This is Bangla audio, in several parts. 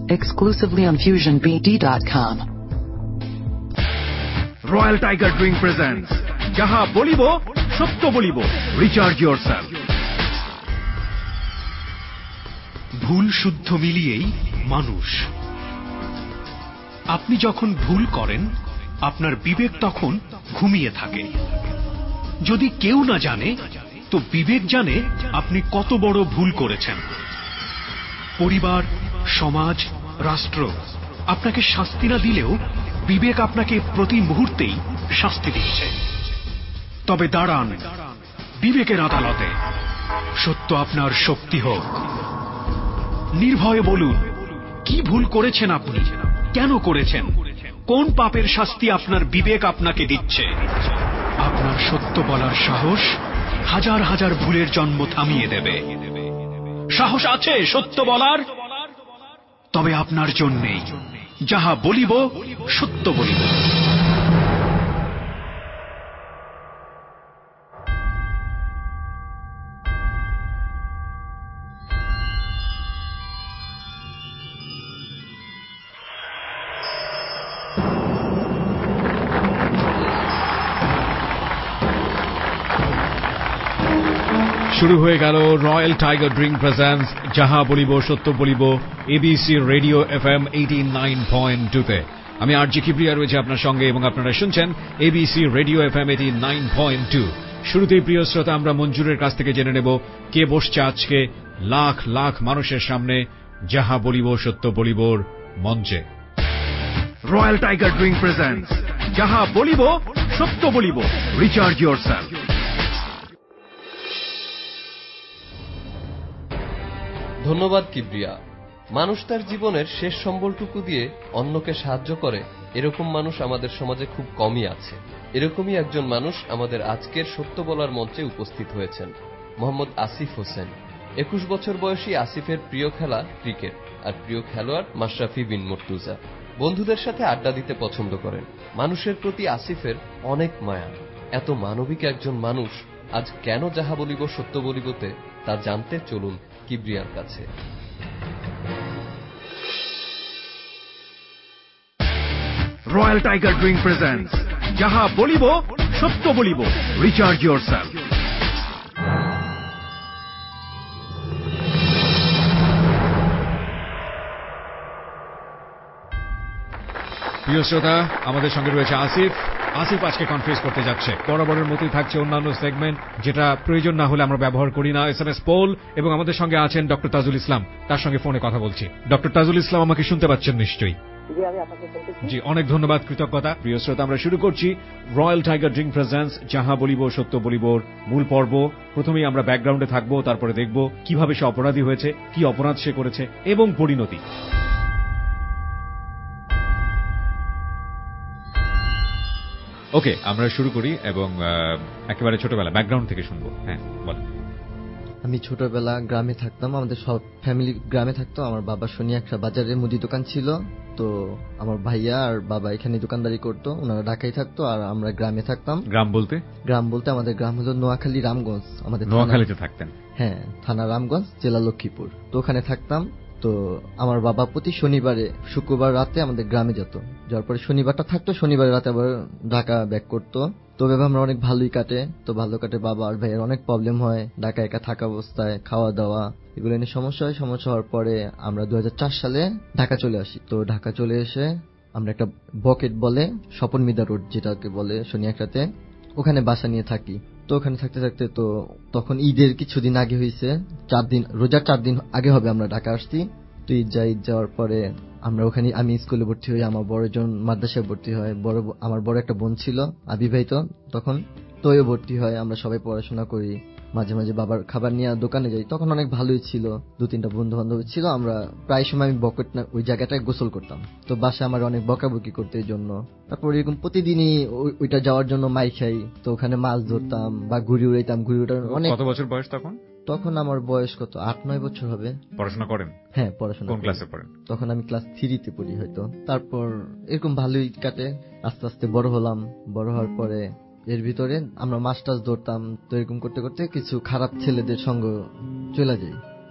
exclusively on FusionBD.com. Royal Tiger Drink presents Jaha Bolibo, Sotto Bolibo. Recharge yourself. ভুল শুদ্ধ মিলিয়েই মানুষ। আপনি যখন ভুল করেন, আপনার বিবেক তখন ঘুমিয়ে থাকে। যদি কেউ না জানে, তো বিবেক জানে আপনি কত বড় ভুল করেছেন। পরিবার, সমাজ, রাষ্ট্র আপনাকে শাস্তি না দিলেও বিবেক আপনাকে প্রতি মুহূর্তেই শাস্তি দিচ্ছে। তবে দাঁড়ান বিবেকের আদালতে, সত্য আপনার শক্তি হোক। নির্ভয়ে বলুন, কি ভুল করেছেন আপনি, কেন করেছেন, কোন পাপের শাস্তি আপনার বিবেক আপনাকে দিচ্ছে। আপনার সত্য বলার সাহস হাজার হাজার ভুলের জন্ম থামিয়ে দেবে। সাহস আছে সত্য বলার? তবে আপনার জন্যেই যাহা বলিব সত্য বলিব। শুরু হয়ে গেল রয়্যাল টাইগার ড্রিঙ্ক প্রেজেন্টস যাহা বলিব সত্য বলিব, এবিসি রেডিও FM 89.2-তে। আমি আরজি কিবরিয়া রয়েছে আপনার সঙ্গে এবং আপনারা শুনছেন এবিসি রেডিও FM 89.2। শুরুতেই প্রিয় শ্রোতা, আমরা মঞ্জুরের কাছ থেকে জেনে নেব কে বসছে আজকে লাখ লাখ মানুষের সামনে যাহা বলিব সত্য বলিবর মঞ্চে। রয়্যাল টাইগার ড্রিঙ্ক প্রেজেন্টস যাহা বলিব সত্য বলিব। Recharge yourself. ধন্যবাদ কিবরিয়া। মানুষ তার জীবনের শেষ সম্বলটুকু দিয়ে অন্যকে সাহায্য করে, এরকম মানুষ আমাদের সমাজে খুব কমই আছে। এরকমই একজন মানুষ আমাদের আজকের সত্য বলার মঞ্চে উপস্থিত হয়েছেন, মোহাম্মদ আসিফ হোসেন। 21 বছর বয়সী আসিফের প্রিয় খেলা ক্রিকেট, আর প্রিয় খেলোয়াড় মাশরাফি বিন মুর্তুজা। বন্ধুদের সাথে আড্ডা দিতে পছন্দ করেন। মানুষের প্রতি আসিফের অনেক মায়া। এত মানবিক একজন মানুষ আজ কেন যাহা বলিব সত্য বলিবতে তা জানতে চলুন কিবরিয়ার কাছে। রয়্যাল টাইগার ড্রিঙ্ক প্রেজেন্টস যাহা বলিব সত্য বলিব। Recharge yourself. প্রিয় শ্রোতা, আমাদের সঙ্গে রয়েছে আসিফ। আসিফ আজকে কনফিউজ করতে যাচ্ছে। বরাবরের মতোই থাকছে অন্যান্য সেগমেন্ট, যেটা প্রয়োজন না হলে আমরা ব্যবহার করি না, SMS পোল। এবং আমাদের সঙ্গে আছেন ডক্টর তাজুল ইসলাম, তার সঙ্গে ফোনে কথা বলছি। ডক্টর তাজুল ইসলাম, আমাকে শুনতে পাচ্ছেন নিশ্চয়ই? জি, অনেক ধন্যবাদ, কৃতজ্ঞতা। প্রিয় শ্রোতা, আমরা শুরু করছি রয়্যাল টাইগার ড্রিঙ্ক প্রেজেন্টস যাহা বলিব সত্য বলিবর মূল পর্ব। প্রথমেই আমরা ব্যাকগ্রাউন্ডে থাকবো, তারপরে দেখব কিভাবে সে অপরাধী হয়েছে, কি অপরাধ সে করেছে এবং পরিণতি। ওকে, আমরা শুরু করি এবং একেবারে ছোটবেলা ব্যাকগ্রাউন্ড থেকে শুনবো। হ্যাঁ, বল। আমি ছোটবেলা গ্রামে থাকতাম, আমাদের সব ফ্যামিলি গ্রামে থাকতো। আমার বাবা শনিয়াখড়া বাজারে মুদি দোকান ছিল, তো আমার ভাইয়া আর বাবা এখানে দোকানদারি করতো। ওনারা ঢাকায় থাকতো আর আমরা গ্রামে থাকতাম। গ্রাম বলতে আমাদের গ্রাম হলো নোয়াখালী রামগঞ্জ। আমাদের নোয়াখালীতে থাকতেন? হ্যাঁ, থানা রামগঞ্জ, জেলা লক্ষ্মীপুর। তো ওখানে থাকতাম। তো আমার বাবা প্রতি শনিবারে, শুক্রবার রাতে আমাদের গ্রামে যেত। যাওয়ার পরে শনিবারটা থাকতো, শনিবার রাতে আবার ঢাকা ব্যাক করতো। তো ভেবে আমরা অনেক ভালোই কাটে। তো ভালো কাটে, বাবা আর ভাইয়ের অনেক প্রবলেম হয় ঢাকা একা থাকা অবস্থায়, খাওয়া দাওয়া এগুলো নিয়ে সমস্যা হয়। সমস্যা হওয়ার পরে আমরা 2004 সালে ঢাকা চলে আসি। তো ঢাকা চলে এসে আমরা একটা বকেট বলে স্বপন মিদা রোড যেটাকে বলে শনিয়াখড়াতে, ওখানে বাসা নিয়ে থাকি। তো ওখানে থাকতে থাকতে তো তখন ঈদের কিছুদিন আগে হয়েছে, 4 দিন, রোজার 4 দিন আগে হবে আমরা ঢাকা আসছি। তো ঈদ যাওয়ার পরে আমরা ওখানে, আমি স্কুলে ভর্তি হই, আমার বড় জন মাদ্রাসায় ভর্তি হয়। আমার বড় একটা বোন ছিল বিবাহিত তখন, তো ও ভর্তি হয়। আমরা সবাই পড়াশোনা করি, মাঝে মাঝে বাবার খাবার নিয়ে দোকানে যাই। তখন অনেক ভালোই ছিল, 2-3টা বন্ধু বান্ধব ছিল। আমরা প্রায় সময় আমি বকেট না ওই জায়গাটায় গোসল করতাম। তো বাসায় আমার অনেক বকাবকি করতে এই জন্য। তারপর এরকম প্রতিদিনই ওইটা যাওয়ার জন্য মাই খাই। তো ওখানে মাছ ধরতাম বা ঘুড়ি উড়াইতাম। ঘুড়ি উড়ার অনেক। কত বছর বয়স তখন? তখন আমার বয়স কত, 8-9 বছর হবে। পড়াশোনা করেন? হ্যাঁ, পড়াশোনা। কোন ক্লাসে পড়েন? তখন আমি ক্লাস 3-তে পড়ি হয়তো। তারপর এরকম ভালোই কাটে, আস্তে আস্তে বড় হলাম। বড় হওয়ার পরে এর ভিতরে আমরা মাছ টাছ ধরতাম। তো এরকম করতে করতে কিছু খারাপ ছেলেদের সঙ্গ চলে যাই।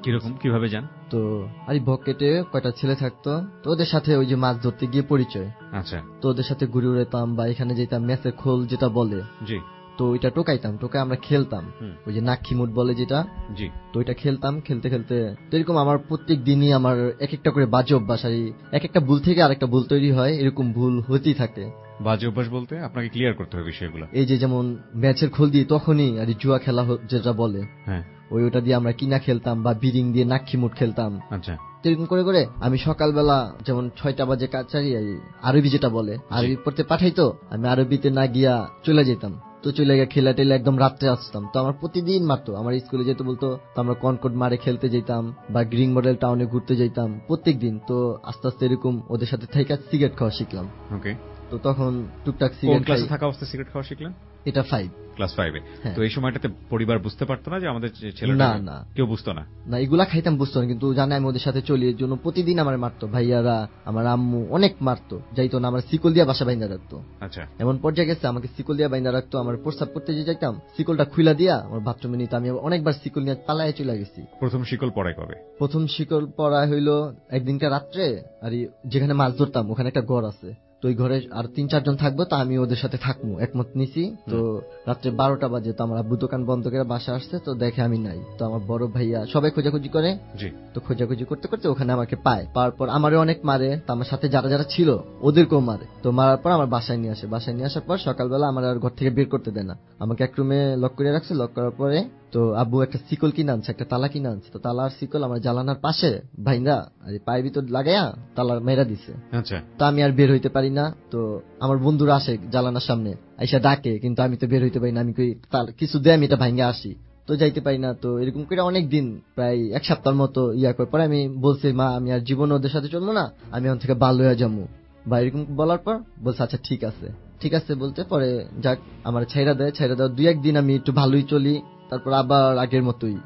কিরকম, কিভাবে যান? তো আরে বকেটে কয়টা ছেলে থাকতো, তো ওদের সাথে ওই যে মাছ ধরতে গিয়ে পরিচয়। আচ্ছা, তো ওদের সাথে ঘুরে উড়াইতাম বা এখানে যেতাম, ম্যাচের খোল যেটা বলে, জি তো ওইটা টোকাইতাম, টোকায় আমরা খেলতাম। ওই যে নাক্ষিমুট বলে যেটা, জি। তো ওইটা খেলতাম। খেলতে খেলতে তো এরকম আমার প্রত্যেক দিনই আমার এক একটা করে বাজে অভ্যাস, আর এক একটা ভুল থেকে আরেকটা ভুল তৈরি হয়, এরকম ভুল হতেই থাকে। বাজে অভ্যাস বলতে আপনাকে ক্লিয়ার করতে হবে বিষয়গুলো। এই যে যেমন ম্যাচের খোল দিয়ে তখনই আর জুয়া খেলা যেটা বলে, হ্যাঁ, ওটা দিয়ে আমরা কিনা খেলতাম, বা বিরিং দিয়ে নাক্ষিমুট খেলতাম। আচ্ছা, এরকম করে করে আমি সকালবেলা যেমন 6টা বাজে কাছারি আরবি যেটা বলে আরবি পড়তে পাঠাইতো, আমি আরবিতে না গিয়া চলে যেতাম। তো চলে গিয়ে খেলা টেলে একদম রাত্রে আসতাম। তো আমার প্রতিদিন মারতো, আমার স্কুলে যেতে বলতো, তো আমরা কনকট মারে খেলতে যেতাম বা গ্রিন মডেল টাউনে ঘুরতে যেতাম প্রত্যেক দিন। তো আস্তে আস্তে এরকম ওদের সাথে থেকে সিগারেট খাওয়া শিখলাম। ওকে। তো তখন টুকটাক কোন সিগারেট ক্লাসে থাকা অবস্থায় সিগারেট খাওয়া শিখলেন? এটা 5 ক্লাস 5-এ। হ্যাঁ। তো এই সময়টাতে পরিবার বুঝতে পারতো না যে আমাদের ছেলেটা? না না, কেউ বুঝতো না। না এগুলা খাইতাম বুঝতো না, কিন্তু জানে আমি ওদের সাথে চলি, এর জন্য প্রতিদিন আমার মারতো। ভাইয়ারা, আমার আম্মু অনেক মারতো, যাইতো না, আমার শিকল দিয়া বাসা বাইন্দা রাখতো। আচ্ছা, এমন পর্যায়ে গেছে আমাকে শিকল দিয়া বাইন্দা রাখতো, আমার প্রস্তাব করতে যে যাইতাম শিকলটা খুইলা দিয়া আমার বাথরুমে নিত। আমি অনেকবার শিকল নিয়ে পালায় চলে গেছি। প্রথম শিকল পড়ায় কবে? প্রথম শিকল পড়া হইলো একদিনকার রাত্রে, আর যেখানে মাছ ধরতাম ওখানে একটা ঘর আছে, তো ওই ঘরে আর 3-4 জন থাকবো, তো আমি ওদের সাথে থাকবো একমত নিছি। তো রাত্রে 12টা বাজে, তো আমার আব্বু দোকান বন্ধ করে বাসা আসছে, তো দেখে আমি নাই। তো আমার বড় ভাইয়া সবাই খোঁজাখুঁজি করে, তো খোঁজাখুঁজি করতে করতে ওখানে আমাকে পায়। পাওয়ার পর আমারও অনেক মারে, তো আমার সাথে যারা যারা ছিল ওদেরকেও মারে। তো মারার পর আমার বাসায় নিয়ে আসে। বাসায় নিয়ে আসার পর সকালবেলা আমার আর ঘর থেকে বের করতে দেয় না, আমাকে এক রুমে লক করে রাখছে। লক করার পরে তো আব্বু একটা শিকল কিনে আনছে, একটা তালা কিনে আনছে। তো তালার শিকল আমার জালানার পাশে ভাইন্দা আর পায়ের ভিতর লাগাইয়া তালা মেরা দিছে। আচ্ছা। তো আমি আর বের হইতে পারি না। তো আমার বন্ধুরা আসে জালানার সামনে, আইসা ডাকে, কিন্তু আমি তো বের হইতে পারি না। আমি কই কিছু দে, আমি এটা ভাঙ্গে আসি, তো যাইতে পারি না। তো এরকম করে অনেক দিন, প্রায় 1 সপ্তাহের মতো করে পরে আমি বলছি, মা আমি আর জীবনে ওদের সাথে চলবো না, আমি ওখান থেকে ভালো হয়ে যাবো। বা এরকম বলার পর বলছে আচ্ছা ঠিক আছে ঠিক আছে বলতে পরে যাক আমার ছাইরা দেয়। 2-1 দিন আমি একটু ভালোই চলি, তারপর আবার আগের মতোই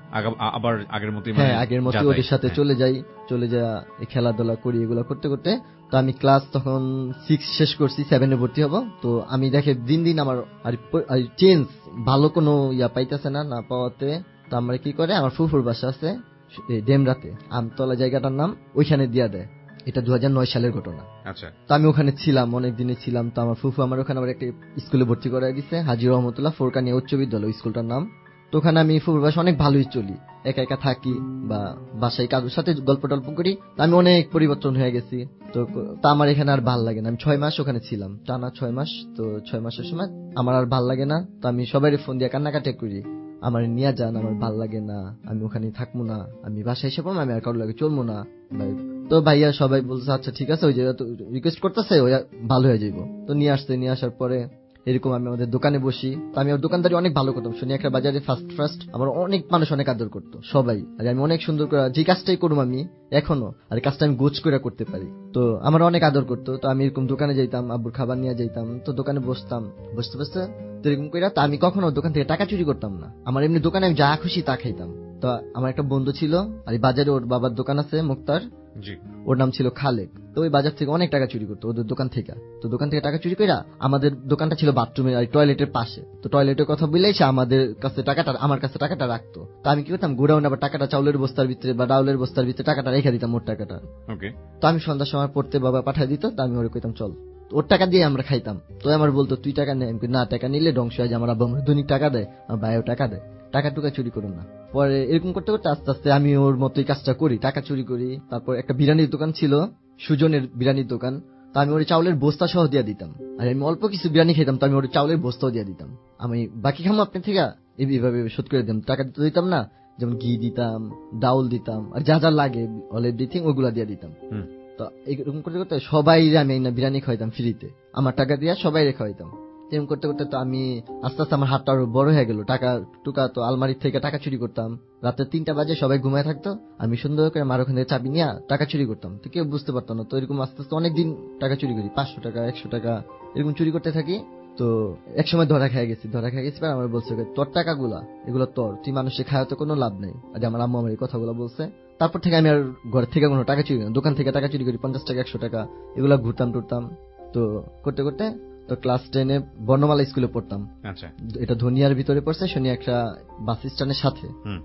হ্যাঁ আগের মতোই ওদের সাথে চলে যাই। চলে যা খেলাধুলা করি, এগুলো করতে করতে তো আমি ক্লাস তখন 6 শেষ করছি, 7-এ ভর্তি হব। তো আমি দেখে দিন দিন আমার আর চেঞ্জ, ভালো কোনো পাইতেছে না পাওয়াতে। তো আমরা কি করে, আমার ফুফুর বাসা আছে ডেমরাতে, আমতলা জায়গাটার নাম, ওইখানে দিয়া দেয়। এটা 2009 সালের ঘটনা। আচ্ছা। তো আমি ওখানে ছিলাম, অনেক দিনে ছিলাম। তো আমার ফুফু আমার ওখানে আবার একটা স্কুলে ভর্তি করাই দিছে, হাজী রহমতুল্লাহ ফোরকানিয়া উচ্চ বিদ্যালয় স্কুলটার নাম। তো ওখানে আমি ফুফুর বাসা অনেক ভালোই চলি, একা একা থাকি বা বাসায় কারোর সাথে গল্প টল্প করি। আমি অনেক পরিবর্তন হয়ে গেছি। তো আমার এখানে আর ভাল লাগে না। আমি 6 মাস ওখানে ছিলাম, টানা 6 মাস। তো 6 মাসের সময় আমার আর ভাল লাগে না। তো আমি সবাই ফোন দিয়ে কান্নাকাটি করি, আমার নিয়ে যান, আমার ভাল লাগে না, আমি ওখানে থাকবো না, আমি বাসায় এসে পড়বো, আমি আর কারোর লাগে চলবো না। তো ভাইয়া সবাই বলছে আচ্ছা ঠিক আছে, ওই যে রিকোয়েস্ট করতেছে ওই ভালো হয়ে যাইব। তো নিয়ে আসছে, নিয়ে আসার পরে এরকম আমি আমাদের দোকানে বসি। তো আমি ওর দোকানদারি অনেক ভালো করতাম। শুনি একটা বাজারে ফার্স্ট আমার অনেক মানুষ অনেক আদর করতো সবাই, আর আমি অনেক সুন্দর করে যে কাজটাই করবো আমি এখনো, আর কাজটা আমি গোছ করে করতে পারি। তো আমার অনেক আদর করতো। তো আমি এরকম দোকানে যাইতাম, আব্বুর খাবার নিয়ে যাইতাম। তো দোকানে বসতাম, বসতে বসতে এরকম করে তা আমি কখনো দোকান থেকে টাকা চুরি করতাম না। আমার এমনি দোকানে আমি যা খুশি তা খাইতাম। তো আমার একটা বন্ধু ছিল, আর এই বাজারে ওর বাবার দোকান আছে মুক্তার, ওর নাম ছিল খালেক। তো ওই বাজার থেকে অনেক টাকা চুরি করতো ওদের দোকান থেকে। তো দোকান থেকে টাকা চুরি করে আমাদের দোকানটা ছিল বাথরুমের আর টয়লেটের পাশে। তো টয়লেটের কথা বললেই সে আমাদের কাছে টাকাটা, আমার কাছে টাকাটা রাখতো। তো আমি কি করতাম, গোডাউনে আবার টাকাটা চাউলের বস্তার ভিতরে বা ডাউলের বস্তার ভিতরে টাকাটা রেখে দিতাম, ওর টাকাটা। তো আমি সন্ধ্যার সময় পড়তে বাবা পাঠাই দিত, তো আমি ওরে কইতাম চল, ওর টাকা দিয়ে আমরা খাইতাম। তো আমার বলতো তুই টাকা নে, না টাকা নিলে ধ্বংস হয়ে যায়। আমার আব্বা দৈনিক টাকা দেয়, আমার ভাইও টাকা দেয়, টাকা টুকা চুরি করুন না। পরে এরকম করতে করতে আস্তে আস্তে আমি ওর মতোই কাজটা করি, টাকা চুরি করি। তারপর একটা বিরিয়ানির দোকান ছিল, সুজনের বিরিয়ানির দোকান। তো আমি ওর চাউলের বস্তা সহ দিয়ে দিতাম, আর আমি অল্প কিছু বিরিয়ানি খেতাম, তো আমি ওর চাউলের বস্তাও দিয়ে দিতাম। আমি বাকি খামো আপনি থেকে এইভাবে শোধ করে দিতাম, টাকা দিতাম না। যেমন ঘি দিতাম, ডাউল দিতাম, আর যা যা লাগে অল এভরিথিং ওগুলা দিয়ে দিতাম। তো এরকম করতে করতে সবাই আমি বিরিয়ানি খাইতাম ফ্রিতে, আমার টাকা দিয়ে সবাই খাইতাম। এরকম করতে করতে তো আমি আস্তে আস্তে আমার হাতটা আরো বড় হয়ে গেল। টাকা টুকা তো আলমারির থেকে টাকা চুরি করতাম। রাতে 3টা বাজে সবাই ঘুমায় থাকতো, আমি সুন্দর করে আমার ওখানে চাবি নিয়ে টাকা চুরি করতাম। তো কেউ বুঝতে পারতো না। তো এরকম আস্তে আস্তে অনেকদিন টাকা চুরি করি, 500 টাকা 100 টাকা এরকম চুরি করতে থাকি। তো একসময় ধরা খেয়ে গেছি। আমার বলছে তোর টাকাগুলা এগুলো তোর, তুই মানুষে খাওয়াতে কোনো লাভ নেই। আজ আমার আম্মু আমার এই কথাগুলো বলছে। তারপর থেকে আমি আর ঘর থেকে কোনো টাকা চুরি করি, দোকান থেকে টাকা চুরি করি, 50 টাকা 100 টাকা এগুলা ঘুরতাম টুরতাম। তো করতে করতে তো ক্লাস 10-এ বর্ণমালা স্কুলে পড়তাম। আচ্ছা। এটা ধনিয়ার ভিতরে পড়ছে, শনি একটা বাস স্ট্যান্ডের সাথে।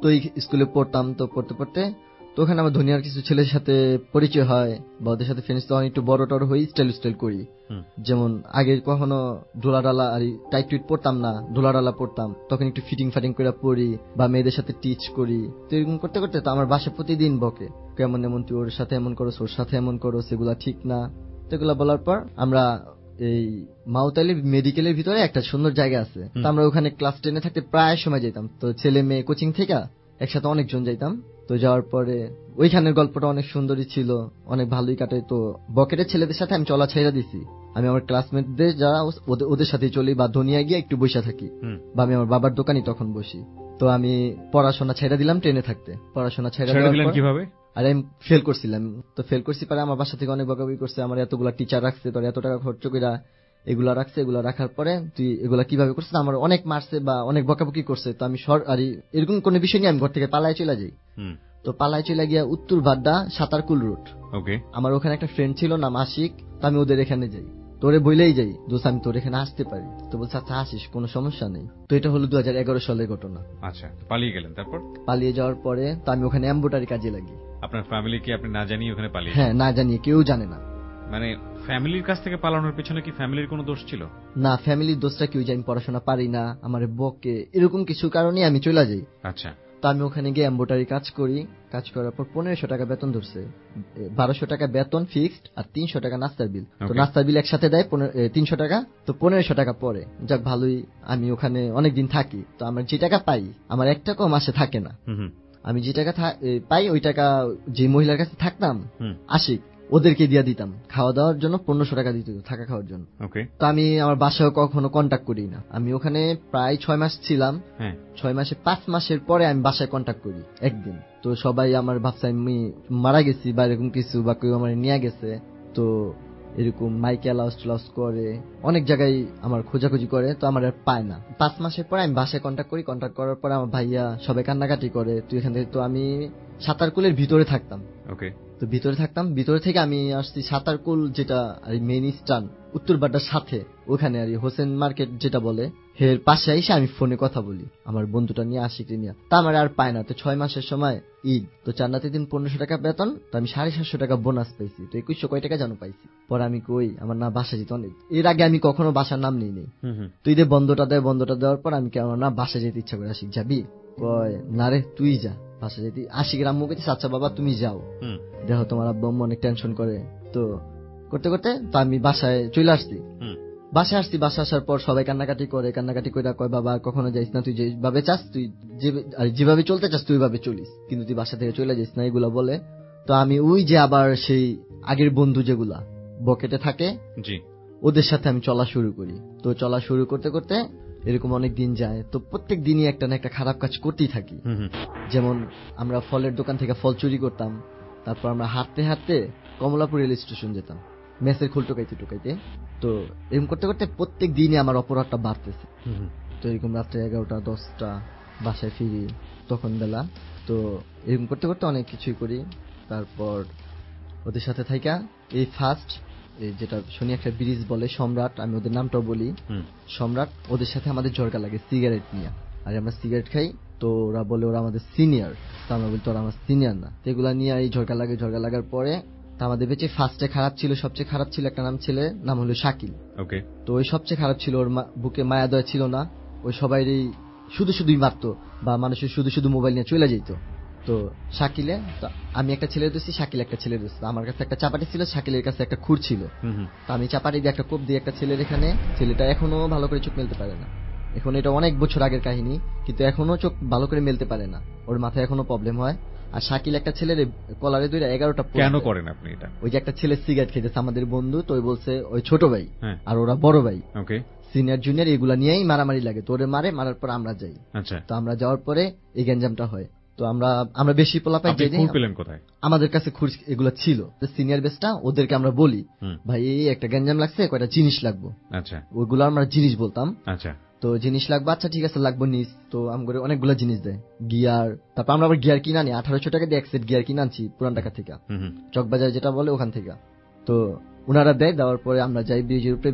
তো এই স্কুলে পড়তাম, তো পড়তে পড়তে তো ওখানে আমার দুনিয়ার কিছু ছেলের সাথে পরিচয় হয় বা ওদের সাথে ফ্রেন্ডস, তখন একটু বড় টড় হই, স্টাইল করি। যেমন আগে কখনো ডোলাডালা আর টাইট টুইট পড়তাম না, ডোলাডালা পড়তাম, তখন একটু ফিটিং ফাটিং করে পড়ি বা মেয়েদের সাথে টিচ করি। তো এরকম করতে করতে তো আমার বাসায় প্রতিদিন বকে, কেমন এমন তুই ওর সাথে এমন করো, ওর সাথে এমন করো, সেগুলা ঠিক না। তো এগুলা বলার পর আমরা এই মাউতালি মেডিকেলের ভিতরে একটা সুন্দর জায়গা আছে, তো আমরা ওখানে ক্লাস 10-এ থাকতে প্রায় সময় যেতাম। তো ছেলে মেয়ে কোচিং থেকে একসাথে অনেকজন যাইতাম। তো যাওয়ার পরে ওইখানের গল্পটা অনেক সুন্দরই ছিল, অনেক ভালোই কাটে। তো বকেটের ছেলেদের সাথে আমি চলা ছেড়ে দিছি, আমি আমার ক্লাসমেটদের যারা ওদের সাথে চলি বা দুনিয়া গিয়ে একটু বসে থাকি, বা আমি আমার বাবার দোকানে তখন বসি। তো আমি পড়াশোনা ছেড়ে দিলাম, ট্রেনে থাকতে পড়াশোনা ছেড়ে দিলাম। কিভাবে? আর আমি ফেল করছিলাম, তো ফেল করছি পরে আমার বাসা থেকে অনেক বকাবকি করছে, আমার এতগুলা টিচার রাখছে, তোর এত টাকা খরচ করে এগুলা রাখছে, এগুলা রাখার পরে তুই এগুলা কিভাবে করছিস, আমার অনেক মারছে বা অনেক বকাবকি করছে। তো আমি এরকম কোন বিষয় নিয়ে আমি ঘর থেকে পালায় চলে যাই। তো পালায় চলে গিয়া উত্তর বাড্ডা সাতারকুল রুট, আমার ওখানে একটা ফ্রেন্ড ছিল নাম আশিক, তো আমি ওদের এখানে যাই, তোরে বইলেই যাই দোস্ত আমি তোর এখানে আসতে পারি। তো বলছে আচ্ছা আসিস, কোনো সমস্যা নেই। তো এটা হলো 2011 সালের ঘটনা। আচ্ছা, পালিয়ে গেলেন। তারপর পালিয়ে যাওয়ার পরে তো আমি ওখানে এমব্রয়ডারি কাজে লাগি। আপনার ফ্যামিলি কি আপনি না জানিয়ে ওখানে পালিয়ে? হ্যাঁ, না জানিয়ে, কেউ জানে না। মানে ফ্যামিলির কাছ থেকে পালানোর পেছনে কি ফ্যামিলির কোনো দোষ ছিল? না, ফ্যামিলির দোষটা কেউ, যে আমি পড়াশোনা পারি না, আমার বকে, এরকম কিছু কারণে আমি চলে যাই। আচ্ছা। তো আমি ওখানে গিয়ে এমব্রয়ডারি কাজ করি, কাজ করার পর 1500 টাকা বেতন ধরছে, 1200 টাকা বেতন ফিক্সড আর 300 টাকা নাস্তার বিল। তো নাস্তার বিল একসাথে দেয় 300 টাকা, তো 1500 টাকা পরে যাক ভালোই। আমি ওখানে অনেকদিন থাকি, তো আমার যে টাকা পাই আমার 1 টাকাও মাসে থাকে না। আমি যে টাকা পাই ওই টাকা যে মহিলার কাছে থাকতাম আশিক, ওদেরকে দিয়ে দিতাম খাওয়া দাওয়ার জন্য, 1500 টাকা দিত থাকা খাওয়ার জন্য। তো আমি আমার বাসায় কখনো কন্ট্যাক্ট করি না। আমি ওখানে প্রায় 6 মাস ছিলাম। 6 মাসে 5 মাসের পরে আমি বাসায় কন্ট্যাক্ট করি একদিন। তো সবাই আমার ভাবছে আমি মারা গেছি বা এরকম কিছু, বা কেউ আমার নিয়ে গেছে। তো এরকম মাইকে অ্যালাউন্স করে অনেক জায়গায় আমার খোঁজাখুঁজি করে, তো আমার আর পায় না। 5 মাসের পরে আমি বাসায় কন্ট্যাক্ট করি, কন্ট্যাক্ট করার পরে আমার ভাইয়া সবাই কান্নাকাটি করে তুই এখান থেকে। তো আমি সাতারকুলের ভিতরে থাকতাম। তো ভিতরে থাকতাম, ভিতরে থেকে আমি আসছি সাতারকুল, যেটা মেইন স্টান উত্তর বাড্ডার সাথে, ওখানে আর হোসেন মার্কেট যেটা বলে, এর পাশে এসে আমি ফোনে কথা বলি আমার বন্ধুটা নিয়ে, আশিকে নিয়ে। তা আমার আর পায় না। তো 6 মাসের সময় ঈদ, তো 4 রাতে দিন 1500 টাকা বেতন, তো আমি 750 টাকা বোনাস পাইছি। তো 2100 কয় টাকা জানো পাইছি। পরে আমি কই আমার না বাসা যেতে অনেক, এর আগে আমি কখনো বাসার নাম নিই নি। তো ঈদে বন্ধটা দেওয়ার পর আমি কেমন না বাসা যেতে ইচ্ছা করে, আশিক যাবি? কয় না রে তুই যা বাসা যেতে। আশিকের আম্মু কেছে আচ্ছা বাবা তুমি যাও, দেখো তোমার আব্বু আম্মু অনেক টেনশন করে। তো করতে করতে তো আমি বাসায় চলে আসছি। বাসায় আসার পর সবাই কান্নাকাটি করে কয় বাবা কখনো যাইস না, তুই যেভাবে চাস, তুই যেভাবে চলতে চাস তুই ভাবে চলিস, কিন্তু তুই বাসা থেকে চলে যাইস না, এগুলা বলে। তো আমি ওই যে আবার সেই আগের বন্ধু যেগুলা বকেটে থাকে ওদের সাথে আমি চলা শুরু করি। তো চলা শুরু করতে করতে এরকম অনেক দিন যায়। তো প্রত্যেক দিনই একটা না একটা খারাপ কাজ করতেই থাকি। যেমন আমরা ফলের দোকান থেকে ফল চুরি করতাম, তারপর আমরা হাঁটতে হাঁটতে কমলাপুর রেল স্টেশন যেতাম মেসের খোল টোকাইতে। তো এরকম করতে করতে প্রত্যেক দিনই আমার অপরাধটা বাড়তেছে। তো এরকম রাত্রে 11টা 10টা বাসায় ফিরি তখন বেলা। তো এরকম করতে করতে অনেক কিছুই করি। তারপর ওদের সাথে থাইকা এই ফার্স্ট যেটা শুনি একটা ব্রিজ বলে সম্রাট, আমি ওদের নামটাও বলি সম্রাট, ওদের সাথে আমাদের ঝরকা লাগে সিগারেট নিয়ে। আর আমরা সিগারেট খাই, তো ওরা বলে ওরা আমাদের সিনিয়র, তো আমরা বলি তোরা আমার সিনিয়র না। তো এগুলা নিয়ে এই ঝরকা লাগার পরে আমাদের বেঁচে ফার্স্টে খারাপ ছিল, সবচেয়ে খারাপ ছিল একটা নাম ছেলে, নাম হলো শাকিল। তো ওই সবচেয়ে খারাপ ছিল, ওর বুকে মায়া দয়া ছিল না, ওই সবাইরই শুধুই মারতো বা মানুষের শুধু মোবাইল নিয়ে চলে যেত। তো শাকিলে আমি একটা ছেলে দোষী, শাকিল একটা ছেলে দোষী। আমার কাছে একটা চাপাটি ছিল, শাকিলের কাছে একটা খুর ছিল। তো আমি চাপাটি দিয়ে একটা কোপ দিয়ে একটা ছেলের এখানে, ছেলেটা এখনো ভালো করে চোখ মেলতে পারে না। এখন এটা অনেক বছর আগের কাহিনী, কিন্তু এখনো চোখ ভালো করে মেলতে পারে না, ওর মাথায় এখনো প্রবলেম হয়। আর শাকিল একটা ছেলের কলারে ধরে 11টা। কেন করেন আপনি এটা? ওই যে একটা ছেলে সিগারেট খেতেছে আমাদের বন্ধু, তো ওই বলছে ওই ছোট ভাই আর ওরা বড় ভাই, সিনিয়র জুনিয়র এগুলা নিয়েই মারামারি লাগে। তো ওরে মারার পর আমরা যাই। তো আমরা যাওয়ার পরে এই গ্যাঞ্জামটা হয়। তো আমরা বেশি পোলাপাই যাই। আমাদের কাছে এগুলো ছিল, সিনিয়র বেসটা ওদেরকে আমরা বলি ভাই এই একটা গ্যাঞ্জাম লাগছে, কয়টা জিনিস লাগবো। ওইগুলো আমরা জিনিস বলতাম। তো জিনিস লাগবে, আচ্ছা ঠিক আছে লাগবো নিস। তো আমাদের অনেকগুলো জিনিস দেয়, গিয়ার। তারপর আমরা আবার গিয়ার কিনে আনি, 1800 টাকা দিয়ে এক সেট গিয়ার কিনে আনছি পুরান টাকা থেকে, চকবাজার যেটা বলে ওখান থেকে। তো ওনারা দেওয়ার পরে আমরা যাই ব্রিজের উপরে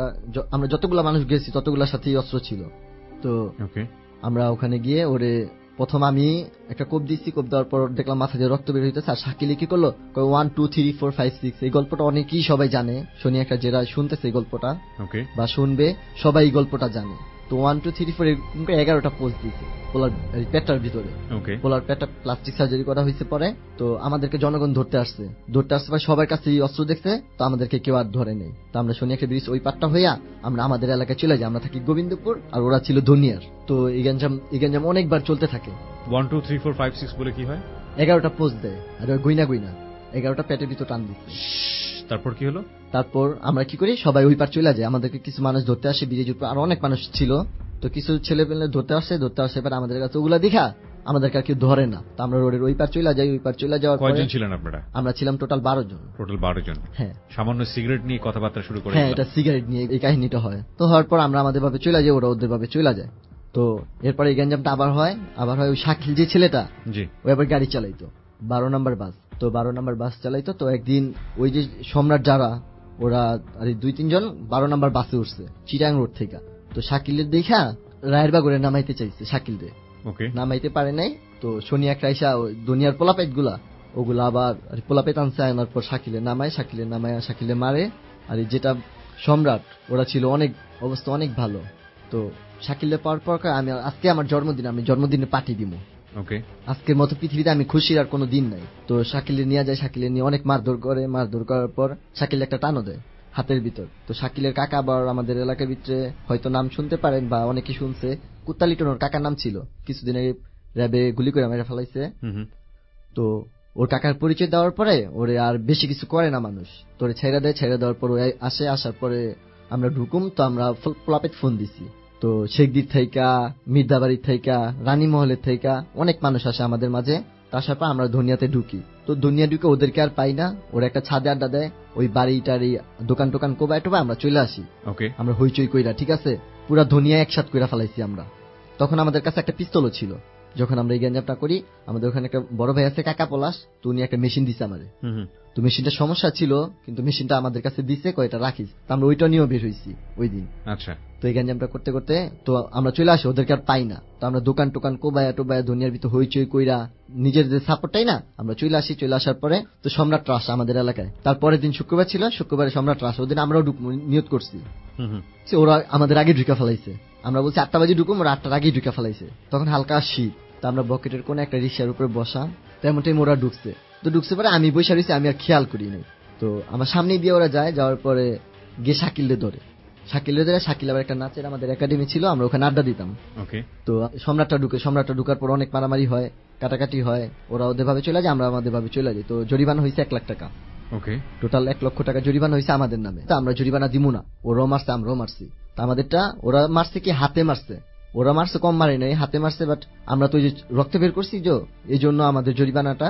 আমরা যতগুলো মানুষ গেছি ততগুলোর সাথেই অস্ত্র ছিল। তো আমরা ওখানে গিয়ে ওরে প্রথম আমি একটা কোপ দিচ্ছি, কোপ দেওয়ার পর দেখলাম মাথা দিয়ে রক্ত বের হইতেছে। আর শাকিলে কি করলো, 1 2 3 4 5 6, এই গল্পটা অনেকেই সবাই জানে। শনি একটা যারা শুনতেছে এই গল্পটা বা শুনবে সবাই এই গল্পটা জানে। তো 1 2 3 4 11টা পোস্ট দিচ্ছে পোলার পেটটার ভিতরে। পোলার পেটটা প্লাস্টিক সার্জারি করা হয়েছে পরে। তো আমাদেরকে জনগণ ধরতে আসছে পরে সবার কাছে অস্ত্র দেখছে, তো আমাদেরকে কেউ আর ধরে নেই। তো আমরা শনি একটা ব্রিজ ওই পাটটা হইয়া আমরা আমাদের এলাকায় চলে যাই। আমরা থাকি গোবিন্দপুর আর ওরা ছিল ধনিয়ার। তো এই গঞ্জাম অনেকবার চলতে থাকে। 1 2 3 4 5 6 বলে কি হয়? 11টা পোস্ট দেয় আর গুইনা 11টা পেটের ভিতর টান দিচ্ছে। তারপর কি হলো? তারপর আমরা কি করি, সবাই ওই পার চলে যায়। আমাদেরকে কিছু মানুষ ধরতে আসে, বিজেপির আর অনেক মানুষ ছিল। তো কিছু ছেলে পেলে ধরতে আসে এবার আমাদের কাছে ওগুলা দেখা আমাদেরকে আর কেউ ধরে না। তো আমরা রোডের ওই পার চলে যাই। ওই পার চলে যাওয়ার পরে কয়জন ছিলেন আপনারা? আমরা ছিলাম টোটাল 12 জন। হ্যাঁ। সামান্য সিগারেট নিয়ে কথাবার্তা শুরু করে। হ্যাঁ, এটা সিগারেট নিয়ে এই কাহিনীটা হয়। তো হওয়ার পর আমরা আমাদের ভাবে চলে যাই, ওরা ওদের ভাবে চলে যায়। তো এরপরে এই গ্যাঞ্জামটা আবার হয়। ওই শাকিল যে ছেলেটা, ও আবার গাড়ি চালাইতো 12 নম্বর বাস। তো 12 নম্বর বাস চালাইতো। তো একদিন ওই যে সম্রাট যারা ওরা আর 2-3 জন 12 নম্বর বাসে উঠছে চিটাং রোড থেকে। তো শাকিলের দেখা রায়েরবাগরে নামাইতে চাইছে, শাকিলরে নামাইতে পারে নাই। তো শনি একটা আইসা দুনিয়ার পোলাপেট গুলা ওগুলা আবার পোলাপেট আনছে, আনার পর শাকিলে নামায় শাকিলে মারে। আর যেটা সম্রাট ওরা ছিল অনেক অবস্থা অনেক ভালো। তো শাকিলে পাওয়ার পর আমি আজকে আমার জন্মদিন, আমি জন্মদিনে পার্টি দিব। আজকের মতো পৃথিবীতে আমি খুশির আর কোনো দিন নাই। তো শাকিলে নিয়ে যায়, শাকিলে নিয়ে অনেক মারধর করার পর শাকিল একটা টানো দেয় হাতের ভিতর। তো শাকিলের কাকা আবার আমাদের এলাকার ভিতরে হয়তো নাম শুনতে পারেন বা অনেকে শুনছে, কুত্তালিটন ওর কাকার নাম ছিল। কিছুদিন আগে র্যাবে গুলি করে মেরে ফেলাইছে। তো ওর কাকার পরিচয় দেওয়ার পরে ওরে আর বেশি কিছু করে না মানুষ, তোরে ছেড়ে দেওয়ার পর আসার পরে আমরা ঢুকুম। তো আমরা পোলাপেট ফোন দিছি। তো শেখদির থাইকা, মির্দাবাড়ির থাইকা, রানীমহলের থাইকা অনেক মানুষ আসে আমাদের মাঝে। আসার পর আমরা ধনিয়াতে ঢুকি। তো ধনিয়া ঢুকে ওদেরকে আর পাই না, ওরা একটা ছাদে আড্ডা দেয়। ওই বাড়িটার দোকান টোকান কোবায় টোবায় আমরা চলে আসি। আমরা হইচই কইরা, ঠিক আছে, পুরা ধনিয়া একসাথ কইরা ফেলাইছি আমরা। তখন আমাদের কাছে একটা পিস্তলও ছিল। যখন আমরা এই গ্যাঞ্জামটা করি, আমাদের ওখানে একটা বড় ভাই আছে কাকা পলাশ, তো উনি একটা মেশিন দিছে আমাদের। তো মেশিনটা সমস্যা ছিল, কিন্তু মেশিনটা আমাদের কাছে দিছে, কয়টা রাখিস। তো আমরা ওইটা নিয়েও বের হইছি ওই দিন। আচ্ছা। তো এই গ্যাঞ্জামটা করতে করতে তো আমরা চলে আসি, ওদেরকে আর পাই না। তো আমরা দোকান টোকান কোবায়া টোবায়া দুনিয়ার ভিতর হইচই কইরা নিজের যে সাপোর্টটাই না, আমরা চলে আসি। চলে আসার পরে তো সম্রাট রাস আমাদের এলাকায়। তারপরের দিন শুক্রবার ছিল, শুক্রবারে সম্রাট রাস। ওদিন আমরাও নিয়ত করছি। ওরা আমাদের আগে ঢুকে ফেলাইছে। আমরা বলছি 8টা বাজে ঢুকুম, ওরা 8টার আগেই ঢুকে ফেলাইছে। তখন হালকা শীত। তা আমরা বকেটের কোন একটা রিক্সার উপরে বসা, তেমনটাই ওরা ঢুকছে। তো ঢুকছে পরে আমি বসে রয়েছি, আমি আর খেয়াল করি নাই। তো আমার সামনে দিয়ে ওরা যায়, যাওয়ার পরে গিয়ে শাকিলে ধরে। শাকিল আবার একটা নাচের আমাদের একাডেমি ছিল, আমরা ওখানে আড্ডা দিতাম। তো সম্রাটটা ঢুকার পর অনেক মারামারি হয়, কাটাকাটি হয়। ওরা ওদের ভাবে চলে যায়, আমরা আমাদের ভাবে চলে যাই। তো জরিমানা হয়েছে 1 লাখ টাকা। টোটাল 1 লক্ষ টাকা জরিমানা হয়েছে আমাদের নামে। তো আমরা জরিমানা দিব না, ওরাও মারছে আমরাও মারছি। তা আমাদেরটা ওরা মারছে কি হাতে মারছে, ওরা মারছে কম মারে নাই, হাতে মারছে। বাট আমরা তো রক্ত বের করছি, এই জন্য আমাদের জরিমানাটা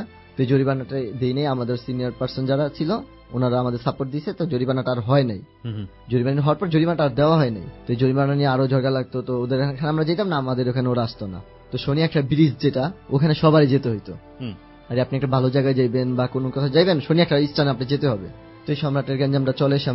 দেই নাই। আমাদের সিনিয়র পার্সন যারা ছিল ওনারা আমাদের সাপোর্ট দিছে। তো জরিমানাটা আর হয় নাই। জরিমানা হওয়ার পর জরিমানাটা আর দেওয়া হয় নাই। তো জরিমানা নিয়ে আরো ঝগড়া লাগতো। তো ওদের এখানে আমরা যেতাম না, আমাদের ওখানে ওরা আসতো না। তো শনি একটা ব্রিজ যেটা, ওখানে সবারই যেতে হইতো। আর আপনি একটা ভালো জায়গায় যাইবেন বা কোনো কথা যাইবেন, শনি একটা স্থানে আপনি যেতে হবে। তো এই সম্রাটের গ্যাঞ্জামটা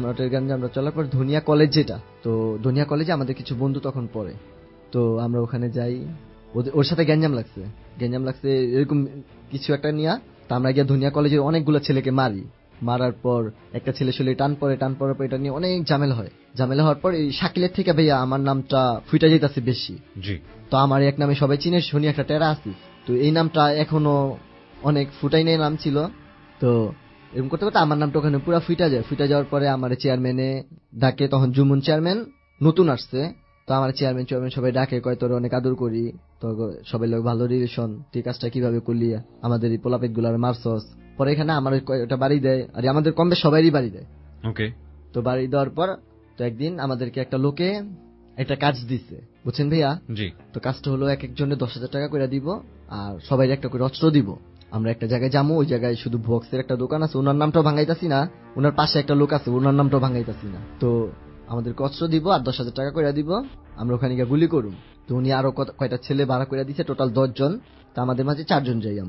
চলার পর ধনিয়া কলেজ যেটা, তো ধনিয়া কলেজে আমাদের কিছু বন্ধু তখন পড়ে। তো আমরা ওখানে যাই, ওর সাথে গ্যাঞ্জাম লাগছে এরকম কিছু একটা নিয়ে। তা আমরা গিয়ে ধনিয়া কলেজের অনেকগুলো ছেলেকে মারার পর একটা ছেলে শরীরে টান পড়ার পর এটা নিয়ে অনেক ঝামেলা হওয়ার পর এই শাকিলের থেকে ভাইয়া আমার নামটা ফুইটা যেতেছে বেশি। তো আমার এক নামে সবাই চিনে, শনি একটা টেরা আসিস। তো এই নামটা এখনো অনেক ফুটাই নেই নাম ছিল। তো এরকম করতে করতে আমার নামটা ওখানে পুরা ফুইটা যাওয়ার পরে আমার চেয়ারম্যানে ডাকে। তখন জুমুন চেয়ারম্যান নতুন আসছে। তো আমার চেয়ারম্যান সবাই ডাকে, কয় তোর অনেক আদর করি, তো সবাই লোক ভালো রিলেশন, তুই কাজটা কিভাবে করলি, আমাদের এই পোলাপেট গুলার মারছস। পরে এখানে আমার একটা বাড়ি দেয়, আর আমাদের কমবে সবারই বাড়ি দেয়। তো বাড়ি দেওয়ার পর তো একদিন আমাদেরকে একটা লোকে একটা কাজ দিচ্ছে, বুঝছেন ভাইয়া। তো কাজটা হলো এক একজনে 10,000 টাকা করে দিব, আর সবাই একটা করে অস্ত্র দিব। আমরা একটা জায়গায় যাবো, ওই জায়গায় শুধু বক্সের একটা দোকান আছে, ওনার নামটাও ভাঙাইতাছি না, ওনার পাশে একটা লোক আছে, ওনার নামটাও ভাঙাইতাছি না। তো আমাদের অস্ত্র দিব আর 10,000 টাকা করে দিব, আমরা ওখানে গিয়ে গুলি করুম। তো উনি আরো কয়টা ছেলে ভাড়া করে দিচ্ছে, টোটাল 10 জন। তা আমাদের মাঝে 4 জন যাই আমরা।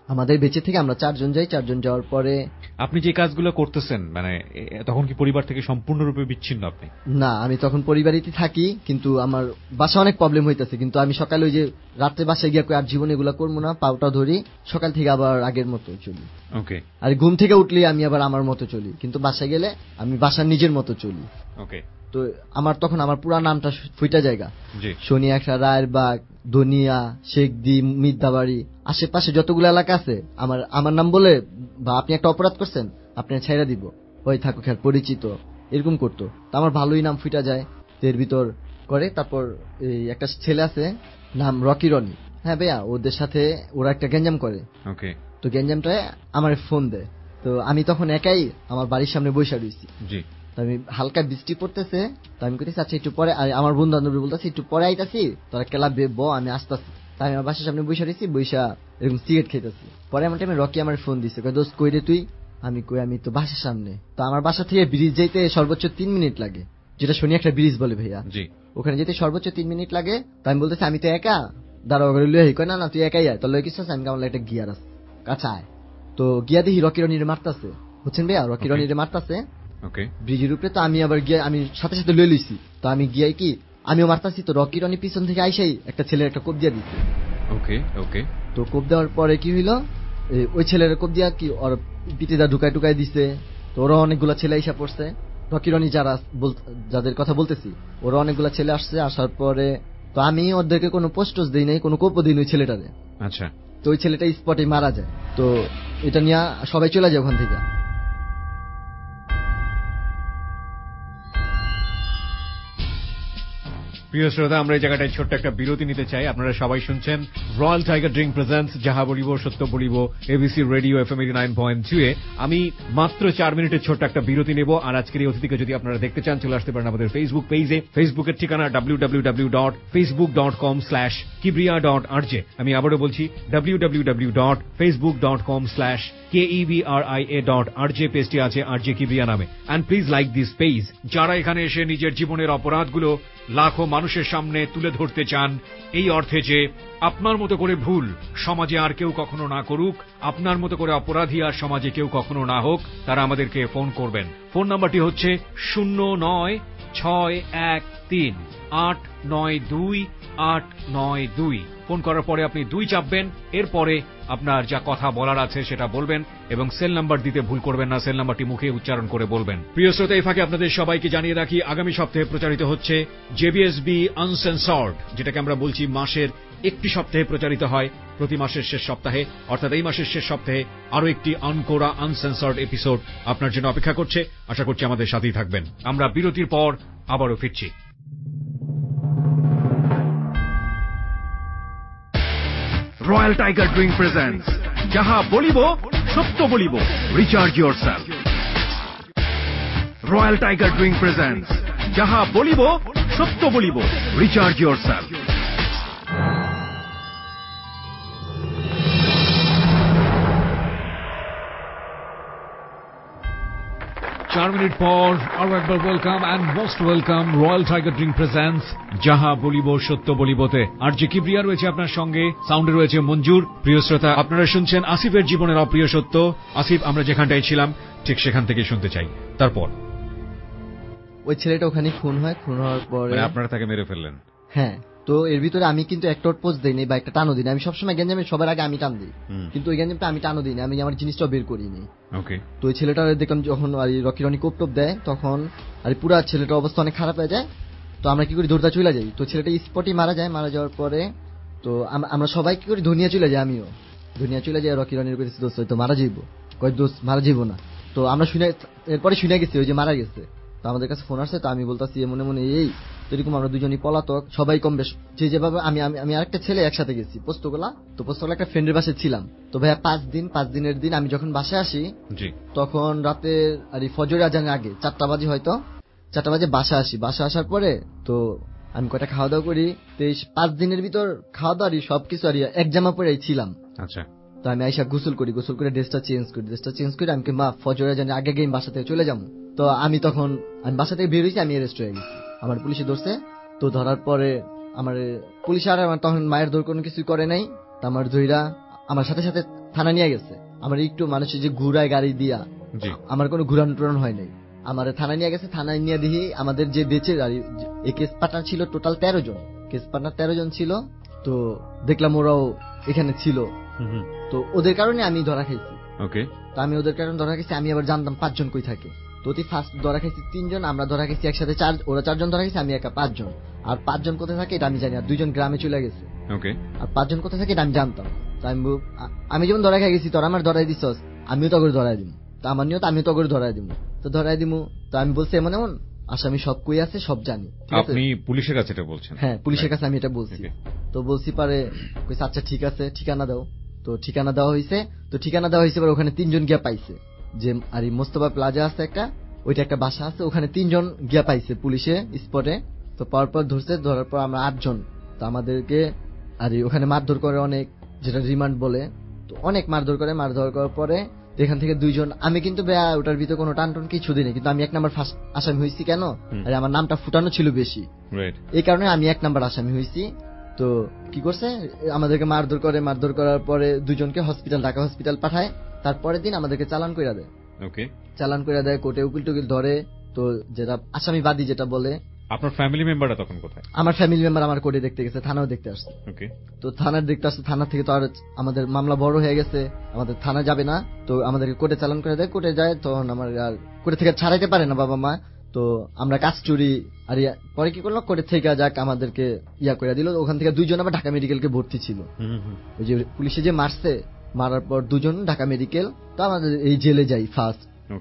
আমাদের বেঁচে থেকে আমরা 4 জন যাই। 4 জন যাওয়ার পরে আপনি যে কাজগুলো করতেছেন মানে তখন কি পরিবার থেকে সম্পূর্ণরূপে বিচ্ছিন্ন আপনি? না, আমি তখন পরিবারেই থাকি, কিন্তু আমার বাসা অনেক প্রবলেম হইতেছে। কিন্তু আমি সকালে ওই যে রাত্রে বাসায় গিয়ে আর জীবনে এগুলো করবো না, পাউটা ধরি, সকাল থেকে আবার আগের মতো চলি। ওকে। আর ঘুম থেকে উঠলে আমি আবার আমার মতো চলি, কিন্তু বাসায় গেলে আমি বাসার নিজের মতো চলি। ওকে। তো আমার তখন আমার পুরা নামটা ফুইটা জায়গা, জি। শনি একটা, রায়েরবাগ, ধনিয়া, শেখদি, মিদ্দাবাড়ি, আশেপাশে যতগুলো এলাকা আছে আমার নাম বলে বা আপনি একটা অপরাধ করছেন আপনার ছাইরা দিব, ওই থাকুক আর পরিচিত, এরকম করতো। তো আমার ভালোই নাম ফুইটা যায়, এর ভিতর করে। তারপর এই একটা ছেলে আছে নাম রকি রনি, হ্যাঁ ভাইয়া, ওদের সাথে ওরা একটা গ্যাঞ্জাম করে। ওকে। তো গ্যাঞ্জামটায় আমার ফোন দেয়, তো আমি তখন একাই আমার বাড়ির সামনে বসে রয়েছি। জি। আমি হালকা বৃষ্টি পড়তেছে, তো আমি কইতেছি আচ্ছা একটু পরে, আমার বন্ধু বান্ধব বলতেছি একটু পরে আইতাছি, তোরা ক্লাবে আমি আসতেছি। তাই আমার বাসার সামনে বসে রয়েছি, বৈশা এরকম সিগারেট খেতেছি। পরে আমার টাইমে রকি আমার ফোন দিচ্ছে, দোস্ত কই রে তুই? আমি কই আমি তো বাসার সামনে। তো আমার বাসা থেকে ব্রিজ যাইতে সর্বোচ্চ 3 মিনিট লাগে, যেটা শুনি একটা ব্রিজ বলে ভাইয়া। জি। ওখানে যেতে সর্বোচ্চ 3 মিনিট লাগে। তো আমি বলতেছি আমি তো একা, দাঁড়াও করে লুয়ে কই না না তুই একাই আয়, তোর লয় কিছু আছে? আমি কেমন একটা গিয়ার আছে কাছে আয়। তো গিয়া দেখি রকি রনিরে মারতাছে, বুঝছেন ভাইয়া, রকি রনিরে মারতাছে ওকে। ব্রিজের উপরে। তো আমি আবার গিয়ে আমি সাথে সাথে লয়ে লইছি। তো আমি গিয়ে কি আমিও মারতাছি, তো রকি রনি পিছন থেকে আইসাই একটা ছেলের একটা কোপ দিয়া দিচ্ছে। ওকে। ওকে। তো কোপ দেওয়ার পরে কি হইলো, ওই ছেলের কোপ দিয়া কি ওর পিটিদা ঢুকাই দিছে। তো ওরা অনেকগুলা ছেলে আইসা পড়ছে, রকি রনি যাদের কথা বলতেছি, ওরা অনেকগুলা ছেলে আসছে। আসার পরে তো আমি ওদেরকে কোনো পোস্টস দিই নাই, কোনো কোপও দিই ওই ছেলেটারে। আচ্ছা। তো ওই ছেলেটা স্পটে মারা যায়। তো এটা নিয়ে সবাই চলে যায় ওখান থেকে। প্রিয় শ্রোতা, আমরা এই জায়গাটায় ছোট্ট একটা বিরতি নিতে চাই। আপনারা সবাই শুনছেন রয়্যাল টাইগার ড্রিঙ্ক প্রেজেন্টস যাহা বলিব সত্য বলিব, এবিসি রেডিও FM 89.2 এ। আমি মাত্র 4 মিনিটের ছোট্ট একটা বিরতি নেব। আর আজকের এই অতিথিকে যদি আপনারা দেখতে চান, চলে আসতে পারেন আমাদের ফেসবুক পেজে। ফেসবুকের ঠিকানা www.facebook.com/kibria.rj। আমি আবারও বলছি www.facebook.com/KEBRIA.RJ। পেজটি আছে RJ কিবরিয়া নামে। And please like this page. যারা এখানে এসে নিজের জীবনের অপরাধগুলো লাখো মানুষের সামনে তুলে ধরতে চান, এই অর্থে যে আপনার মতো করে ভুল সমাজে আর কেউ কখনো না করুক, আপনার মতো করে অপরাধী আর সমাজে কেউ কখনো না হোক, তারা আমাদেরকে ফোন করবেন। ফোন নাম্বারটি হচ্ছে 096113892892। ফোন করার পরে আপনি 2 চাপবেন, এরপরে আপনার যা কথা বলার আছে সেটা বলবেন, এবং সেল নাম্বার দিতে ভুল করবেন না, সেল নাম্বারটি মুখে উচ্চারণ করে বলবেন। প্রিয় শ্রোতা, এই ফাঁকে আপনাদের সবাইকে জানিয়ে রাখি, আগামী সপ্তাহে প্রচারিত হচ্ছে জেবিএসবি আনসেন্সর্ড, যেটাকে আমরা বলছি মাসের একটি সপ্তাহে প্রচারিত হয় প্রতি মাসের শেষ সপ্তাহে। অর্থাৎ এই মাসের শেষ সপ্তাহে আরো একটি আনকোরা আনসেন্সর্ড এপিসোড আপনার জন্য অপেক্ষা করছে। আশা করছি আমাদের সাথেই থাকবেন। আমরা বিরতির পর আবারও ফিরছি। রয়্যাল টাইগার ড্রিঙ্ক প্রেজেন্টস যাহা বলিব সত্য বলিব, recharge yourself. Royal Tiger drink presents যাহা বলিব সত্য বলিব, রিচার্জ ইয়োরসেলফ। 4 মিনিট পর আরো একবার welcome and most welcome Royal Tiger drink presents যাহা বলিব সত্য বলিবতে। RJ কিবরিয়া রয়েছে আপনার সঙ্গে, সাউন্ডে রয়েছে মঞ্জুর। প্রিয় শ্রোতা, আপনারা শুনছেন আসিফের জীবনের অপ্রিয় সত্য। আসিফ, আমরা যেখানটায় ছিলাম ঠিক সেখান থেকে শুনতে চাই। তারপর ওই ছেলেটা ওখানে খুন হয়, খুন হওয়ার পরে আপনারা তাকে মেরে ফেললেন? হ্যাঁ। তো এর ভিতরে আমি কিন্তু একটা পোস্ট দিইনি বা একটা টানও দিই, আমি সবসময় গ্যাঞ্জামে সবার আগে আমি টান দিই, কিন্তু ওই গ্যাঞ্জামটা আমি টানও দিই না, আমি আমার জিনিসটাও বের করিনি। ওকে। তো ওই ছেলেটা দেখলাম যখন রকি রনি কোপ টোপ দেয়, তখন পুরা ছেলেটার অবস্থা অনেক খারাপ হয়ে যায়। তো আমরা কি করি, দৌড়টা চলে যাই। তো ছেলেটা স্পটই মারা যায়। মারা যাওয়ার পরে তো আমরা সবাই কি করি, ধনিয়া চলে যাই। আমিও ধনিয়া চলে যাই। রকি রনির কাছে দোস্ত তো মারা যাইব, কয় দোস্ত মারা যাইব না। তো আমরা এরপরে শুনে গেছি ওই যে মারা গেছে। তো আমাদের কাছে ফোন আসছে, তো আমি বলতেছি মনে মনে এই এরকম আমরা দুজনই পলাতক, সবাই কম বেশ যেভাবে আমি আরেকটা ছেলে একসাথে গেছি পোস্তগোলা। তো পোস্তগোলা একটা ফ্রেন্ডের বাসায় ছিলাম। তো ভাইয়া 5 দিনের দিন আমি যখন বাসায় আসি, তখন রাতে ফজর আজানের আগে 4টা বাজে, হয়তো 4টা বাজে বাসা আসি। বাসা আসার পরে তো আমি কয়টা খাওয়া দাওয়া করি। 5 দিনের ভিতর খাওয়া দাওয়া সবকিছু এক জামা পরে ছিলাম। আচ্ছা। তো আমি আইসা গোসল করে ড্রেসটা চেঞ্জ করি। আমি মা ফজর আজানের আগে গিয়ে বাসা থেকে চলে যাবো। তো আমি বাসা থেকে বের হয়েছি, আমি অ্যারেস্ট হয়ে গেছি। আমার পুলিশে ধরছে। তো ধরার পরে আমার পুলিশ আর তখন মায়ের দৌড় কোনো কিছু করে নাই। আমার ধইরা আমার সাথে সাথে থানা নিয়ে গেছে। আমার একটু মানুষের যে ঘুরায় গাড়ি দিয়া, আমার কোনো ঘুরান টুরান হয় নাই। আমার থানা নিয়ে গেছে, থানায় নিয়ে দেখি আমাদের যে বেঁচে এই কেস পার্টনার ছিল টোটাল 13 জন, কেস পার্টনার 13 জন ছিল। তো দেখলাম ওরাও এখানে ছিল, তো ওদের কারণে আমি ধরা খাইছি। তো আমি ওদের কারণে ধরা খাইছি, আমি আবার জানতাম 5 জন কই থাকে। তো অতি ফার্স্ট ধরা খাইছি 3 জন, আমরা ধরা খাইছি একসাথে 4, ওরা 4 জন ধরা খাইছি, আমি একা 5 জন। আর 5 জন কোথায় থাকে এটা আমি জানি, আর 2 জন গ্রামে চলে গেছে। আর 5 জন কোথায় থাকে এটা আমি জানতাম। তো আমি যেমন ধরা খাই গেছি, তোরা আমার ধরাই দিছস, আমিও তো করে ধরাই দিব। তো আমার নিয়ত আমিও তো করে ধরাই দিব, তো ধরাই দিব। তো আমি বলছি এমন এমন আসামি সব কই আছে সব জানি। আপনি পুলিশের কাছে এটা বলছেন? হ্যাঁ, পুলিশের কাছে আমি এটা বলছি। তো বলছি পারে কইছে আচ্ছা ঠিক আছে ঠিকানা দাও। তো ঠিকানা দেওয়া হয়েছে। তো ঠিকানা দেওয়া হয়েছে, ওখানে 3 জন গিয়া পাইছে। যে আর মোস্তফা প্লাজা আছে একটা, ওইটা একটা বাসা আছে, ওখানে 3 জন গিয়া পাইছে পুলিশে স্পটে। তো পাওয়ার পর ধরছে, ধরার পর আমরা 8 জন। তো আমাদেরকে আর ওখানে মারধর করে অনেক, যেটা রিমান্ড বলে। তো অনেক মারধর করে, মারধর করার পরে এখান থেকে 2 জন, আমি কিন্তু ওটার ভিতরে কোনো টানটন কিছু দিই, কিন্তু আমি 1 নাম্বার ফার্স্ট আসামি হয়েছি। কেন? আর আমার নামটা ফুটানো ছিল বেশি, এই কারণে আমি 1 নাম্বার আসামি হয়েছি। তো কি করছে, আমাদেরকে মারধর করে, মারধর করার পরে 2 জনকে ঢাকা হসপিটাল পাঠায়। তারপরের দিন আমাদেরকে চালান কইরা দেয়। চালান কইরা দেয়, কোর্টে উকিল টুকিল ধরে। তো যেটা আসামিবাদী যেটা বলে। আপনার ফ্যামিলি মেম্বাররা তখন কোথায়? আমার ফ্যামিলি মেম্বার আমার কোর্টে দেখতে গেছে, থানাও দেখতে আসছে। তো থানার দেখতে আসছে, থানা থেকে তো আর আমাদের মামলা বড় হয়ে গেছে, আমাদের থানা যাবে না। তো আমাদেরকে কোর্টে চালান করে দেয়, কোর্টে যায়। তখন আমার আর কোর্টে থেকে ছাড়াইতে পারে না বাবা মা। তো আমরা কাজ চুরি আর পরে কি করলো, কোর্টে থেকে যাক আমাদেরকে করে দিল। ওখান থেকে 2 জন আবার ঢাকা মেডিকেলকে ভর্তি ছিল। ওই যে পুলিশে যে মারছে, মারার পর 2 জন ঢাকা মেডিকেল। তো আমাদের এই জেলে যাই ফার্স্ট।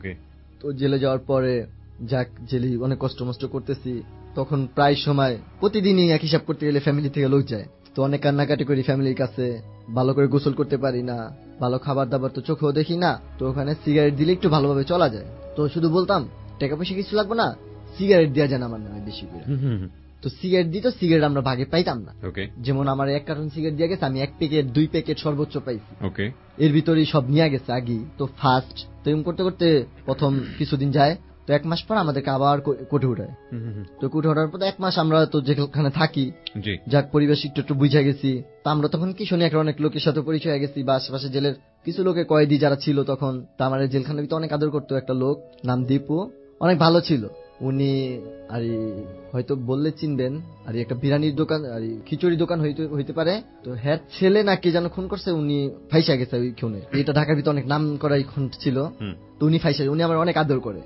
তো জেলে যাওয়ার পরে যাক, জেলে অনেক কষ্ট মষ্ট করতেছি। তখন প্রায় সময় প্রতিদিনই এক হিসাব করতে গেলে ফ্যামিলি থেকে লোক যায়। তো অনেক কান্নাকাটি করি ফ্যামিলির কাছে, ভালো করে গোসল করতে পারি না, ভালো খাবার দাবার তো চোখেও দেখি না। তো ওখানে সিগারেট দিলে একটু ভালোভাবে চলা যায়। তো শুধু বলতাম টাকা পয়সা কিছু লাগবে না, সিগারেট দেওয়া যায় আমার নামে বেশি করে। তো সিগারেট দিত, সিগারেট আমরা ভাগে পাইতাম না। যেমন আমার 1 কার্টন সিগারেট দিয়ে গেছে, আমি 1 প্যাকেট 2 প্যাকেট সর্বোচ্চ পাইছি। এর ভিতরেই সব নিয়ে গেছে আগেই। তো ফার্স্ট তো এরকম করতে করতে প্রথম কিছুদিন যায়। তো 1 মাস পর আমাদেরকে আবার কোর্টে উঠায়। তো কোর্টে ওঠার পর 1 মাস আমরা তো যেখানে থাকি, যাক পরিবেশ একটু বুঝা গেছি। তো আমরা তখন কি শুনি, একটা অনেক লোকের সাথে পরিচয় হয়ে গেছি, বা আশেপাশে জেলের কিছু লোকে কয়েদি যারা ছিল তখন। তো আমার জেলখানার ভিতরে অনেক আদর করতো একটা লোক, নাম দীপু, অনেক ভালো ছিল উনি। আর হয়তো বললে চিনবেন, আর একটা বিরিয়ানির দোকান আর খিচুড়ি দোকান হইতে পারে। তো হ্যাঁ ছেলে না কে যেন খুন করছে, উনি ফাইসা গেছে ওই খুনে। এটা ঢাকার ভিতরে অনেক নাম করা খুন ছিল। তো উনি ফাইসা, উনি আমার অনেক আদর করে।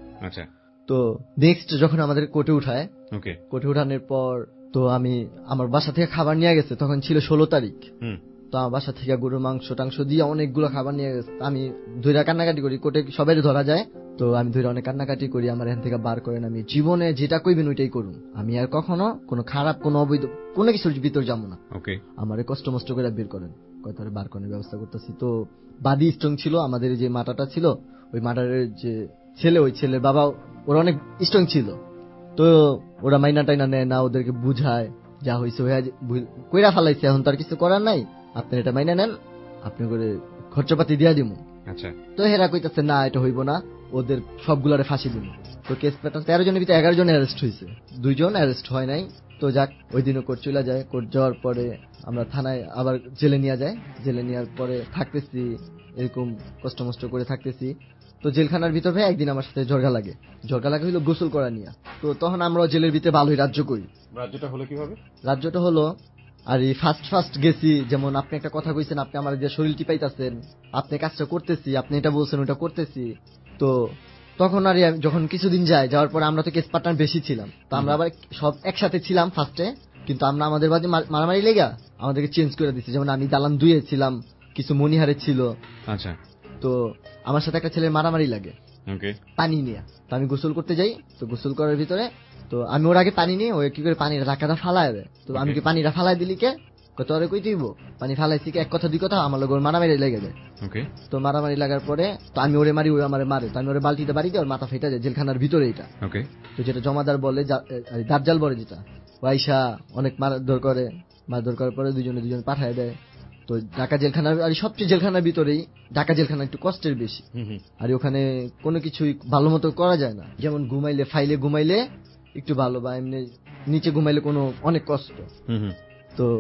তো নেক্সট যখন আমাদের কোর্টে উঠায়, কোর্টে উঠানোর পর তো আমি আমার বাসা থেকে খাবার নিয়ে গেছে, তখন ছিল 16 তারিখ। তো আমার বাসা থেকে গরুর মাংস টাংস দিয়ে অনেকগুলো খাবার নিয়ে গেছে। আমি ধৈর্য কান্নাকাটি করি, কোর্টে সবাই ধরা যায়। তো আমি ধৈর্য অনেক কান্নাকাটি করি, আমার এখান থেকে বার করেন। আমি জীবনে যেটা কইবেন ওইটাই করুন, আমি আর কখনো কোনো খারাপ কোনো অবৈধ কোনো কিছুর ভিতর যাবো না। আমার কষ্ট মষ্ট করে বের করেন, কয়তারে বার করার ব্যবস্থা করতেছি। তো বাদী স্ট্রং ছিল, আমাদের যে মাটাটা ছিল, ওই মাটারের যে ছেলে, ওই ছেলের বাবা, ওরা অনেক স্ট্রং ছিল। তো ওরা মাইনা টাইনা নেয় না, ওদেরকে বুঝায় যা হয়েছে কইরা ফালাইছে, এখন তার কিছু করার নাই, আপনি এটা মাইনা নেন, আপনি করে খরচাপাতি দিয়া দিব। তো হেরা কইতাছে না এটা হইব না, ওদের সবগুলারে ফাঁসি দিব। তো কেস প্যাটার্ন 13 জনের ভিতরে 11 জন অ্যারেস্ট হয়েছে, 2 জন অ্যারেস্ট হয় নাই। তো যাক, ওই দিনও কোর্ট চলে যায়। কোর্ট যাওয়ার পরে আমরা থানায় আবার জেলে নিয়ে যায়। জেলে নেওয়ার পরে থাকতেছি, এরকম কষ্ট মষ্ট করে থাকতেছি। তো জেলখানার ভিতরে একদিন আমার সাথে ঝগড়া লাগে হইলো গোসল করা নিয়ে। তো তখন আমরা জেলের ভিতরে ভালোই রাজ্য করি। রাজ্যটা হলো কিভাবে? রাজ্যটা হলো আর ফার্স্ট গেছি, যেমন আপনি একটা কথা কইছেন, আপনি আমার যে শরীর টিপাইতেছেন, আপনি কাজটা করতেছি, আপনি এটা বলছেন ওটা করতেছি। তো তখন আর যখন কিছুদিন যাওয়ার পরে আমরা তো কেস পার্টনার বেশি ছিলাম। তো আমরা আবার সব একসাথে ছিলাম ফার্স্টে, কিন্তু আমরা আমাদের বাদে মারামারি লেগা আমাদেরকে চেঞ্জ করে দিচ্ছি। যেমন আমি দালান 2 এ ছিলাম, কিছু মনিহারে ছিল। আচ্ছা। তো আমার সাথে একটা ছেলের মারামারি লাগে পানি নিয়ে। তো আমি গোসল করতে যাই, তো গোসল করার ভিতরে তো আমি ওর আগে পানি নিয়ে, ওই কি করে পানির রাখাটা ফালায় দেয়। তো আমি কি পানিটা ফালাই দিলি কে, তোরে কই দিব পানি ফালাইছি, এক কথা 2 কথা আমার লোক মারামারি লেগে যায়। তো মারামারি লাগার পরে তো আমি ওরে মারি, ওই আমার মারে। তো আমি ওরে বালতিতে বাড়ি দিই, ওর মাথা ফেটে যায় জেলখানার ভিতরে। এটা তো যেটা জমাদার বলে, দাজ্জাল বলে, যেটা ওয়াইশা অনেক মারধর করে। মারধর করার পরে দুজন পাঠায় দেয়। তো ঢাকা জেলখানার আর সবচেয়ে জেলখানার ভিতরেই ঢাকা জেলখানা একটু কষ্টের বেশি। আর ওখানে কোনো কিছুই ভালো মতো করা যায় না। যেমন ঘুমাইলে, ফাইলে ঘুমাইলে একটু ভালো, বা এমনি নিচে ঘুমাইলে কোনো অনেক কষ্ট। তো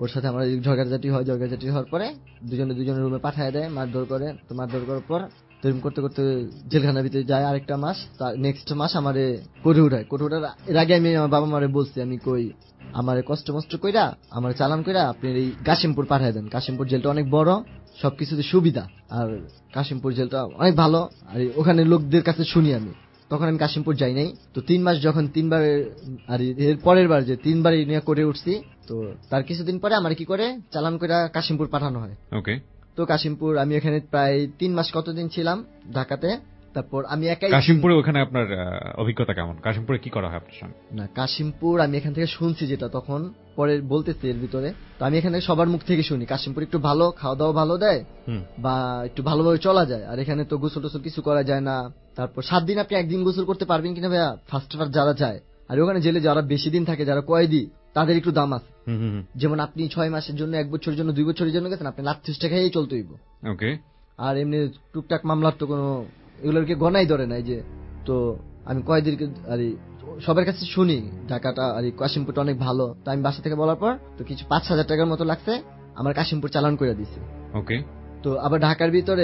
ওর সাথে আমার ঝগড়াঝাটি হওয়ার পরে দুজনের রুমে পাঠিয়ে দেয়, মারধর করে। তো মারধর করার পর তৈরি করতে করতে জেলখানার ভিতরে যায় আরেকটা মাস। তার নেক্সট মাস আমারে কোর্টে উঠায়। কোর্টে উঠার এর আগে আমি আমার বাবা মারে বলছি, আমি কই আমারে কষ্ট মষ্ট কইরা আমার চালান কইরা আপনি এই কাশিমপুর পাঠিয়ে দেন। কাশিমপুর জেলটা অনেক বড়, সবকিছুতে সুবিধা, আর কাশিমপুর জেলটা অনেক ভালো। আর ওখানে লোকদের কাছে শুনি আমি, তখন আমি কাশিমপুর যাই নাই। তো 3 মাস যখন 3বার, আর এর পরের বার যে 3বার নিয়ে করে উঠছি, তো তার কিছুদিন পরে আমার কি করে চালান কইরা কাশিমপুর পাঠানো হয়। ওকে। তো কাশিমপুর আমি এখানে প্রায় 3 মাস কতদিন ছিলাম ঢাকাতে। তারপর আমি একাই কাশিমপুরে ওখানে আপনার অভিজ্ঞতা কেমন? কাশিমপুরে কি করা হয় আপনার সঙ্গে? না, কাশিমপুর আমি এখান থেকে শুনছি, যেটা তখন পরে বলতেছি এর ভিতরে। তো আমি এখানে সবার মুখ থেকে শুনি কাশিমপুর একটু ভালো, খাওয়া দাওয়া ভালো দেয় বা একটু ভালোভাবে চলা যায়। আর এখানে তো গোসল টোসল কিছু করা যায় না। তারপর 7 দিন আপনি একদিন গোসল করতে পারবেন কিনা ভাইয়া, ফার্স্ট যারা যায়। আর ওখানে জেলে যারা বেশি দিন থাকে, যারা কয়েদি, তাদের একটু দাম আছে। যেমন আপনি 6 মাসের জন্য, 1 বছরের জন্য, 2 বছরের জন্য গেছেন, আপনি 1,30,000 টাকাই চলতে হইব। ওকে। আর এমনি টুকটাক মামলার তো কোনো এগুলোকে গণাই ধরে নাই যে। তো আমি কয়েদিনকে আর সবার কাছে শুনি ঢাকাটা আর কাশিমপুরটা অনেক ভালো। তো আমি বাসা থেকে বলার পর তো কিছু 5,000 টাকার মতো লাগছে, আমার কাশিমপুর চালান করে দিছে। ওকে। তো আবার ঢাকার ভিতরে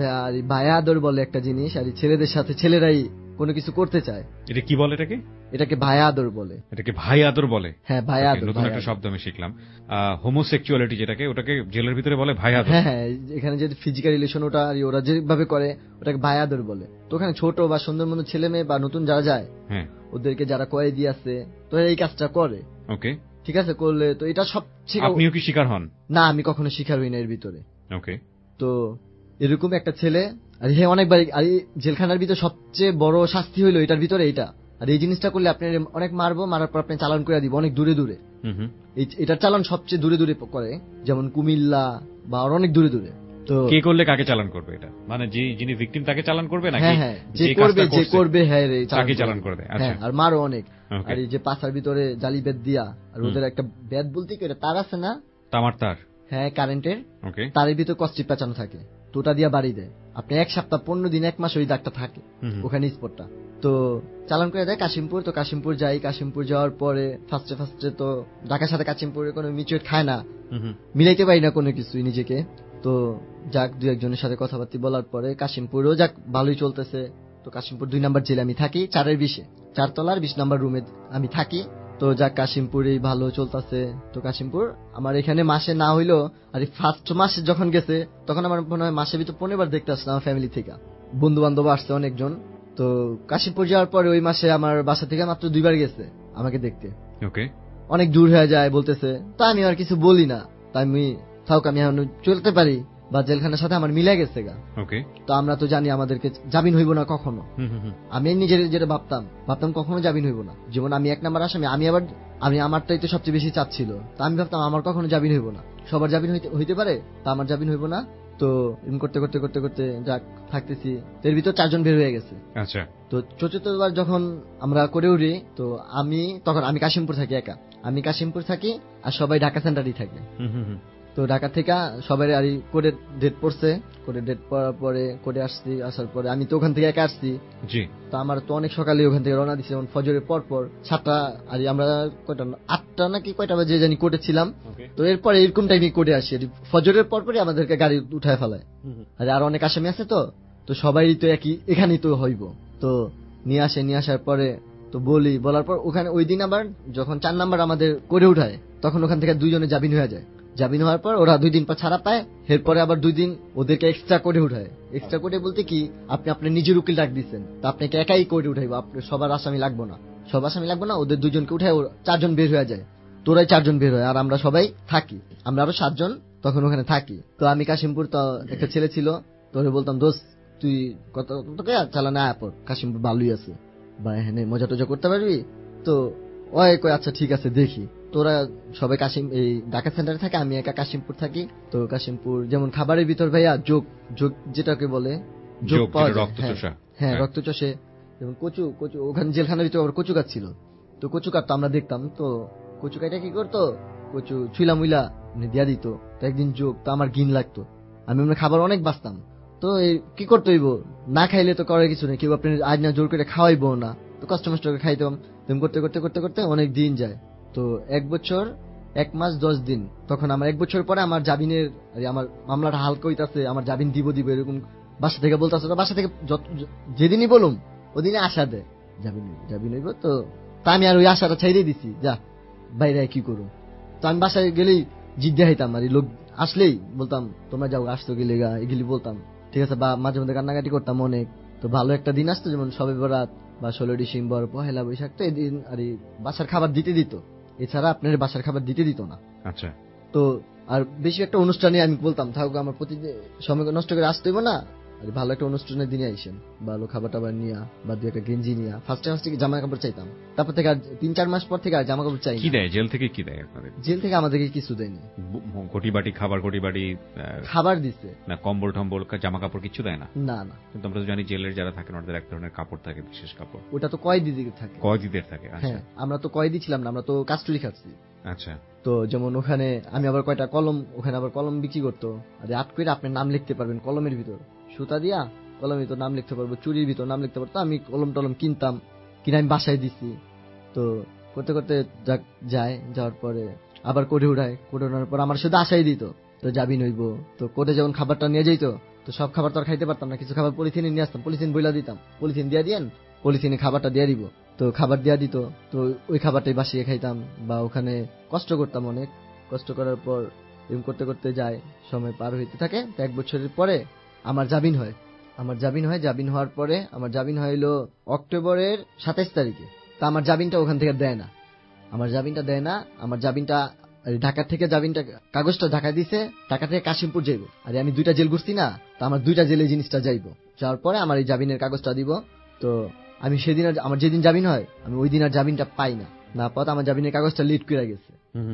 ভায়া আদর বলে একটা জিনিস, আর ছেলেদের সাথে ছেলেরাই কোনো কিছু করতে চায়। এটা কি বলে? এটাকে ভায়া আদর বলে। এটাকে ভাই আদর বলে? হ্যাঁ, ভায়া আদর। নতুন একটা শব্দ আমি শিখলাম, হোমোসেক্সুয়ালিটি, যেটাকে ওটাকে জেলের ভিতরে বলে ভাই আদর। হ্যাঁ, এখানে যে ফিজিক্যাল রিলেশন ওটা ওরা যেভাবে করে ওটাকে ভায়া আদর বলে। তো ওখানে ছোট বা সুন্দরবন ছেলে মেয়ে বা নতুন যারা যায়, হ্যাঁ, ওদেরকে যারা কয়েদি আছে তো এই কাজটা করে। ওকে, ঠিক আছে, করলে তো এটা সবচেয়ে। আপনিও কি শিকার হন? না, আমি কখনো শিকার হই না এর ভিতরে। ওকে। তো এরকম একটা ছেলে, আর হ্যাঁ অনেকবার, আর জেলখানার ভিতরে সবচেয়ে বড় শাস্তি হইলো এটার ভিতরে এইটা। আর এই জিনিসটা করলে আপনি অনেক মারবো, মারার পর আপনি চালান করে দিব অনেক দূরে দূরে। এটার চালান সবচেয়ে দূরে দূরে করে, যেমন কুমিল্লা বা অনেক দূরে দূরে। তো কে করলে কাকে চালান করবে? এটা মানে যিনি ভিকটিম তাকে চালান করবে নাকি? হ্যাঁ, যে করবে হ্যাঁ তাকে চালান করবে। আচ্ছা, আর মারও অনেক। আর এই যে পাশার ভিতরে জালি বেদ দিয়া, আর ওদের একটা বেদ বলতে কি, তার আছে না, তামার তার, হ্যাঁ কারেন্টের, তারের ভিতরে কষ্টি পেঁচানো থাকে, তো ওটা দিয়া বাড়ি দেয়। আপনি 1 সপ্তাহ 15 দিন 1 মাস ওই দাগটা থাকে ওখানে স্পটটা। তো চালান করে দেয় কাশিমপুর। তো কাশিমপুর যাই, কাশিমপুর যাওয়ার পরে ফার্স্টে তো ঢাকার সাথে কাশিমপুরে কোনো মিউচুয়েট খায় না, মিলাইতে পারি না কোনো কিছুই নিজেকে। তো যাক 2-1 জনের সাথে কথাবার্তা বলার পরে কাশিমপুরও যাক ভালোই চলতেছে। তো কাশিমপুর 2 নম্বর জেলে আমি থাকি, 4-20 4 তলার 20 নম্বর রুমে আমি থাকি। তো যাক কাশিমপুরেই ভালো চলতেছে। তো কাশিমপুর আমার এখানে মাসে না হইলো, আর ফার্স্ট মাসে যখন গেছে তখন আমার মনে হয় মাসের ভিতর 15 বার দেখতে আসছে আমার ফ্যামিলি থেকে, বন্ধু বান্ধব আসছে অনেকজন। তো কাশিমপুর যাওয়ার পরে ওই মাসে আমার বাসা থেকে মাত্র 2 বার গেছে আমাকে দেখতে। ওকে, অনেক দূর হয়ে যায় বলতেছে, তো আমি আর কিছু বলি না, তাই আমি থাক, আমি এখন চলতে পারি, বা জেলখানার সাথে আমার মিলে গেছে গা। ওকে। তো আমরা তো জানি আমাদেরকে জামিন হইব না কখনো। আমি নিজের যেটা ভাবতাম কখনো জামিন হইব না। যেমন আমি 1 নাম্বার আসামি, আমি আমারটাই তো সবচেয়ে বেশি চাপ ছিল। তো আমি ভাবতাম আমার কখনো জামিন হইব না, সবার জামিন হইতে পারে, তা আমার জামিন হইব না। তো এরকম করতে করতে করতে করতে যাক থাকতেছি, এর ভিতর 4 জন বের হয়ে গেছে। আচ্ছা। তো 44বার যখন আমরা করে উঠি, তো আমি কাশিমপুর থাকি একা, আমি কাশিমপুর থাকি আর সবাই ঢাকা সেন্টারেই থাকে। তো ঢাকা থেকে সবাই আর কোর্টের ডেট পড়ছে, কোর্টের ডেট পড়ার পরে কোর্টে আসার পরে আমি তো ওখান থেকে একা আসছি। জি। তো আমার তো অনেক সকালে ওখান থেকে রওনা দিছি, যেমন ফজরের পর 7টা, আর আমরা কয়টা 8টা নাকি কয়টা বাজে জানি কোর্টে ছিলাম। তো এরপরে এরকম টাইমে কোর্টে আসি, ফজরের পরপরই আমাদেরকে গাড়ি উঠায় ফেলায়। আর অনেক আসামি আছে, তো সবাই তো এখানেই তো হইব। তো নিয়ে আসার পরে তো বলার পর ওখানে ওই দিন আবার যখন 4 নাম্বার আমাদের করে উঠায়, তখন ওখান থেকে 2 জনে জামিন হয়ে যায়। জামিন হওয়ার পর ওরা 2 দিন পর ছাড়া পায়, এরপরে আবার 2 দিন ওদেরকে এক্সট্রা করে উঠায়। এক্সট্রা করে বলতে কি, আপনি আপনার নিজের উকিল ডাক দিচ্ছেন, তো আপনাকে একাই করে উঠাইব, সবার আসামি লাগবো না, ওদের 2 জনকে উঠায় 4 জন বের হয়ে যায়। তোরাই 4 জন বের হয়, আর আমরা সবাই থাকি, আমরা আরো 7 জন তখন ওখানে থাকি। তো আমি কাশিমপুর, তো একটা ছেলে ছিল, তোরে বলতাম দোস্ত তুই কত চালা না পর, কাশিমপুর ভালোই আছে বা এখানে মজা টজা করতে পারবি। তো ওই কই আচ্ছা ঠিক আছে দেখি। তোরা সবাই এই ঢাকা সেন্টারে থাকে, আমি একা কাশিমপুর থাকি। তো কাশিমপুর যেমন খাবারের ভিতর ভাইয়া যোগ যেটাকে বলে যোগ পাওয়া যায়, হ্যাঁ রক্ত চষে, যেমন কচু ওখানে জেলখানার ভিতরে আবার কচু গাছ ছিল। তো কচু গাছ তো আমরা দেখতাম, তো কচু গাছটা কি করতো, কচু ছুইলা মুইলা দিয়া দিত। তো একদিন যোগ, তো আমার ঘিন লাগতো, আমি খাবার অনেক বাঁচতাম। তো কি করতে হইব, না খাইলে তো করার কিছু নেই, কেউ আপনি আজ না জোর করে খাওয়াইবো না, তো কষ্ট মষ্ট করে খাইতাম। করতে করতে করতে করতে অনেক দিন যায়। তো 1 বছর 1 মাস 10 দিন। তখন আমার 1 বছর পরে আমার জামিনের আমার মামলাটা হালকা হইতাছে, আমার জামিন দিব এরকম বাসা থেকে বলতেছে। বাসা থেকে যেদিনই বলুম ওদিনই আশা দেয় জামিন হইব। তো আমি আর ওই আশাটা ছাইড়ে দিছি, যা বাইরে কি করুম। তো আমি বাসায় গেলেই জিজ্ঞা হইতাম, আর লোক আসলেই বলতাম তোমরা যাও, আসতো গেলে এগুলি বলতাম, ঠিক আছে। বা মাঝে মধ্যে কান্নাকাটি করতাম অনেক। তো ভালো একটা দিন আসতো, যেমন শবে বরাত বা 16 ডিসেম্বর, পহেলা বৈশাখ, তো এদিন আর বাসার খাবার দিতে দিত, এছাড়া আপনার বাসার খাবার দিতে দিত না। আচ্ছা। তো আর বেশি একটা অনুষ্ঠানে আমি বলতাম থাকুক, আমার প্রতিদিন সময় নষ্ট করে আসতে হইব না, আর ভালো একটা অনুষ্ঠানের দিনে আইসেন, ভালো খাবার টাবার নিয়া বা 2 একটা গেঞ্জি নিয়া। ফার্স্টে জামা কাপড় চাইতাম, তারপর থেকে আর 3-4 মাস পর থেকে আর জামা কাপড় চাই। কি দেয় জেল থেকে? কি দেয় আপনাদের? জেল থেকে আমাদেরকে কিছু দেয়নি। কোটিবাটি খাবার, কোটিবাটি খাবার দিচ্ছে না, কম্বল টম্বল, জামা কাপড় কিছু দেয় না? না না। কিন্তু আমরা তো জানি জেলের যারা থাকেন ওদের এক ধরনের কাপড় থাকে, বিশেষ কাপড়। ওটা তো কয়েদিদের থাকে। কয়েদিদের থাকে? হ্যাঁ, আমরা তো কয়েদি ছিলাম না, আমরা তো কাস্টডি খাচ্ছি। আচ্ছা। তো যেমন ওখানে আমি আবার কয়টা কলম, ওখানে আবার কলম বিক্রি করতো, আর 8 করে আপনার নাম লিখতে পারবেন কলমের ভিতর, সুতা দিয়া কলমের ভিতর নাম লিখতে পারবো, চুরির ভিতর নাম লিখতে পারতো। আমি কলম টলম কিনতাম, কিনে আমি বাসায় দিছি। তো করতে করতে যাওয়ার পরে আবার কোর্টে উঠানোর পর আমার শুধু আশাই দিত, তো জামিন হইব। তো কোর্টে যখন খাবারটা নিয়ে যাইতো, তো সব খাবার তো আর খাইতে পারতাম না, কিছু খাবার পলিথিনে নিয়ে আসতাম, পলিথিন বইলা দিতাম, পলিথিন দিয়ে দিয়েন, পলিথিনে খাবারটা দিয়ে দিব। তো খাবার দেওয়া দিত, তো ওই খাবারটাই বাসিয়ে খাইতাম। বা ওখানে কষ্ট করতাম, অনেক কষ্ট করার পর এরকম করতে করতে যায়, সময় পার হইতে থাকে। তো 1 বছরের পরে আমার জামিন হয়। জামিন হওয়ার পরে আমার জামিন হইল অক্টোবরের 27 তারিখে। তা আমার জামিনটা ওখান থেকে দেয় না, আমার জামিনটা ঢাকা থেকে কাগজটা ঢাকা দিছে, ঢাকা থেকে কাশিমপুর যাইব। আর আমি 2টা জেল ঘুরছি না, তা আমার 2টা জেলে জিনিসটা যাইব। যাওয়ার পরে আমার এই জামিনের কাগজটা দিব। তো আমি সেদিন আমার যেদিন জামিন হয়, আমি ওই দিন আর জামিনটা পাই না পাওয়া, আমার জামিনের কাগজটা লিড করে গেছে।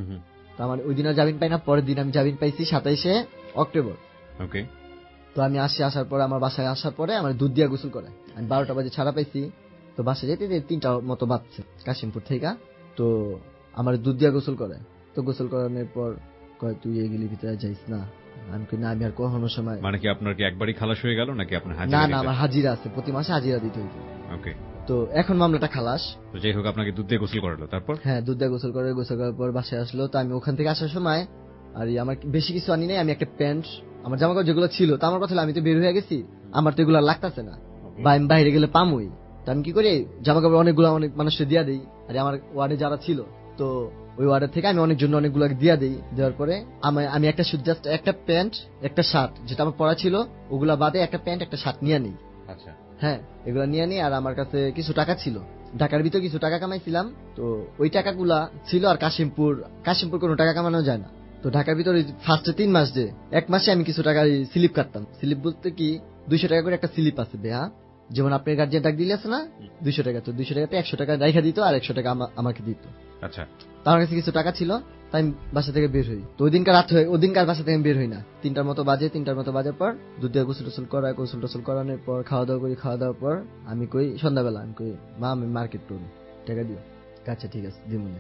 তো আমার ওই দিন আর জামিন পাই না। পরের দিন আমি জামিন পাইছি 27শে অক্টোবর। ওকে। তো আমি আসার পরে আমার বাসায় আসার পরে আমার দুধ দিয়া গোসল করে আমি 12টা বাজে ছাড়া পাইছি। তো বাসায় যেতে 3টা মতো বাজছে কাশিমপুর থেকে। তো আমার দুধ দিয়া গোসল করে। তো গোসল করানোর পর কয় তুই এগুলি ভিতরে যাইস না। আমি কই না, আমি আর কখনো সময়। মানে কি আপনার কি একবারই খালাস হয়ে গেল নাকি আপনার হাজিরা? না, আমার হাজিরা আছে, প্রতি মাসে হাজিরা দিতে হইতো। ওকে। তো এখন মামলাটা খালাস। তো যাই হোক, আপনাকে দুধ দিয়ে গোসল করালো, তারপর? হ্যাঁ, দুধ দিয়ে গোসল করার পর বাসায় আসলো। তো আমি ওখান থেকে আসার সময় আর আমার বেশি কিছু আনি নাই, আমি একটা প্যান্ট, আমার জামা কাপড় যেগুলো ছিল, তা আমার কথা আমি তো বের হয়ে গেছি, আমার তো এগুলো লাগতেছে না, বা আমি বাইরে গেলে পামই। তো আমি কি করি, জামা কাপড় অনেক মানুষের দিয়া দিই। আর আমার ওয়ার্ডে যারা ছিল, তো ওই ওয়ার্ডের থেকে আমি অনেকগুলো দিয়া দিই। দেওয়ার পরে আমি একটা প্যান্ট একটা শার্ট, যেটা আমার পরা ছিল ওগুলা বাদে একটা প্যান্ট একটা শার্ট নিয়ে নিই। আচ্ছা। হ্যাঁ, এগুলো নিয়ে নিই। আর আমার কাছে কিছু টাকা ছিল, ঢাকার ভিতরে কিছু টাকা কামাইছিলাম। তো ওই টাকাগুলা ছিল। আর কাশিমপুর কোনো টাকা কামানো যায় না। তো ঢাকার ভিতরে ফার্স্টে 3 মাস 1 মাসে আমি কিছু টাকা স্লিপ কাটতাম। স্লিপ বলতে কি, 200 টাকা করে একটা স্লিপ আছে বেহা, যেমন আপনার গার্জিয়ান ডাক দিলে আছে না 200 টাকা, তো 200 টাকাতে 100 টাকা রাইখা দিত আর 100 টাকা আমাকে দিত। আচ্ছা। তার কাছে কিছু টাকা ছিল, তাই আমি বাসা থেকে বের হই। তো ওদিনকার বাসা থেকে আমি বের হই না। 3টার মতো বাজার পর দুধ দিয়ে গোসল টোসল করানোর পর খাওয়া দাওয়ার পর আমি কই সন্ধ্যাবেলা আমি কই মা আমি মার্কেট করবো, টাকা দিও। আচ্ছা ঠিক আছে দিমুনে।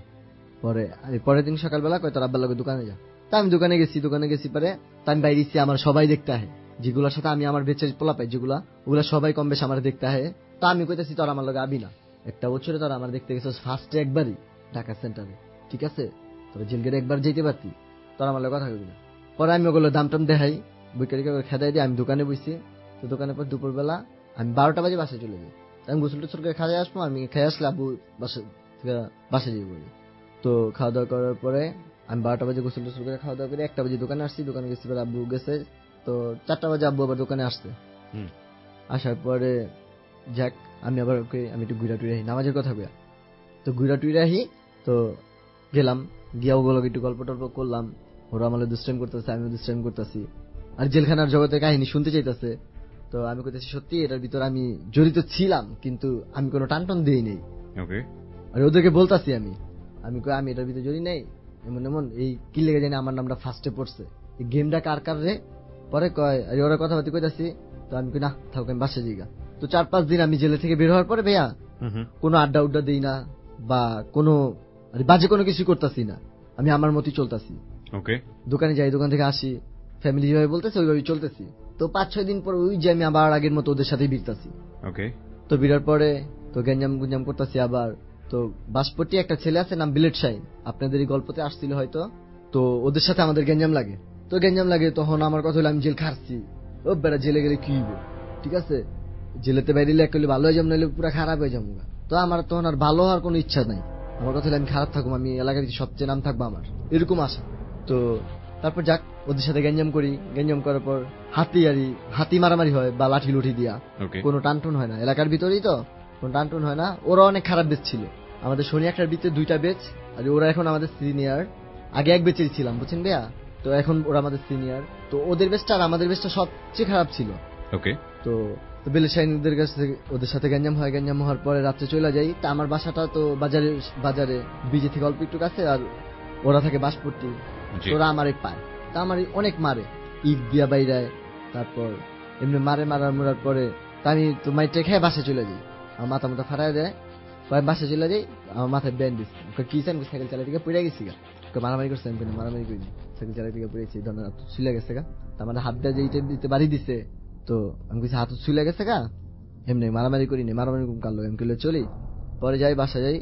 পরের দিন সকালবেলা কয় তোর আব্বার লগে দোকানে যা। তা আমি দোকানে গেছি পরে তা আমি বাইরে আমার সবাই দেখতে আহে, যেগুলোর সাথে আমি আমার বেচে পোলা পাই ওগুলা সবাই কম বেশ আমার দেখতে আহে। তো আমি কইতেছি তোর আমার লগে আবি না, 1 বছরে তোর আমার দেখতে গেছিস ফার্স্টে একবারই ঢাকা সেন্টারে, ঠিক আছে, তোর জেল গেটে একবার যেতে পারতি, তোর আমার লগে কথা কবি না। পরে আমি ওগুলো দাম টাম দেখাই, বইকারি খেদাই দিয়ে আমি দোকানে বসছি। তো দোকানের পর দুপুরবেলা আমি 12টা বাজে বাসায় চলে যাই। আমি গোসল টোসল করে খাওয়া আসবো, আমি খেয়ে আসলে আব্বু বাসায় যাই বলি। তো খাওয়া দাওয়া করার পরে আমি 12টা বাজে গোসল টোসল করে খাওয়া দাওয়া করে 1টা বাজে দোকানে আসছি। দোকানে গেছি পরে আব্বু গেছে, তো 4টা বাজে আব্বু আবার দোকানে আসছে। আসার পরে যাক আমি একটু ঘুরা টুরে নামাজের কথা বলি। তো ঘুরা টুরে আহি, তো গেলাম, গিয়া ওগুলো একটু গল্প টল্প করলাম। ওরা আমার দুষ্টাইম করতেছে, আমিও দুষ্টাইম করতেছি। আর জেলখানার জগতের কাহিনী শুনতে চাইতেছে। তো আমি কইতেছি সত্যি এটার ভিতর আমি জড়িত ছিলাম, কিন্তু আমি কোনো টানটন দিই নেই। আর ওদেরকে বলতাছি আমি এটার ভিতরে জড়ি নেই, এমন এই কি লেগে জানি আমার নামটা ফার্স্টে পড়ছে, এই গেমটা কার রে। পরে কয় আর ওরা কথাবার্তা কইতাছি। তো আমি কই না থাক, আমি বাসা জিগা। তো 4-5 দিন আমি জেলে থেকে বের হওয়ার পরে ভাইয়া কোনো আড্ডা উড্ডা দিই না, বা কোনো বাজে কোনো কিছু করতেছি না, আমি আমার মতই চলতেছি। দোকানে যাই, দোকান থেকে আসি, ফ্যামিলি যেভাবে বলতেছে ওইভাবে চলতেছি। তো 5-6 দিন পর ওই যে আমি আবার আগের মতো ওদের সাথে ভিড়তাছি। তো ভিড়ার পরে তো গেঞ্জাম গুঞ্জাম করতেছি, আবার তো বাসপট্টি একটা ছেলে আছে নাম বিলেট শাইন, আপনাদের এই গল্পতে আসছিল হয়তো। তো ওদের সাথে আমাদের গেঞ্জাম লাগে, তখন আমার কথা হলো আমি জেল খাটছি, ও বেড়া জেলে গেলে কি হইব, ঠিক আছে জেলেতে বাইরে করলে ভালো হয়ে যাবো, নাহলে পুরো খারাপ হয়ে যাবো। তো আমার তখন আর ভালো হওয়ার কোনো ইচ্ছা নাই, আমার কথা হলো আমি খারাপ থাকবো, আমি এলাকার সবচেয়ে নাম থাকবো আমার, এরকম আশা। তো তারপর যাক ওদের সাথে গেঞ্জাম করি, গেঞ্জাম করার পর হাতি মারামারি হয় বা লাঠি লুঠি দিয়া, কোনো টানটুন হয় না, এলাকার ভিতরেই তো কোনো টানটুন হয় না। ওরা অনেক খারাপ বেচ ছিল, আমাদের শনি একটার ভিতরে 2টা বেচ, আর ওরা এখন আমাদের সিনিয়র, আগে এক বেচেই ছিলাম বুঝছেন ভাইয়া, তো এখন ওরা আমাদের সিনিয়র। তো ওদের বেচটা আর আমাদের বেচটা সবচেয়ে খারাপ ছিল। তো বেলেশাইনদের কাছে ওদের সাথে গেঞ্জাম হওয়ার পরে রাত্রে চলে যাই। তা আমার বাসাটা তো বাজারে বিজে থেকে অল্প একটু কাছে, আর ওরা থাকে বাসপট্টি। ওরা আমারে পায়, তা আমার অনেক মারে, ঈদ দিয়া বাইরায়, তারপর এমনি মারার পরে তা আমি তো মাইটে খেয়ে বাসে চলে যাই, আমার মাথা ফাড়ায় দেয়, বাসে চলে যাই, আমার মাথায় ব্যান্ডেজ, কি চান সাইকেল চালাই থেকে পড়ে গেছি গা, মারামারি করছে, আমি মারামারি করিনি, সাইকেল চালাই থেকে পড়েছি, ধন্যবাদ চলে গেছে গা, তার মানে হাত দিয়ে দিতে বাড়ি দিছে, তো আমি কিছু হাত চলে গেছে গা, এমনি মারামারি করিনি, মারামারি কারলো আমি করলে চলি। পরে যাই বাসা যাই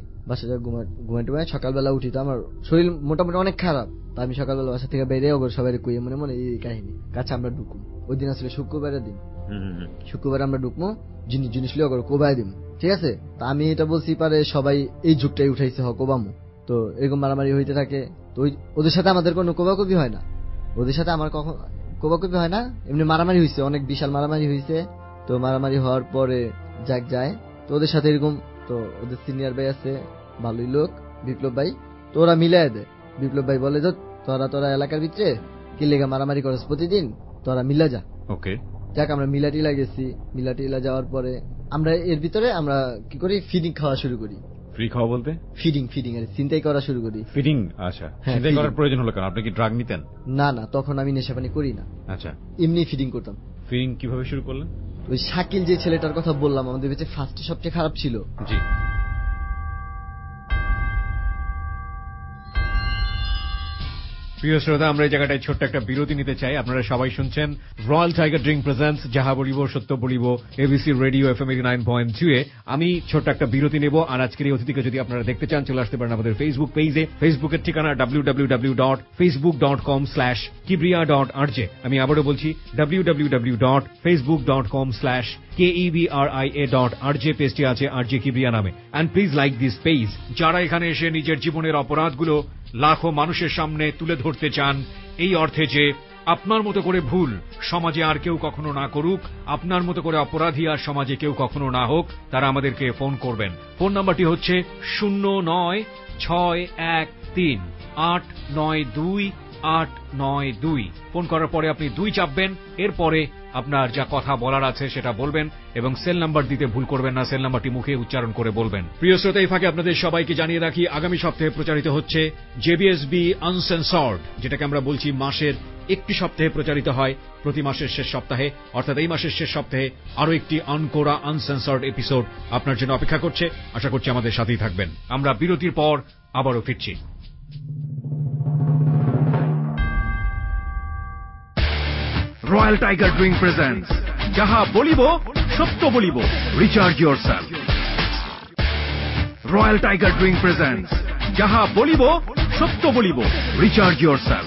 ঘুমাই সকালবেলা উঠি, তো আমার শরীর মোটামুটি অনেক খারাপ, তা আমি সকালবেলা বাসা থেকে বেরিয়ে সবাই কুয়ে মনে এই কাহিনী কাছে আমরা ঢুকুম। ওই দিন আসলে শুক্রবারের দিন, শুক্রবার আমরা ঢুকবো, জিনিস লিয়ে কোবাই দিম, ঠিক আছে। তা আমি এটা বলছি পারে সবাই এই যুগটাই উঠাইছে কোবামু, তো এরকম মারামারি হইতে থাকে। তো ওদের সাথে আমাদের কোনো কোবাকুবি হয় না, ওদের সাথে আমার কখন কোবাকুবি হয় না, এমনি মারামারি হয়েছে, অনেক বিশাল মারামারি হয়েছে। তো মারামারি হওয়ার পরে যায়, তো ওদের সাথে এরকম, তো ওদের সিনিয়র ভাই আছে ভালোই লোক, বিপ্লব ভাই, তো ওরা মিলাই দেয়। বিপ্লব ভাই বলে যে তোরা এলাকার ভিতরে কি লেগে মারামারি করিস প্রতিদিন, তোরা মিলা যা। যাক আমরা মিলাটিলা গেছি, মিলাটিলা যাওয়ার পরে আমরা এর ভিতরে আমরা কি করি, ফিডিং খাওয়া শুরু করি। ফ্রি খাওয়া বলতে ফিডিং আর চিন্তাই করা শুরু করি। ফিডিং, আচ্ছা, চিন্তাই করার প্রয়োজন হলো কেন? আপনি কি ড্রাগ নিতেন? না, তখন আমি নেশাপানি করি না, আচ্ছা, এমনি ফিডিং করতাম। ফিডিং কিভাবে শুরু করলেন? ওই শাকিল যে ছেলেটার কথা বললাম, আমাদের কাছে ফার্স্টে সবচেয়ে খারাপ ছিল। জি। প্রিয় শ্রোতা, আমরা এই জায়গাটায় ছোট্ট একটা বিরতি নিতে চাই। আপনারা সবাই শুনছেন রয়্যাল টাইগার ড্রিঙ্ক প্রেজেন্টস যাহা বলিব সত্য বলিব, এবিসি রেডিও FM 89.2 এ। আমি ছোট্ট একটা বিরতি নেব, আর আজকের এই অতিথিকে যদি আপনারা দেখতে চান চলে আসতে পারেন আমাদের ফেসবুক পেজে। ফেসবুকের ঠিকানা www.facebook.com/kibria.rj। আমি আবারও বলছি www.facebook.com/KEBRIA.RJ, পেজটি আছে RJ কিবরিয়া নামে। And please like this page. যারা এখানে এসে নিজের জীবনের অপরাধগুলো লাখো মানুষের সামনে তুলে ধরতে চান, এই অর্থে যে আপনার মতো করে ভুল সমাজে আর কেউ কখনো না করুক, আপনার মতো করে অপরাধী আর সমাজে কেউ কখনো না হোক, তারা আমাদেরকে ফোন করবেন। ফোন নাম্বারটি হচ্ছে 096113892892। ফোন করার পরে আপনি 2 চাপবেন, এরপরে আপনার যা কথা বলার আছে সেটা বলবেন, এবং সেল নাম্বার দিতে ভুল করবেন না, সেল নাম্বারটি মুখে উচ্চারণ করে বলবেন। প্রিয় শ্রোতা, এই ফাঁকে আপনাদের সবাইকে জানিয়ে রাখি, আগামী সপ্তাহে প্রচারিত হচ্ছে JBSB আনসেন্সর্ড, যেটাকে আমরা বলছি মাসের একটি সপ্তাহে প্রচারিত হয় প্রতি মাসের শেষ সপ্তাহে। অর্থাৎ এই মাসের শেষ সপ্তাহে আরো একটি আনকোরা আনসেন্সর্ড এপিসোড আপনার জন্য অপেক্ষা করছে। আশা করছি আমাদের সাথেই থাকবেন। আমরা বিরতির পর আবারও ফিরছি। রয়্যাল টাইগার ড্রিঙ্ক প্রেজেন্টস যাহা বলিব সত্য বলিব, recharge yourself. Royal Tiger drink presents যাহা বলিব সত্য বলিব, রিচার্জ ইয়োরসেলফ।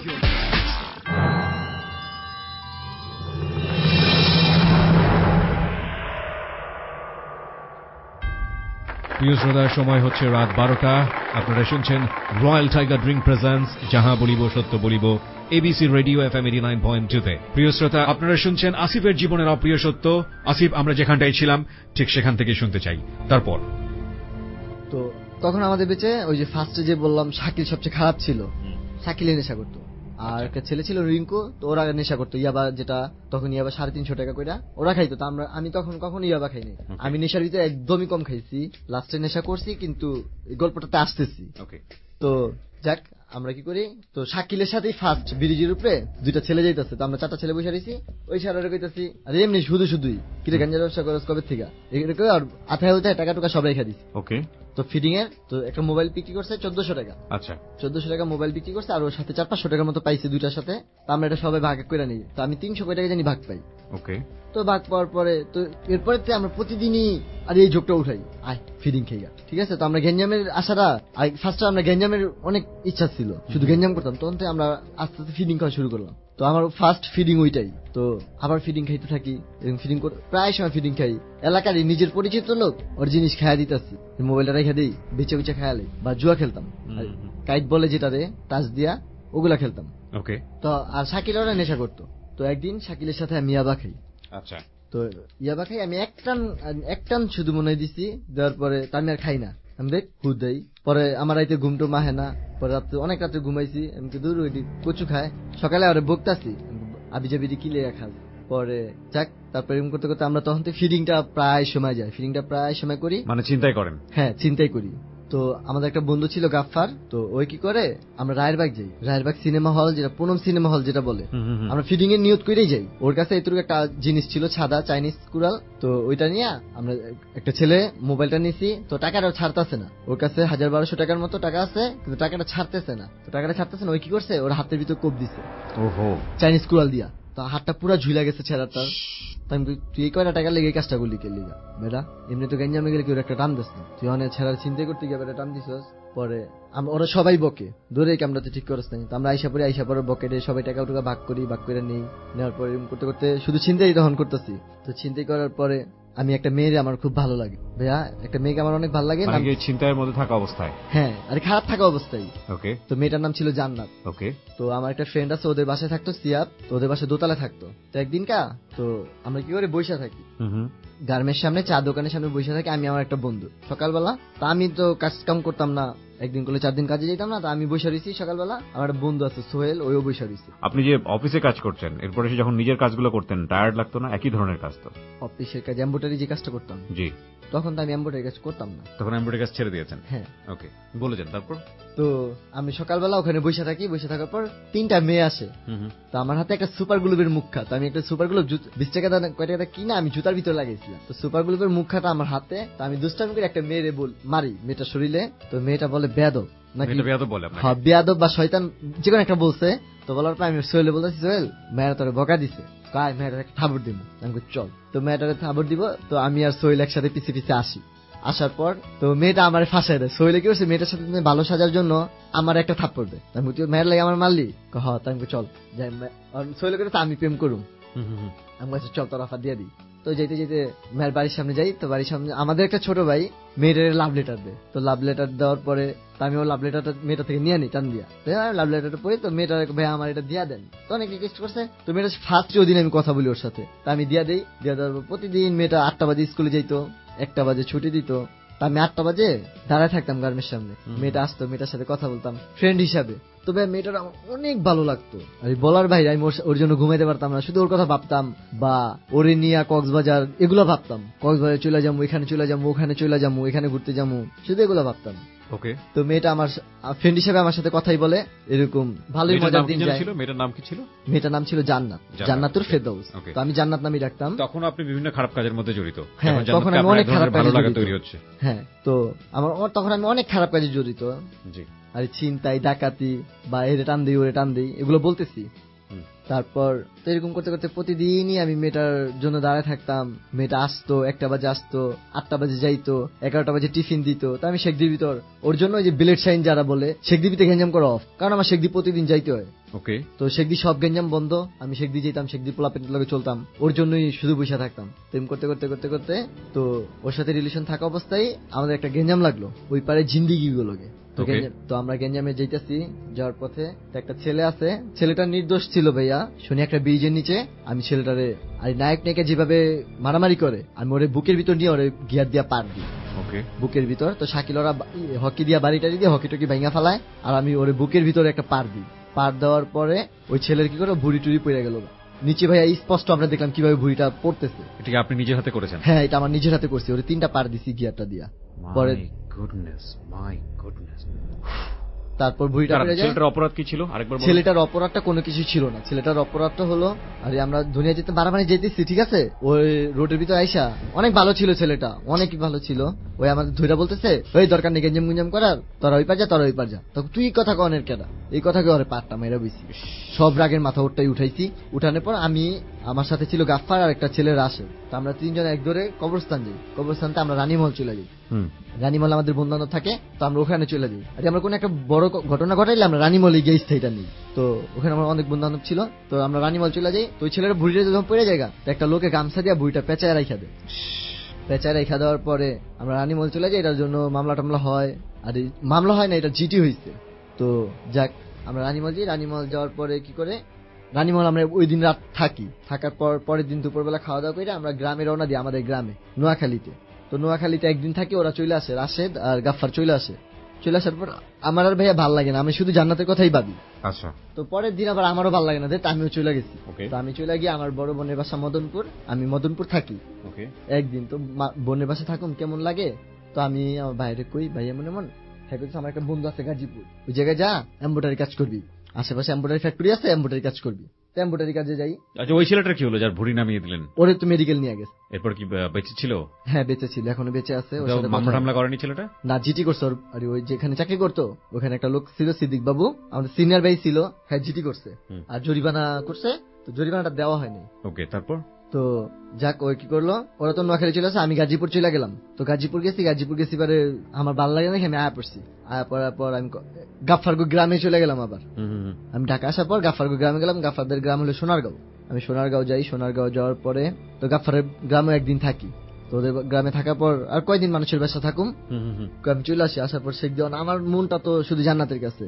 প্রিয় শ্রোতা, সময় হচ্ছে রাত 12টা। আপনারা শুনছেন রয়্যাল টাইগার ড্রিঙ্ক প্রেজেন্টস যাহা বলিব সত্য বলিব, এবিসি রেডিও FM 89.2 তে। প্রিয় শ্রোতা, আপনারা শুনছেন আসিফের জীবনের অপ্রিয় সত্য। আসিফ, আমরা যেখানটায় ছিলাম ঠিক সেখান থেকে শুনতে চাই। তারপর তো তখন আমাদের বেঁচে ওই যে ফার্স্টে যে বললাম শাকিল সবচেয়ে খারাপ ছিল, শাকিলে নেশা করতো, আর একটা ছেলে ছিল রিঙ্কু, তো ওরা নেশা করতো ইয়াবা, যেটা তখন ইয়াবা 350 টাকা করে ওরা খাইতো, তো আমি তখন কখনো ইয়াবা খাইনি। আমি নেশার ভিতরে একদমই কম খাইছি, লাস্টে নেশা করছি, কিন্তু এই গল্পটাতে আসতেছি। তো যাক আমরা কি করি, তো শাকিলের সাথেই ফার্স্ট ব্রিজের উপরে 2টা ছেলে যাইতেছে, তো আমরা 4টা ছেলে বসে রয়েছি, ওই সারারে কইতাছি আরে এমনি শুধুই কিরে গাঞ্জার ব্যবসা করছ কবে থেকে, এরকম আর আথায় টাকা টুকা সব রেখে দিছি। তো ফিডিং এর তো একটা মোবাইল বিক্রি করছে 1400 টাকা। আচ্ছা 1400 টাকা মোবাইল বিক্রি করছে, আর ওর সাথে 400-500 টাকার মতো পাইছে দুইটার সাথে। তো আমরা এটা সবাই ভাগ করে নিই, তো আমি 300 টাকা জানি ভাগ পাই। ওকে। তো ভাগ পাওয়ার পরে তো এরপরে আমরা প্রতিদিনই আর এই যোগটা উঠাই, আয় ফিডিং খেয়ে। ঠিক আছে, তো আমরা গেঞ্জামের আশাটা ফার্স্টে আমরা গেঞ্জামের অনেক ইচ্ছা ছিল, শুধু গেঞ্জাম করতাম, তখন থেকে আমরা আস্তে আস্তে ফিডিং করা শুরু করলাম। তো আমার ফার্স্ট ফিডিং ওইটাই, তো আবার ফিডিং খাইতে থাকি, ফিডিং প্রায় সময় ফিডিং খাই। এলাকারই নিজের পরিচিত লোক ওর জিনিস খাইয়া দিতেছি, মোবাইলটা রেখে দিই, বেচে বেচে খায়ালে, বা জুয়া খেলতাম, কাইট বলে যেটা রে টাচ দিয়া, ওগুলা খেলতাম। ওকে। তো আর শাকিল ওরা নেশা করতো। তো একদিন শাকিলের সাথে আমি ইয়াবা খাই। আচ্ছা। তো ইয়াবা খাই আমি এক টান শুধু মনে দিছি, দেওয়ার পরে আমি আর খাই না, আমি দেখ হুদ দেই। পরে আমার রাইতে ঘুমটো মাহে না, পরে রাত্রে অনেক রাত্রে ঘুমাইছি, আমি দূর ওইটি কচু খায়, সকালে আরে বকতাছি আবি যাবি কি লেগে খাস। পরে যাক, তারপরে এরকম করতে করতে আমরা তখন থেকে ফিডিংটা প্রায় সময় যায়, ফিডিংটা প্রায় সময় করি। মানে চিন্তাই করেন? হ্যাঁ, চিন্তাই করি। তো আমাদের একটা বন্ধু ছিল গাফফার, তো ওই কি করে আমরা রায়েরবাগ যাই, রায়েরবাগ সিনেমা হল, যেটা পুনম সিনেমা হল যেটা বলে, আমরা ফিডিং এর নিয়ত করেই যাই। ওর কাছে এতটুকু একটা জিনিস ছিল, সাদা চাইনিজ কুড়াল, তো ওইটা নিয়ে আমরা একটা ছেলে মোবাইলটা নিছি। তো টাকাটা ছাড়তেছে না, ওর কাছে 1000-1200 টাকার মতো টাকা আছে, কিন্তু টাকাটা ছাড়তেছে না। তো টাকাটা ছাড়তেছে না, ওই কি করছে, ওর হাতের ভিতর কোপ দিছে ওহো চাইনিজ কুড়াল দিয়া। তো হাতটা পুরো ঝুলা গেছে ছেড়াটার। তুই এই কয়টা টাকা লেগে কাজটা করলি কে লিগা বেটা, এমনি তো গেঞ্জামে গেলে কেউ একটা টান দিস না, তুই অনেক ছেড়ার চিন্তা করতে গিয়ে বেটা টান দিস। পরে ওরা সবাই বকে, ধরে আমরা তো ঠিক করিস নাই। তো আমরা আইসা পরে বকেটে সবাই টাকা টুকা ভাগ করি, ভাগ করে নেই। নেওয়ার পরে করতে করতে শুধু চিন্তাই তখন করতেছি। তো চিন্তাই করার পরে আমি একটা মেয়ের আমার খুব ভালো লাগে ভাইয়া, একটা মেয়েকে আমার অনেক ভালো লাগে। মানে চিন্তার মধ্যে থাকা অবস্থায়? হ্যাঁ, আরে খারাপ থাকা অবস্থায়। ওকে। তো মেয়েটার নাম ছিল জান্নাত। ওকে। তো আমার একটা ফ্রেন্ড আছে, ওদের বাসায় থাকতো সিয়াব, তো ওদের বাসায় দোতলায় থাকতো। তো একদিন তো আমরা কি করে বসে থাকি গার্মেন্টের সামনে, চা দোকানের সামনে বসে থাকি, আমি আমার একটা বন্ধু। সকালবেলা তা আমি তো কাজ কাম করতাম না, একদিন করলে 4 দিন কাজে যেতাম না, তা আমি বসে রয়েছি সকালবেলা। আমার একটা বন্ধু আছে সোহেল, ওইও বসে রয়েছে। আপনি যে অফিসে কাজ করছেন, এরপরে এসে যখন নিজের কাজগুলো করতেন টায়ার্ড লাগতো না? একই ধরনের কাজ তো। অফিসের কাজ এমব্রয়ডারি যে কাজটা করতাম, জি, তখন তো আমি এমব্রয়ডারি কাজ করতাম না, তখন এমব্রয়ডারি কাজ ছেড়ে দিয়েছেন? হ্যাঁ। ওকে, বলে যান। তারপর তো আমি সকালবেলা ওখানে বসে থাকি, বসে থাকার পর 3টা মেয়ে আসে। তো আমার হাতে একটা সুপার গ্লুবের মুখা, তো আমি একটা সুপার গ্লুব 20 টাকা কয় টাকা কিনা আমি জুতার ভিতরে লাগাইছিলাম। তো সুপার গ্লুবের মুখাটা আমার হাতে, তো আমি দুষ্টামি করে একটা মেয়েরে মারি মেয়েটা শরীরে। তো মেয়েটা বলে বেয়াদব নাকি, হ্যাঁ বেয়াদব বা শয়তান যে কোনো একটা বলছে। তো বলার পর আমি সোহেলে বলতেছি, সোহেল মেয়েরা তোরে বকা দিছে, কায় মেয়েটা থাবড় দিব। আমি চল, তো মেয়েটারে থাবড় দিব। তো আমি আর সোহেল একসাথে পিছে পিছে আসি। আসার পর তো মেয়েটা আমার ফাঁসাই দেয়। সোহেলে কি করছে, মেয়েটার সাথে ভালো সাজার জন্য আমার একটা থাপ্পড় দেয়। আমি মেয়ের লাগে আমার মারলি, হ্যাঁ। তাই চল যাই, সোহেলে করে আমি প্রেম করুম। আমি বলছি চল তোর অফার দিয়ে দিই। তো যেতে যেতে মেয়ের বাড়ির সামনে যাই। তো বাড়ির সামনে আমাদের একটা ছোট ভাই মেয়েটার লাভ লেটার দেয়। তো লাভ লেটার দেওয়ার পরে আমি ওর লাভ লেটারটা মেয়েটা থেকে নিয়ে নিই টান দিয়া। লাভ লেটারটা পড়ি, তো মেয়েটা ভাই আমার এটা দিয়া দেন। তো অনেক রিকোয়েস্ট করছে, তো মেয়েটা ফার্স্ট ওদিন আমি কথা বলি ওর সাথে, তা আমি দিয়া দেই। দিয়া দেওয়ার পর প্রতিদিন মেয়েটা 8টা বাজে স্কুলে যাইতো, 1টা বাজে ছুটি দিত। আমি 8টা বাজে দাঁড়ায় থাকতাম গার্মেন্টের সামনে, মেয়েটা আসতো, মেয়েটার সাথে কথা বলতাম ফ্রেন্ড হিসাবে। তবে মেয়েটার আমার অনেক ভালো লাগতো, আর বলার বাইরে আমি ওর জন্য ঘুমাইতে পারতাম না, শুধু ওর কথা ভাবতাম, বা ওরে নিয়ে কক্সবাজার এগুলো ভাবতাম, কক্সবাজার চলে যাবো, এখানে চলে যাবো, ওখানে চলে যাবো, এখানে ঘুরতে যাবো, শুধু এগুলো ভাবতাম। ওকে। তো মেয়েটা আমার ফ্রেন্ড হিসেবে আমার সাথে কথাই বলে, এরকম ভালোই মজার দিন যায়। মেয়েটার নাম কি ছিল? মেয়েটার নাম ছিল জান্নাত, জান্নাতুর ফেরদৌস। তো আমি জান্নাত নামই ডাকতাম। তখন আপনি বিভিন্ন খারাপ কাজের মধ্যে জড়িত? হ্যাঁ, তখন আমি অনেক খারাপ কাজে জড়িত। হ্যাঁ, তো তখন আমি অনেক খারাপ কাজে জড়িত। জি। আর ছিনতাই, ডাকাতি বা এরে টান দিই ওরে টান দিই এগুলো বলতেছি। তারপর তো এরকম করতে করতে প্রতিদিনই আমি মেয়েটার জন্য দাঁড়ায় থাকতাম। মেয়েটা আসতো, 1টা বাজে আসতো, 8টা বাজে যাইতো, 11টা বাজে টিফিন দিত। তো আমি শেখদির ভিতর ওর জন্য ওই যে বিলেট সাইন যারা বলে শেখদির ভিতরে গেঞ্জাম করা অফ, কারণ আমার শেখদি প্রতিদিন যাইতে হয়। ওকে। তো শেখদি সব গেঞ্জাম বন্ধ, আমি শেখদি যেতাম, শেখদি পোলাপেটের লগে চলতাম, ওর জন্যই শুধু বসে থাকতাম। তেম করতে করতে করতে করতে তো ওর সাথে রিলেশন থাকা অবস্থায় আমাদের একটা গেঞ্জাম লাগলো ওই পারে জিন্দিগি গুলোকে। তো আমরা গেঞ্জামে যাইতেছি, যাওয়ার পথে একটা ছেলে আছে, ছেলেটা নির্দোষ ছিল ভাইয়া, শুনি একটা ব্রিজের নিচে আমি ছেলেটারে আর নায়ক নায়িকা যেভাবে মারামারি করে আমি ওরে বুকের ভিতর নিয়ে ওরে গিয়ার দিয়া পার দিই। বুকের ভিতর তো শাকিল ওরা হকি দিয়া বাড়িটারি দিয়ে হকি টকি ভাঙা ফেলায়, আর আমি ওরে বুকের ভিতরে একটা পার দিই। পার দেওয়ার পরে ওই ছেলের কি করে ভুড়ি টুড়ি পড়ে গেল নিচে ভাইয়া, স্পষ্ট আমরা দেখলাম কিভাবে ভুড়িটা পড়তেছে। এটা কি আপনি নিজের হাতে করেছেন? হ্যাঁ, এটা আমার নিজের হাতে করছি, ওরে 3টা পার দিছি গিয়ারটা দিয়া। পরে তারপর ভুঁড়িটা পড়ে যায়। ছেলেটার অপরাধ কি ছিল আরেকবার বলুন। ছেলেটার অপরাধটা কোনো কিছু ছিল না। ছেলেটার অপরাধটা হলো, আরে আমরা দুনিয়া যেতে বারাবারে যেতেছি, ঠিক আছে, ওই রোডের ভিতরে আইসা অনেক ভালো ছিল ছেলেটা, অনেক ভালো ছিল। ওই আমাদের ধৈরা বলতেছে, ওই দরকার নেই গেঞ্জাম গুঞ্জাম করার, তোরা ওই পার যা, তোরা ওই পার যা। তখন তুই কথা কনের কেডা, এই কথাকে ওরে পাট্টা মেরা বইছি। সব রাগের মাথা ওরটাই উঠাইছি। উঠানোর পর আমি, আমার সাথে ছিল গাফফার আর একটা ছেলে রাশেদ। তো আমরা তিনজন এক ধরে কবরস্থান যাই। কবরস্থানতে আমরা রানীমহল চলে যাই। রানীমহল আমাদের বন্ধু বান্ধব থাকে, তো আমরা ওখানে চলে যাই। আর আমরা কোনো একটা বড় ঘটনা ঘটাইলে আমরা রানীমহলে গিয়ে স্থায়ীটা নিই। তো ওখানে আমার অনেক বন্ধু বান্ধব ছিল, তো আমরা রানীমহল চলে যাই। তো ওই ছেলের ভুঁড়িটা যখন পড়ে জায়গা, একটা লোকে গামছা দিয়া ভুঁড়িটা পেঁচায় রাখা দেয়। পেঁচায় রেখা দেওয়ার পরে আমরা রানীমহল চলে যাই। এটার জন্য মামলা টামলা হয়, আর মামলা হয় না, এটা জিটি হয়েছে। তো যাক, আমরা রানীমহল যাই। রানীমহল যাওয়ার পরে কি করে, রানীমহল আমরা ওই দিন রাত থাকি। থাকার পর পরের দিন দুপুরবেলা খাওয়া দাওয়া করে আমরা গ্রামে রওনা দিই, আমাদের গ্রামে নোয়াখালীতে। তো নোয়াখালীতে একদিন থাকি, ওরা চলে আসে, রাশেদ আর গাফফার চলে আসে। চলে আসার পর আমার আর ভাইয়া ভাল লাগে না, আমি শুধু জান্নাতের কথাই ভাবি। আচ্ছা। তো পরের দিন আবার আমারও ভাল লাগে না, আমিও চলে গেছি। তো আমি চলে গিয়ে, আমার বড় বোনের বাসা মদনপুর, আমি মদনপুর থাকি। একদিন তো বোনের বাসা থাকুম, কেমন লাগে। তো আমি আমার বাইরে কই, ভাইয়া মনে মন হ্যাঁ, আমার একটা বন্ধু আছে গাজীপুর, ওই জায়গায় যা, এমব্রয়ডারি কাজ করবি, আশেপাশে এমব্রয়ডারি ফ্যাক্টরি আছে, এমব্রয়ডারি কাজ করবি। তো এমব্রয়ডারি কাজে যাই। আচ্ছা, ওই ছেলেটা কি হলো যার ভুঁড়ি নামিয়ে দিলেন? ওরে তো মেডিকেল নিয়ে গেছে। এরপর কি বেঁচে ছিল? হ্যাঁ, বেঁচে ছিল, এখনো বেঁচে আছে। মামলা করেনি ছেলেটা? না, জিটি করছে। আর ওই যেখানে চাকরি করতো ওখানে একটা লোক ছিল, সিদ্দিক বাবু, আমাদের সিনিয়র ভাই ছিল, হ্যাঁ জিটি করছে। আর জরিমানা করছে, তো জরিমানাটা দেওয়া হয়নি। ওকে, তারপর তো যাক, ওই কি করলো, ওরা তো নোয়াখালী চলে আসে, আমি গাজীপুর চলে গেলাম। তো গাজীপুর গেছি পরে আমার ভালো লাগে না, আমি আয়া পড়ছি। আয়া পড়ার পর আমি গাফফারগো গ্রামে চলে গেলাম। আবার আমি ঢাকা আসার পর গাফফারগো গ্রামে গেলাম। গাফফারদের গ্রাম হলো সোনারগাঁও। আমি সোনারগাঁও যাই। সোনারগাঁও যাওয়ার পরে তো গাফফারের গ্রামে একদিন থাকি। তো ওদের গ্রামে থাকার পর আর কয়দিন মানুষের বাসা থাকুম, আমি চলে আসি। আসার পর শেখ দেওয়ান, আমার মনটা তো শুধু জান্নাতের কাছে।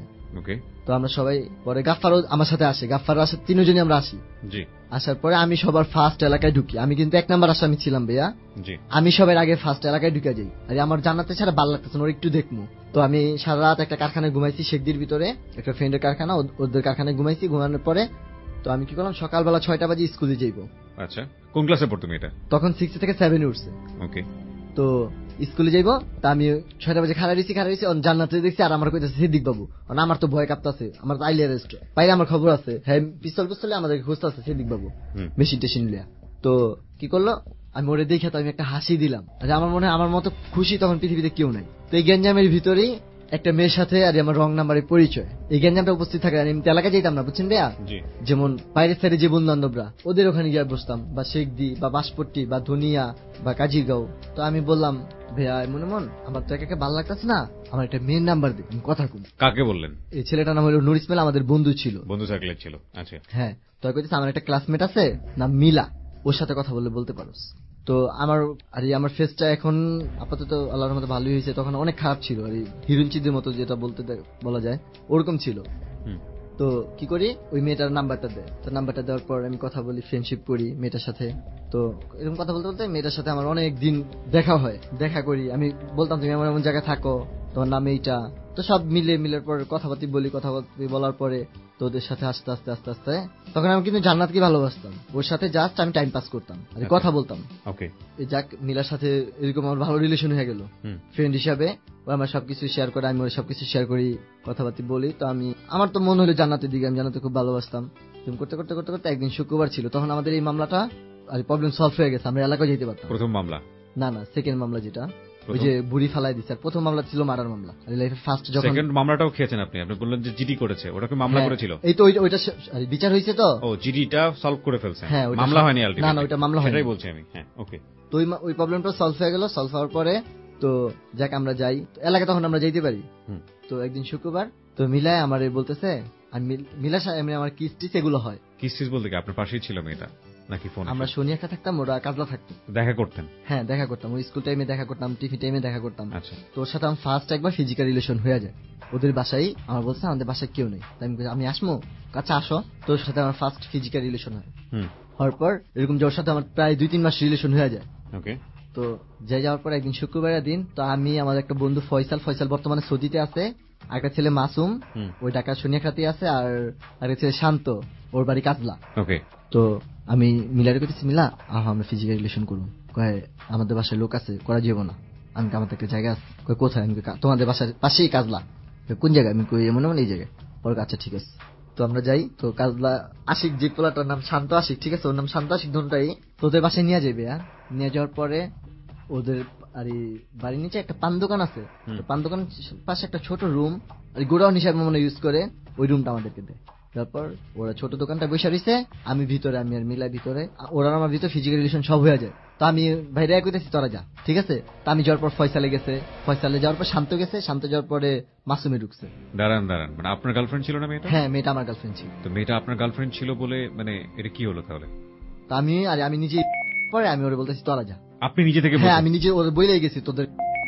তো আমরা সবাই পরে, গাফফারও আমার সাথে আসে, গাফফার আসে, তিনজনই আমরা আসি। আসার পরে আমি সবার ফার্স্ট এলাকায় ঢুকি। আমি কিন্তু 1 নাম্বার আসামি ছিলাম ভাইয়া। আমি সবার আগে ফার্স্ট এলাকায় ঢুকে যাই। আর আমার জান্নাতে ছাড়া ভালো লাগতেছে না, ওর একটু দেখবো। তো আমি সারা রাত একটা কারখানায় ঘুমাইছি, শেখদির ভিতরে একটা ফ্রেন্ডের কারখানা, ওদের কারখানায় ঘুমাইছি। ঘুমানোর পরে তো আমি কি করলাম, সকালবেলা 6টা বাজে স্কুলে যাইবো। আচ্ছা, কোন ক্লাসে পড়তো এটা? তখন 6 থেকে 7 উঠছে। ওকে। তো স্কুলে যাইবো, তা আমি 6টা বাজে খাড়া দিছি। জান্নাতে দেখছি, আর আমার কইতাছে সিদ্দিক বাবু, আমার তো ভয় কাঁপতাছে, আমার তো আইলে রেস্ট বাইরে, আমার খবর আছে, হ্যাঁ পিস্তলে আমাদের খুঁজতেছে সিদ্দিক বাবু, মেশিন টেশিন লিয়া। তো কি করলো, আমি ওরে দেখে তো আমি একটা হাসি দিলাম। আমার মনে হয় আমার মতো খুশি তখন পৃথিবীতে কেউ নাই। তো এই গেঞ্জামের ভিতরেই একটা মেয়ের সাথে আর আমার রং নাম্বারের পরিচয়, এই গেঞ্জামটা উপস্থিত থাকে। আমি এলাকায় যেতাম না, বুঝছেন ভাইয়া, যেমন বাইরের সাইডে যে বন্ধু বান্ধবরা, ওদের ওখানে গিয়ে বসতাম, বা শেখদি বা বাঁশপট্টি বা ধনিয়া বা কাজিরগাঁও। তো আমি বললাম, ভাইয়া মনে মন আমার তো একে ভালো লাগতেছে না, আমার একটা মেয়ের নাম্বার দিন, কথা কম। কাকে বললেন? এই ছেলেটার নাম হলো নুর ইসমাইল, আমাদের বন্ধু ছিল, বন্ধু সার্কেলের ছিল। আচ্ছা, হ্যাঁ। তো কইতেছে আমার একটা ক্লাসমেট আছে নাম মিলা, ওর সাথে কথা বলতে পারোস। তো আমার ফেসটা এখন আপাতত আল্লাহর মতো ভালোই হয়েছে, তখন অনেক খারাপ ছিল, আর হিরোইন চিদের মতো যেটা বলা যায় ওরকম ছিল। তো কি করি, ওই মেয়েটার নাম্বারটা দেয়। তো নাম্বারটা দেওয়ার পর আমি কথা বলি, ফ্রেন্ডশিপ করি মেয়েটার সাথে। তো এরকম কথা বলতে বলতে মেয়েটার সাথে আমার অনেক দিন দেখা করি। আমি বলতাম তুমি আমার এমন জায়গায় থাকো, তোমার নাম এইটা। তো সব মিলের পর কথাবার্তি বলার পরে তো ওদের সাথে আস্তে আস্তে আস্তে আস্তে তখন আমি কিন্তু জান্নাতকে ভালোবাসতাম, ওর সাথে জাস্ট আমি টাইম পাস করতাম, কথা বলতাম। যাক, মিলার সাথে এরকম আমার ভালো রিলেশন হয়ে গেল ফ্রেন্ড হিসাবে। ও আমার সবকিছু শেয়ার করে, আমি ওর সবকিছু শেয়ার করি, কথাবার্তি বলি। তো আমার তো মনে হলো জান্নাতের দিকে, আমি জান্নাতে খুব ভালোবাসতাম। করতে করতে করতে করতে একদিন শুক্রবার ছিল, তখন আমাদের এই মামলাটা আর প্রবলেম সলভ হয়ে গেছে, আমরা এলাকায় যেতে পারতাম। প্রথম মামলা না, সেকেন্ড মামলা, যেটা ওই যে বুড়ি ফালাই দিচ্ছে। আর প্রথম মামলা ছিল মার্ডার মামলা। ফার্স্ট যখন সেকেন্ড মামলাটাও খেয়েছেন আপনি বললেন যে জিডি করেছে, ওটা কি মামলা করেছিল? এই তো ওইটা বিচার হয়েছে। তো জিডিটা সলভ করে ফেলছে, হ্যাঁ, মামলা হয়নি আলটিমেটলি। না, ওইটা মামলা হয়নি, সেটাই বলছি আমি। হ্যাঁ, ওকে। তো ওই প্রবলেমটা সলভ হয়ে গেল। সলভ হওয়ার পরে তো যাক আমরা যাই এলাকা, তখন আমরা যাইতে পারি। তো একদিন শুক্রবার, তো মিলায় আমার বলতেছে, মিলা আমার কিস্টিস এগুলো হয়। কিস্টিস বলতে কি আপনার পাশেই ছিল মেয়েটা নাকি ফোন? আমরা শনি একটা থাকতাম, ওরা কাজলা থাকতো। দেখা করতেন? হ্যাঁ, দেখা করতাম, ওই স্কুল টাইমে দেখা করতাম, টিফিন টাইমে দেখা করতাম। আচ্ছা। তোর সাথে আমার ফার্স্ট একবার ফিজিক্যাল রিলেশন হয়ে যায় ওদের বাসায়। আমার বলছে আমাদের বাসায় কেউ নেই, আমি আসমো, কাছে আসো, তোর সাথে আমার ফার্স্ট ফিজিক্যাল রিলেশন হয়। হওয়ার পর এরকম যাওয়ার সাথে আমার প্রায় 2-3 মাস রিলেশন হয়ে যায়। ওকে। তো যাওয়ার পর একদিন শুক্রবারের দিন, তো আমি আমার একটা বন্ধু ফয়সাল বর্তমানে সৌদিতে আছে, একটা ছেলে মাসুম ওই ঢাকা সোনিয়াখাতি আছে, আর একটা ছেলে শান্ত, ওর বাড়ি কাজলা। ওকে। তো আমি মিলারে কইতেছি, মিলা আমরা ফিজিক্যাল রিলেশন করবো। কয় আমাদের বাসায় লোক আছে, করা যাবো না। আমি আমাদের একটা জায়গা আছে। কয় কোথায়? আমি তোমাদের বাসার পাশেই কাজলা। কোন জায়গায়? আমি কই এমন এই জায়গায়। পরে আচ্ছা ঠিক আছে। তো আমরা যাই। তো কাজলা আশিক, যে পোলাটার নাম শান্ত আশিক, ঠিক আছে, ওর নাম শান্ত আশিক ধরুনটাই, তোদের বাসায় নিয়ে যাবে। আর নিয়ে যাওয়ার পরে ওদের আর বাড়ির নিচে একটা পান দোকান আছে, পান দোকান পাশে একটা ছোট রুম আর গোডাউন হিসাবে মনে ইউজ করে, ওই রুমটা আমাদেরকে দেয়। তারপর ওরা ছোট দোকানটা বসে রয়েছে, আমি ভিতরে, আমি আর মিলাই ভিতরে, ওরা আমার ভিতরে ফিজিক্যাল রিলেশন সব হয়ে যায়। তো আমি ভাইরা কইতেছি তোরা যা, ঠিক আছে। তো আমি যাওয়ার পর ফয়সালে গেছে, ফয়সালে যাওয়ার পর শান্ত গেছে, শান্ত যাওয়ার পরে মাসুমে ঢুকছে। দাঁড়ান, মানে আপনার গার্লফ্রেন্ড ছিল না মেয়েটা? হ্যাঁ, মেয়েটা আমার গার্লফ্রেন্ড ছিল। তো মেয়েটা আপনার গার্লফ্রেন্ড ছিল বলে মানে এটা কি হলো তাহলে? তো আমি নিজে পরে আমি ওরে বলতেছি তোরা যা। আপনি নিজে থেকে? হ্যাঁ, আমি নিজে ওরে বলেই গেছি তোদের।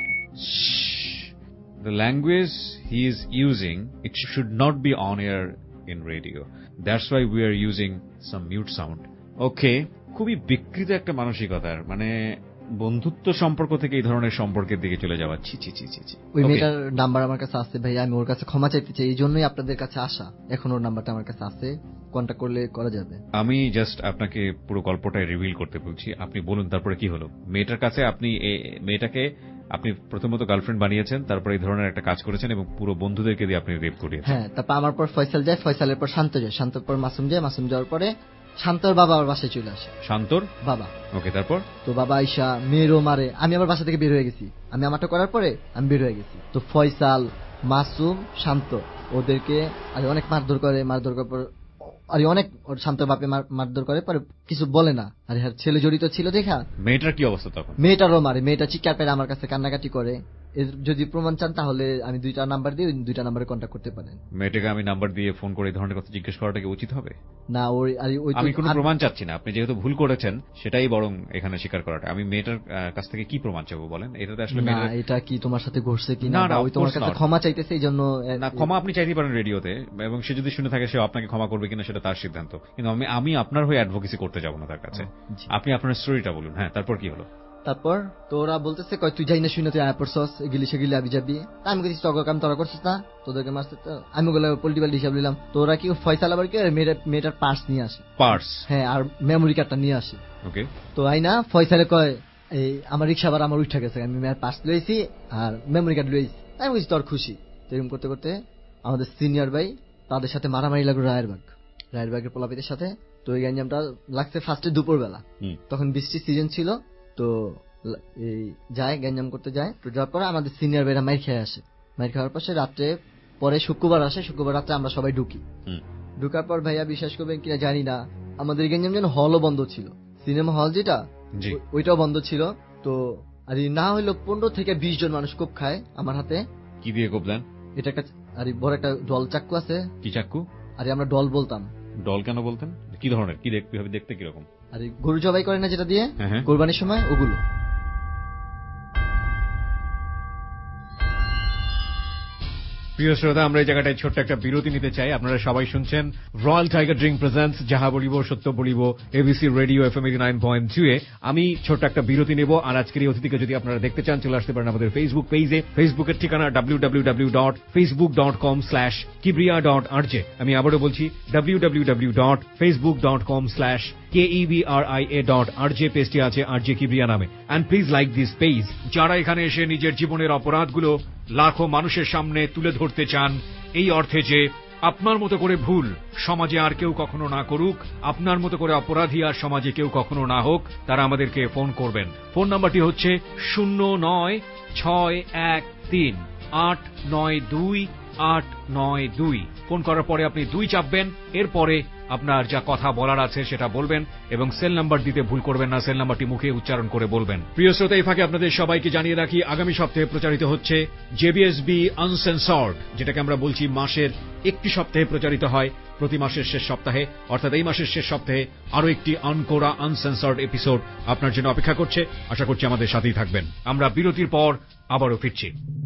The language he is using, it should not be on air in radio. That's why we are using some mute sound. Okay, খুবই বিকৃত একটা মানসিকতার, মানে বন্ধুত্ব সম্পর্ক থেকে এই ধরনের সম্পর্কের দিকে চলে যাওয়া। ছি ছি ছি ছি। ওই মেয়েটার নাম্বার আমার কাছে আছে ভাই, আমি ওর কাছে ক্ষমা চাইতে চাই, এই জন্যই আপনাদের কাছে আসা। এখন ওর নাম্বারটা আমার কাছে আছে, কন্টাক্ট করলে করা যাবে। আমি জাস্ট আপনাকে পুরো গল্পটাই রিভিল করতে বলছি, আপনি বলুন তারপরে কি হলো। মেয়েটার কাছে আপনি মেয়েটাকে আপনি প্রথমত গার্লফ্রেন্ড বানিয়েছেন, তারপরে এই ধরনের একটা কাজ করেছেন এবং পুরো বন্ধুদেরকে দিয়ে আপনি রেপ করিয়েছেন। হ্যাঁ, তারপর আমার পর ফয়সাল যায়, ফয়সালের পর শান্ত যায়, শান্তর পর মাসুম যায়, মাসুম যাওয়ার পরে শান্তর বাবা আমার বাসায় চলে আসে। শান্তর বাবা? ওকে, তারপর? তো বাবা আইসা মেয়েরও মারে, আমি আমার বাসা থেকে বের হয়ে গেছি, আমি আমারটা করার পরে আমি বের হয়ে গেছি। তো ফয়সাল, মাসুম, শান্ত ওদেরকে আর অনেক মারধর করে, মারধর করার পর আর অনেক শান্তর বাপে মারধর করে, পরে কিছু বলে না। আর ছেলে জড়িত ছিল দেখা। মেয়েটার কি অবস্থা তখন? মেয়েটারও মারে, মেয়েটা চিৎকার পেরে আমার কাছে কান্নাকাটি করে। যদি প্রমাণ চান তাহলে আমি 2টা নাম্বার দিই, ওই 2টা নাম্বারে কন্ট্যাক্ট করতে পারেন। মেয়েটাকে আমি নাম্বার দিয়ে ফোন করে এই ধরনের কথা জিজ্ঞেস করাটা কি উচিত হবে? না, আমি কোনো প্রমাণ চাচ্ছি না, আপনি যেহেতু ভুল করেছেন সেটাই বরং এখানে স্বীকার করাটা। আমি মেয়েটার কাছ থেকে কি প্রমাণ চাবো বলেন? এটাতে আসলে না, এটা কি তোমার সাথে ঘটছে কিনা, ওই তোমার কাছে ক্ষমা চাইতেছে, এই জন্য। না, ক্ষমা আপনি চাইতে পারেন রেডিওতে, এবং সে যদি শুনে থাকে সে আপনাকে ক্ষমা করবে কিনা সেটা তার সিদ্ধান্ত, কিন্তু আমি আপনার হয়ে অ্যাডভোকেসি করতে যাবো না তার কাছে। আপনি আপনার স্টোরিটা বলুন। হ্যাঁ, তারপর কি হলো? তারপর তো ওরা বলতেছে কয় তুই যাই না, শুনে তুই আয়াপরছস, এগুলি সেগুলি আবি যাবি। আমি বলছি তগর কাম তোরা করছিস না, তোদেরকে মারতে। তো আমি ওগুলো পলিটিক্যাল হিসাব নিলাম। তো ওরা কি ফয়সাল আবার কি মেয়েটার পার্স নিয়ে আসে। পার্স? হ্যাঁ, আর মেমোরি কার্ডটা নিয়ে আসে। ওকে। তো আইনা ফয়সালে কয় এই আমার রিক্সা ভাড়া আমার উঠে গেছে, আমি মেয়ের পার্স লইছি আর মেমোরি কার্ড লইছি। আমি বলছি তোর খুশি। তো এরকম করতে করতে আমাদের সিনিয়র ভাই তাদের সাথে মারামারি লাগলো রায়েরবাগের পোলাপিদের সাথে। তো এই গ্যাঞ্জামটা লাগছে ফার্স্টে দুপুরবেলা, তখন বৃষ্টির সিজন ছিল। তো এই যায় গ্যাঞ্জাম করতে যায়। তো যাওয়ার পরে আমাদের সিনিয়র ভাইরা মাইর খেয়ে আসে। মাইর খাওয়ার পর সে রাত্রে পরে শুক্রবার আসে, শুক্রবার রাত্রে আমরা সবাই ঢুকি। ঢুকার পর ভাইয়া বিশ্বাস করবেন কিনা জানি না, আমাদের গ্যাঞ্জাম যেন হলও বন্ধ ছিল, সিনেমা হল যেটা ওইটাও বন্ধ ছিল। তো আর না হইলো 15 থেকে 20 জন মানুষ কোপ খায় আমার হাতে। কি দিয়ে কোপ দেন? এটা একটা আর বড় একটা ডল চাক্কু আছে। কি চাক্কু? আরে আমরা ডল বলতাম। ডল কেন বলতেন? কি ধরনের? কি দেখতে কিরকম? আরে গরু জবাই করে না যেটা দিয়ে কোরবানির সময়, ওগুলো। প্রিয় শ্রোতা, আমরা এই জায়গাটায় ছোট্ট একটা বিরতি নিতে চাই। আপনারা সবাই শুনছেন রয়্যাল টাইগার ড্রিঙ্ক প্রেজেন্টস যাহা বলিব সত্য বলিব, এবিসি রেডিও FM 89.2 এ। আমি ছোট্ট একটা বিরতি নেব। আর আজকের এই অতিথিকে যদি আপনারা দেখতে চান চলে আসতে পারেন আমাদের ফেসবুক পেজে। ফেসবুকের ঠিকানা www.facebook.com/kibria.rj। আমি আবারও বলছি www.facebook.com/KEBRIA.RJ। পেজটি আছে RJ কিবরিয়া নামে। And please like this page. যারা এখানে এসে নিজের জীবনের অপরাধগুলো লাখো মানুষের সামনে তুলে ধরতে চান, এই অর্থে যে আপনার মতো করে ভুল সমাজে আর কেউ কখনো না করুক, আপনার মতো করে অপরাধী আর সমাজে কেউ কখনো না হোক, তারা আমাদেরকে ফোন করবেন। ফোন নাম্বারটি হচ্ছে 096113892892। ফোন করার পরে আপনি 2 চাপবেন, এরপরে আপনার যা কথা বলার আছে সেটা বলবেন এবং সেল নাম্বার দিতে ভুল করবেন না, সেল নাম্বারটি মুখে উচ্চারণ করে বলবেন। প্রিয় শ্রোতা, এই ফাঁকে আপনাদের সবাইকে জানিয়ে রাখি আগামী সপ্তাহে প্রচারিত হচ্ছে জেবিএসবি আনসেন্সর্ড, যেটাকে আমরা বলছি মাসের একটি সপ্তাহে প্রচারিত হয় প্রতি মাসের শেষ সপ্তাহে। অর্থাৎ এই মাসের শেষ সপ্তাহে আরো একটি আনকোরা আনসেন্সর্ড এপিসোড আপনার জন্য অপেক্ষা করছে। আশা করছি আমাদের সাথেই থাকবেন। আমরা বিরতির পর আবারও ফিরছি।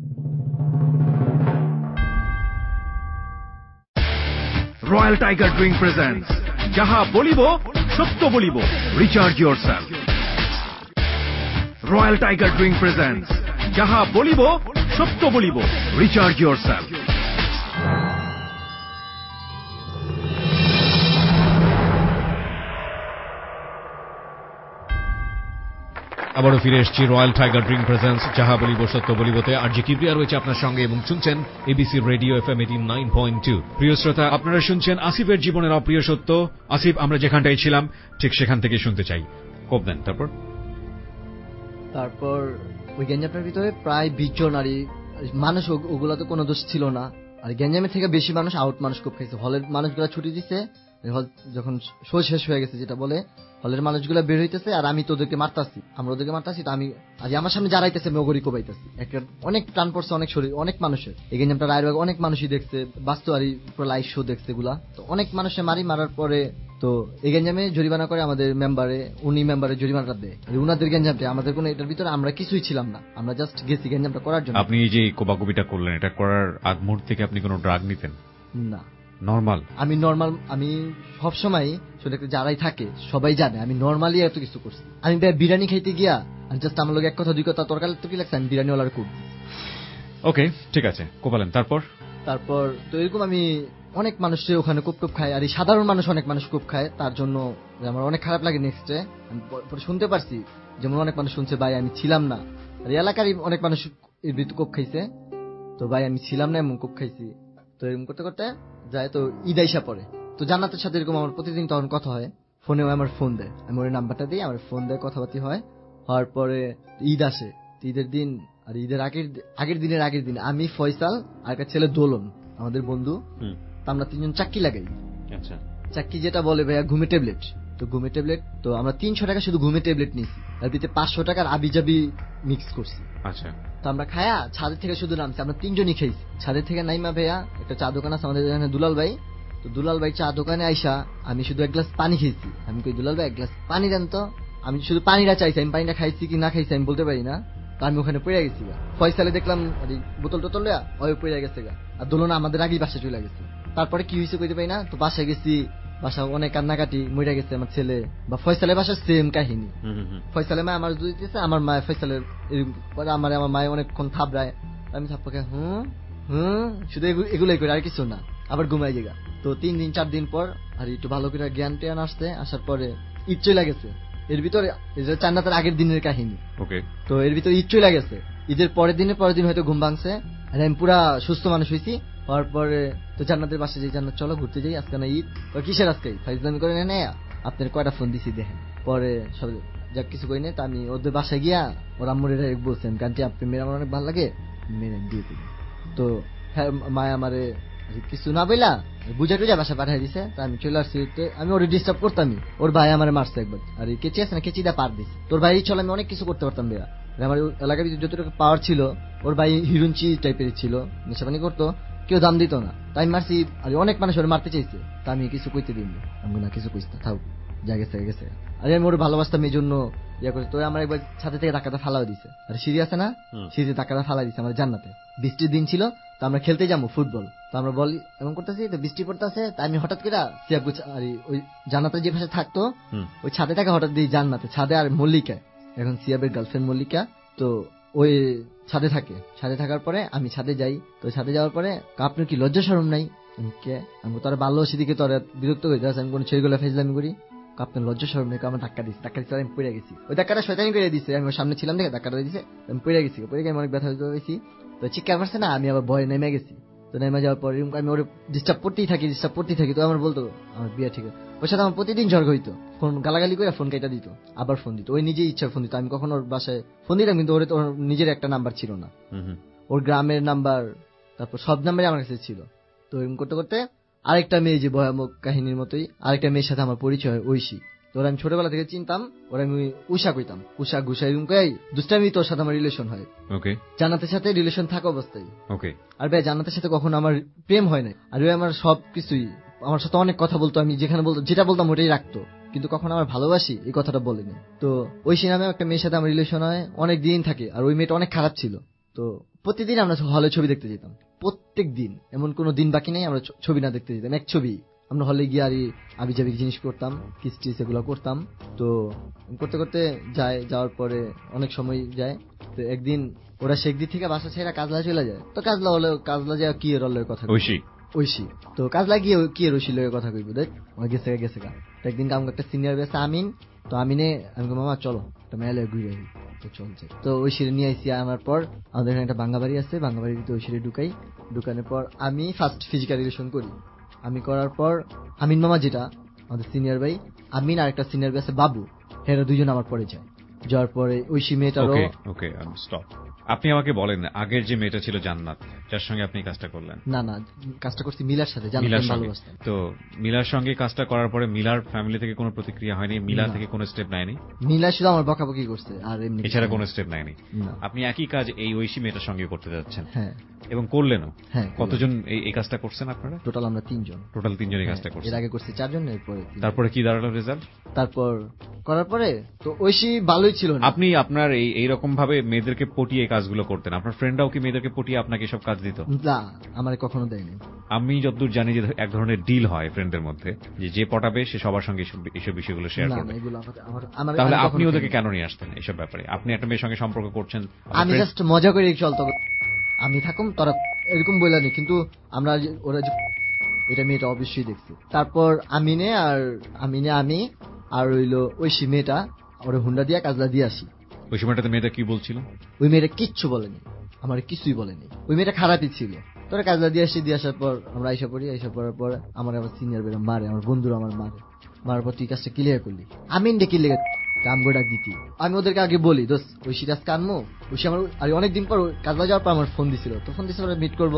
রয়্যাল টাইগার ড্রিঙ্ক প্রেজেন্টস যাহা বলিব সত্য বলিব, recharge yourself. Royal Tiger drink presents যাহা বলিব সত্য বলিব, রিচার্জ ইয়োরসেলফ। আবারও ফিরে এসেছি রয়্যাল টাইগার ড্রিঙ্ক প্রেজেন্স যাহা বলিব সত্য বলিবতে। আর যে কিবরিয়া রয়েছে আপনার সঙ্গে এবং শুনছেন এবিসি রেডিও FM 89.2। প্রিয় শ্রোতা, আপনারা শুনছেন আসিফের জীবনের অপ্রিয় সত্য। আসিফ, আমরা যেখানটাই ছিলাম ঠিক সেখান থেকে শুনতে চাই। কোপ দেন। তারপর ওই গ্যাঞ্জামটার ভিতরে প্রায় 20 জন আর মানুষ, ওগুলা তো কোনো দোষ ছিল না। আর গ্যাঞ্জামের থেকে বেশি মানুষ আউট মানুষ খুব খাইছে। হলের মানুষগুলা ছুটি দিচ্ছে, হল যখন শো শেষ হয়ে গেছে যেটা বলে, হলের মানুষগুলা বের হইতেছে আর আমি তো ওদেরকে মারতাছি, আমরা ওদেরকে মারতাছি। তো আমি আজ আমার সামনে যারা আইতেছে আমি ওগরি কোবাইতেছি। একটা অনেক টান পড়ছে, অনেক শরীর, অনেক মানুষের। এই গ্যাঞ্জামটা রায়ের অনেক মানুষই দেখছে, বাস্তব আর পুরো লাইভ শো দেখছে এগুলা। তো অনেক মানুষের মারার পরে তো এই গ্যাঞ্জামে জরিমানা করে আমাদের মেম্বারে, উনি মেম্বারে জরিমানাটা দেয়। উনাদের গ্যাঞ্জামটা আমাদের কোনো এটার ভিতরে আমরা কিছুই ছিলাম না, আমরা জাস্ট গেছি গ্যাঞ্জামটা করার জন্য। আপনি এই যে কোবাকুবিটা করলেন, এটা করার আগ মুহূর্ত থেকে আপনি কোনো ড্রাগ নিতেন? না, নরমাল। আমি সবসময় যারাই থাকে সবাই জানে আমি নরমালি এত কিছু করছি। আমি বিরিয়ানি খাইতে গিয়া জাস্ট আমার লোক এক কথা দুই কথা তরকারি তো কি লাগছে, আমি বিরিয়ানি ওয়ালার খুব। ওকে, ঠিক আছে, কোপালেন। তারপর তো এরকম আমি অনেক মানুষ ওখানে কুপ খায়, আর এই সাধারণ মানুষ অনেক মানুষ কুপ খায়, তার জন্য আমার অনেক খারাপ লাগে। নেক্সটে আমি শুনতে পারছি, যেমন অনেক মানুষ শুনছে ভাই আমি ছিলাম না, আর এলাকারই অনেক মানুষ কুপ খাইছে, তো ভাই আমি ছিলাম না এমন কুপ খাইছি। তো এরকম করতে করতে যায়, তো ঈদ আইসা পড়ে। তো জান্নাতের সাথে এরকম আমার প্রতিদিন তখন কথা হয়, ফোনেও আমার ফোন দেয়, আমি ওর নাম্বারটা দিই, আমার ফোন দেয়, কথাবার্তি হয়। হওয়ার পরে ঈদ আসে, ঈদের দিন আর ঈদের আগের দিন আমি, ফয়সাল আর একটা ছেলে দোলন, আমাদের বন্ধু, আমরা 3 জন চাক্কি লাগাই। আচ্ছা, চাক্কি যেটা বলে ভাইয়া ঘুমে ট্যাবলেট। তো ঘুমে ট্যাবলেট, তো আমরা 300 টাকা শুধু ঘুমে ট্যাবলেট নিয়েছি, আর ভিতরে 500 টাকার আবিজাবি মিক্স করছি। আচ্ছা, তো আমরা খায়া ছাদের থেকে শুধু নামছি, আমরা 3 জনই খাইছি। ছাদের থেকে নাইমা ভাইয়া একটা চা দোকান আছে আমাদের এখানে, দুলাল ভাই। তো দুলাল ভাই চা দোকানে আইসা আমি শুধু 1 গ্লাস পানি খেয়েছি। আমি কই দুলাল ভাই 1 গ্লাস পানি দেন তো। আমি শুধু পানিটা চাইছি, আমি পানিটা খাইছি কি না খাইছি আমি বলতে পারি না। তো আমি ওখানে পড়ে গেছি, ফয়সালে দেখলাম বোতল টোতল লয়া ওই পড়ে গেছে, আর দোলনা আমাদের আগেই বাসায় চলে গেছে। তারপরে কি হয়েছে কইতে পারি না। তো বাসায় গেছি, বাসা অনেক কান্নাকাটি, মরে গেছে আমার ছেলে। বা ফয়সালের বাসার সেম কাহিনী, ফয়সালের মা আমার দুধ দিতেছে, আমার মা ফয়সালের পরে আমার মায়ে অনেকক্ষণ থাবড়ায়, আমি থাপ্পাকে শুধু এগুলোই করে আর কিছু না, আবার ঘুমাই জায়গা। তো 3 দিন 4 দিন পর আর একটু ভালো করে জ্ঞান টেয়ান আসার পরে ঈদ চলে গেছে। এর ভিতরে জান্নাতের আগের দিনের কাহিনী। তো এর ভিতরে ঈদ চলে গেছে, ঈদের পরের দিন হয়তো ঘুম ভাঙছে, আর আমি পুরা সুস্থ মানুষ হয়েছি। হওয়ার পরে তো জান্নাতের বাসে যাই, জান্নাত চলো ঘুরতে যাই, আজকে না ঈদ। কিসের আজকে ফাইজলামি করে নেই, আপনার কয়টা ফোন দিছি দেখেন। পরে সব যা কিছু করি নেই, তা আমি ওদের বাসায় গিয়া ওর আম্মুর বলছেন, গানটি আপনি মেরে আমার অনেক ভালো লাগে, মেরে দিয়ে দিন। তো হ্যাঁ, মায় আমারে কিছু না বইলা বুঝা টুজা বাসা পাঠিয়ে দিছে। তা আমি চলে আসছি, আমি ওর ডিস্টার্ব করতামই, ওর ভাই আমার মারছে একবার, আর কেচি আছে না কেচিটা পার দিছে। তোর ভাই চলে আমি অনেক কিছু করতে পারতাম ভাইয়া, আমার এলাকার ভিতরে যতটুকু পাওয়ার ছিল, ওর ভাই হিরুঞ্চি টাইপের ছিল, নেশাপানি করতো, কেউ দাম দিত না। তাই মারছি, আর অনেক মানুষ ওর মারতে চাইছে, তা আমি কিছু কইতে দিইনি, আমি না কিছু কইতে থাক, যা গেছে। আর আমি ওর ভালোবাসতাম, এই জন্য ইয়া করছে। তো আমার একবার ছাদে থেকে ধাক্কাটা ফালাই দিছে, আর সিঁড়ি আছে না, সিঁড়ি ধাক্কাটা ফালাই দিছে আমার জান্নাতে। বৃষ্টির দিন ছিল, তো আমরা খেলতে যাবো ফুটবল, তো আমরা বল এমন করতেছি, তো বৃষ্টি পড়তেছে, তাই আমি হঠাৎ করে ওই জান্নাতের যে পাশে থাকতো ওই ছাদে থাকে, হঠাৎ দিই জান্নাতে ছাদে, আর মল্লিকা এখন সিয়াবের গার্লফ্রেন্ড মল্লিকা, তো ওই ছাদে থাকে। ছাদে থাকার পরে আমি ছাদে যাই, তো ছাদে যাওয়ার পরে আপনার কি লজ্জা শরম নাই? আমি তোরা বাল্য সেদিকে তোরা বিরক্ত হয়ে যাস, আমি কোনো ছেলেগুলো ফেজলামি করি, আপনার লজ্জা শরম নেই, আমার ধাক্কা দিচ্ছে, আমি পড়ে গেছি। ওই ধাক্কাটা শয়তানি করে দিচ্ছে, আমি ওর সামনে ছিলাম দেখে ধাক্কাটা দিচ্ছে, আমি পড়ে গেছি, আমি অনেক ব্যথা হয়েছি। তো চিৎকার মারছে না, আমি আবার ভয়ে নেমে গেছি। তো নেমে যাওয়ার পর আমি ওর ডিস্টার্ব করতেই থাকি। তো আমার বলতো আমার বিয়ে ঠিক আছে, ওর সাথে আমার প্রতিদিন ঝড় হইতো, ফোন গালাগালি করে ফোন কেটে দিত, আবার ফোন দিত, ওই নিজেই ইচ্ছা ফোন দিত। আমি কখন ওর বাসায় ফোন দিতাম, কিন্তু ওর নিজের একটা নাম্বার ছিল না, ওর গ্রামের নাম্বার, তারপর সব নাম্বারই আমার কাছে ছিল। তো এরকম করতে করতে আরেকটা মেয়ে, যে ভয়ানক কাহিনীর মতোই আরেকটা মেয়ের সাথে আমার পরিচয় হয়, ঐশী। তো আমি ছোটবেলা থেকে চিনতাম, ওরা আমি উষা কইতাম, উষা ঘুষা এরকম কই দুষ্টামি, তোর সাথে আমার রিলেশন হয়। জান্নাতের সাথে রিলেশন থাকা অবস্থায়। আর ভাই জান্নাতের সাথে কখনো আমার প্রেম হয় নাই, আর আমার সবকিছুই, আমার সাথে অনেক কথা বলতো, আমি যেখানে বলতো যেটা বলতাম ওটাই রাখতো, কিন্তু কখনো আমার ভালোবাসি এই কথাটা বলেনি। তো ঐশী নামে একটা মেয়ের সাথে আমার রিলেশন হয়, অনেক দিন থাকে, আর ওই মেয়েটা অনেক খারাপ ছিল। তো প্রতিদিন আমরা হলে ছবি দেখতে যেতাম, প্রত্যেক দিন, এমন কোনো দিন বাকি নেই আমরা ছবি না দেখতে যেতাম, এক ছবি। আমরা হলে গিয়ে আর আবিজাবি জিনিস করতাম, কিস্টি সেগুলো করতাম। তো করতে করতে যাওয়ার পরে অনেক সময় যায়। তো একদিন ওরা শেখ দিক থেকে বাসা ছেড়ে কাজলা চলে যায়। তো কাজলা যায় কি এর কথা ঐশী। তো কাজলা গিয়ে কি এর ঐশী লয়ের কথা কইব, দেখ গেছে গা। একদিন কাম একটা সিনিয়র বেসে আমিন, তো আমিনে আমি মামা চলো একটা মেলে ঘুরে আসি, তো চলছে। তো ঐশীরে নিয়ে আইসি, আনার পর আমাদের এখানে একটা বাঙ্গা বাড়ি আছে, বাঙ্গা বাড়িতে ঐশীরে ঢুকাই, ঢুকানোর পর আমি ফার্স্ট ফিজিক্যাল রিলেশন করি। আমি করার পর আমিন মামা যেটা আমাদের সিনিয়র ভাই, আমিন আর একটা সিনিয়র ভাই আছে বাবু, হেরা দুজন আমার পরে যায়। যাওয়ার পরে ঐশী মেয়েটারও ওকে স্টপ। আপনি আমাকে বলেন আগের যে মেয়েটা ছিল জান্নাত, যার সঙ্গে আপনি কাজটা করলেন। না কাজটা করছি মিলার সাথে, মিলার সঙ্গে। ভালোবাসতাম। তো মিলার সঙ্গে কাজটা করার পরে মিলার ফ্যামিলি থেকে কোনো প্রতিক্রিয়া হয়নি, মিলার থেকে কোনো স্টেপ নেয়নি? মিলা শুধু আমার বকাবকি করছে, আর এমনি এছাড়া কোনো স্টেপ নেয়নি। না। আপনি একই কাজ এই ঐশী মেয়েটার সঙ্গে করতে যাচ্ছেন? হ্যাঁ। এবং করলেনও? হ্যাঁ। কতজন এই কাজটা করছেন আপনারা? টোটাল আমরা 3 জন। টোটাল 3 জনই কাজটা করছেন। এর আগে করছি 4 জন, এরপরে তারপরে কি দাঁড়ালো রেজাল্ট? তারপর করার পরে তো ঐশী ভালোই ছিল না। আপনি আপনার এইরকম ভাবে মেয়েদেরকে পটিয়ে কাজগুলো করতেন, আপনার ফ্রেন্ডরাও কি মেয়েদেরকে পটিয়ে আপনাকে সব কাজ দিত? না, আমার কখনো দেয়নি। আমি যতদূর জানি যে এক ধরনের ডিল হয় ফ্রেন্ডদের মধ্যে, যে পটাবে সে সবার সঙ্গে এইসব বিষয়গুলো শেয়ার করবে। তাহলে আপনি ওদেরকে কেন নিয়ে আসতেন এইসব ব্যাপারে? আপনি একটা মেয়ের সঙ্গে সম্পর্ক করছেন, আমি জাস্ট মজা করে চলতো, আমি থাকুম তোরা এরকম বললানি, কিন্তু আমরা ওরা এটা মেয়েটা অবশ্যই দেখছি। তারপর আমিনে আমি আর হইলো ঐশী মেয়েটা ওরা হুন্ডা দিয়া কাজলা দিয়ে আসি। ওই সময়টাতে মেয়েটা কি বলছিল? ওই মেয়েটা কিচ্ছু বলেনি, আমার কিছুই বলেনি। ওই মেয়েটা খারাপই ছিল। তোরা কাজলা দিয়ে আসার পর আমরা আইসা পড়ার পর আমার সিনিয়র বেরা মারে, আমার বন্ধুরা আমার মারার পর তুই কাজটা ক্লিয়ার করলি, আমি কি লেগে আমগো ডাক দিতি। আমি ওদেরকে আগে বলি দোষ ওই সিরাজ কানমো, ওই আমার অনেকদিন পর কাজলা যাওয়ার পর আমার ফোন দিছিল, তো ফোন দিছিল মিট করবো।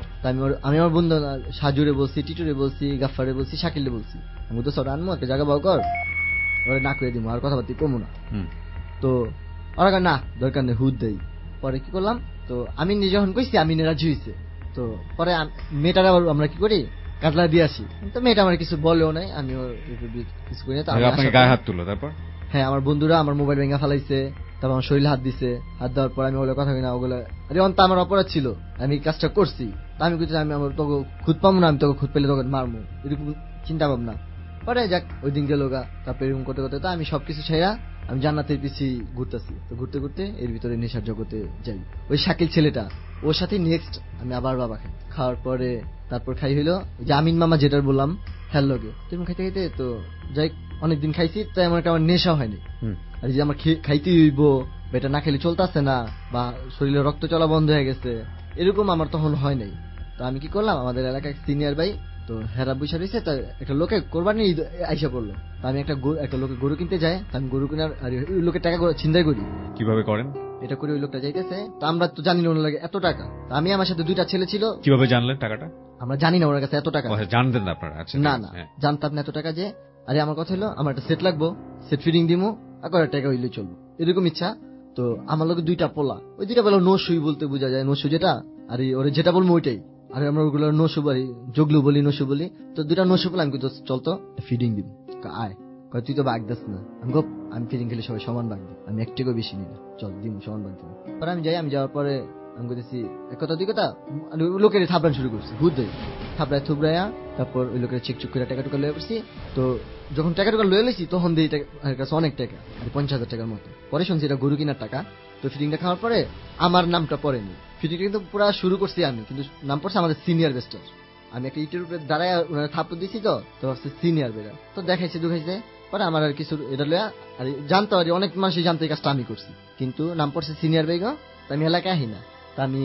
আমি আমার বন্ধু সাজুরে বলছি, টিটুরে বলছি, গাফারে বলছি, শাকিলে বলছি, আমি দোষ ওরা আনমো একটা জায়গা বাউ কর, ওরা না করে দিব, আর কথাবার্তা কমো না। তো ওরা না দরকার নেই, হুদ দেই। পরে কি করলাম, তো আমি নিজে যখন কইছি আমি রাজি হয়েছে। তো পরে মেয়েটার আবার আমরা কি করি কাজলা দিয়ে আসি, তো মেয়েটা আমার কিছু বলেও নাই, আমি কিছু করি না। আপনাকে গায়ে হাত তুললো? তারপর হ্যাঁ, আমার বন্ধুরা আমার মোবাইল ভেঙে ফেলাইছে, তারপর আমার শরীরে হাত দিছে। হাত দেওয়ার পর আমি ওগুলো কথা কই না, ওগুলো আরে অন্ত আমার অপরাধ ছিল, আমি কাজটা করছি। আমি কিছু আমি আমার তোকে খুদ পাবো না, আমি তোকে খুদ পেলে তোকে মারবো, এরকম চিন্তা ভাবনা। পরে যাক ওই দিন গেল গা। তারপরে এরকম করতে করতে তো আমি সবকিছু ছাইরা আমি জান্নাতের পিছিয়ে ঘুরতেছি। তো ঘুরতে ঘুরতে এর ভিতরে নেশার জগতে যাই। ওই শাকিল ছেলেটা ওর সাথে নেক্সট আমি আবার বাবা খাই। খাওয়ার পরে তারপর খাই হইলো যে আমিন মামা যেটার বললাম হ্যাঁ লগে তুমি খাইতে খাইতে, তো যাই অনেকদিন খাইছি, তাই আমার আমার নেশা হয়নি। আর যে আমার খাইতেই হইব, এটা না খেলে চলতেছে না, বা শরীরে রক্ত চলা বন্ধ হয়ে গেছে, এরকম আমার তখন হয় নাই। তো আমি কি করলাম, আমাদের এলাকায় সিনিয়র ভাই তো হেরা বৈশা রয়েছে, তার একটা লোকে কোরবানি আইসা পড়লো। তা আমি একটা লোকে গরু কিনতে যাই, আমি গরু কিনার আর ওই লোকের টাকা ছিনতাই করি। কিভাবে করেন এটা? করে ওই লোকটা যাইতেছে, তো আমরা তো জানি না ওনার লাগে এত টাকা। আমি আমার সাথে 2টা ছেলে ছিল। কিভাবে জানলেন টাকাটা? আমরা জানি না ওনার কাছে এত টাকা। জানতেন না আপনারা? না জানতাম না এত টাকা। যে আরে আমার কথা হলো আমার একটা সেট লাগবো, সেট ফিটিং দিমু, আর টাকা হইলে চলবো, এরকম ইচ্ছা। তো আমার লোকে 2টা পোলা, ওই 2টা পোলা নো সুই বলতে বোঝা যায়, নো সু যেটা, আর ওরে যেটা বলবো ওইটাই। আর আমরা ওগুলো নসু বলি, জগলু বলি, নসু বলি। তো 2টা নসু বলে আমি কিন্তু চলতো ফিডিং দিব। আয় কয় তুই তো বাগ দাস না, আমি ফিডিং খেলে সবাই সমান বাগ দিই, আমি একটুকু বেশি নিই না, চল দিম সমান বাগ দিব। পরে আমি যাই, আমি যাওয়ার পরে আমি বলতেছি এক কথা দুই কথা, লোকের থাপড়ান শুরু করছি, হুদ থাপড়ায় থুবড়াইয়া। তারপর ওই লোকের চেক চুক করে টাকা টুকা লয়ে পড়ছি। তো যখন টাকা টুকা লয়ে লেছি তখন দিই কাছে অনেক টাকা, 50,000 টাকার মতো। পরে শুনছি এটা গরু কেনার টাকা। তো ফিটিংটা খাওয়ার পরে আমার নামটা পড়েনি, ফিটিংটা কিন্তু পুরো শুরু করছি আমি, কিন্তু নাম পড়ছে আমাদের সিনিয়র বেস্টার। আমি একটা ইটের উপরে দাঁড়ায় থাপড় দিছি, তো ভাবছি সিনিয়র বেরা, তো দেখাইছে দুখাইছে। পরে আমার আর কিছু এটা লয়া আর জানতো, আর অনেক মানুষই জানতো এই কাজটা আমি করছি, কিন্তু নাম পড়ছে সিনিয়র বেগা। তো আমি এলাকায় আহি না, তা আমি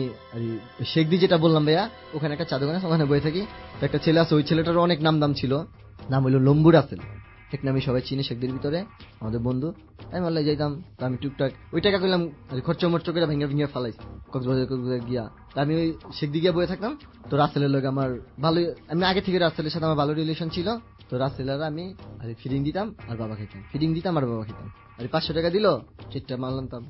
শেখ দি যেটা বললাম ভাইয়া, ওখানে একটা চা দোকান আছে, ওখানে বয়ে থাকি। তো একটা ছেলে আছে, ওই ছেলেটারও অনেক নাম ছিল, নাম হইলো লম্বু রাসেল। ঠিক না, আমি সবাই চিনি শেখদের ভিতরে, আমাদের বন্ধু। আমি বললে যাইতাম, তো আমি টুকটাক ওই টাকা করলাম খরচ মরচ করে ভেঙে ফালাইছি কক্সবাজার গিয়া। তা আমি ওই শেখ দি গিয়া বয়ে থাকতাম। তো রাসেলের লোক আমার ভালোই, আমি আগে থেকে রাসেলের সাথে আমার ভালো রিলেশন ছিল। তো রাসেলের আমি ফিডিং দিতাম আর বাবা খাইতাম, ফিডিং দিতাম আর বাবা খাইতাম। আর 500 টাকা দিল, চেকটা মারলাম,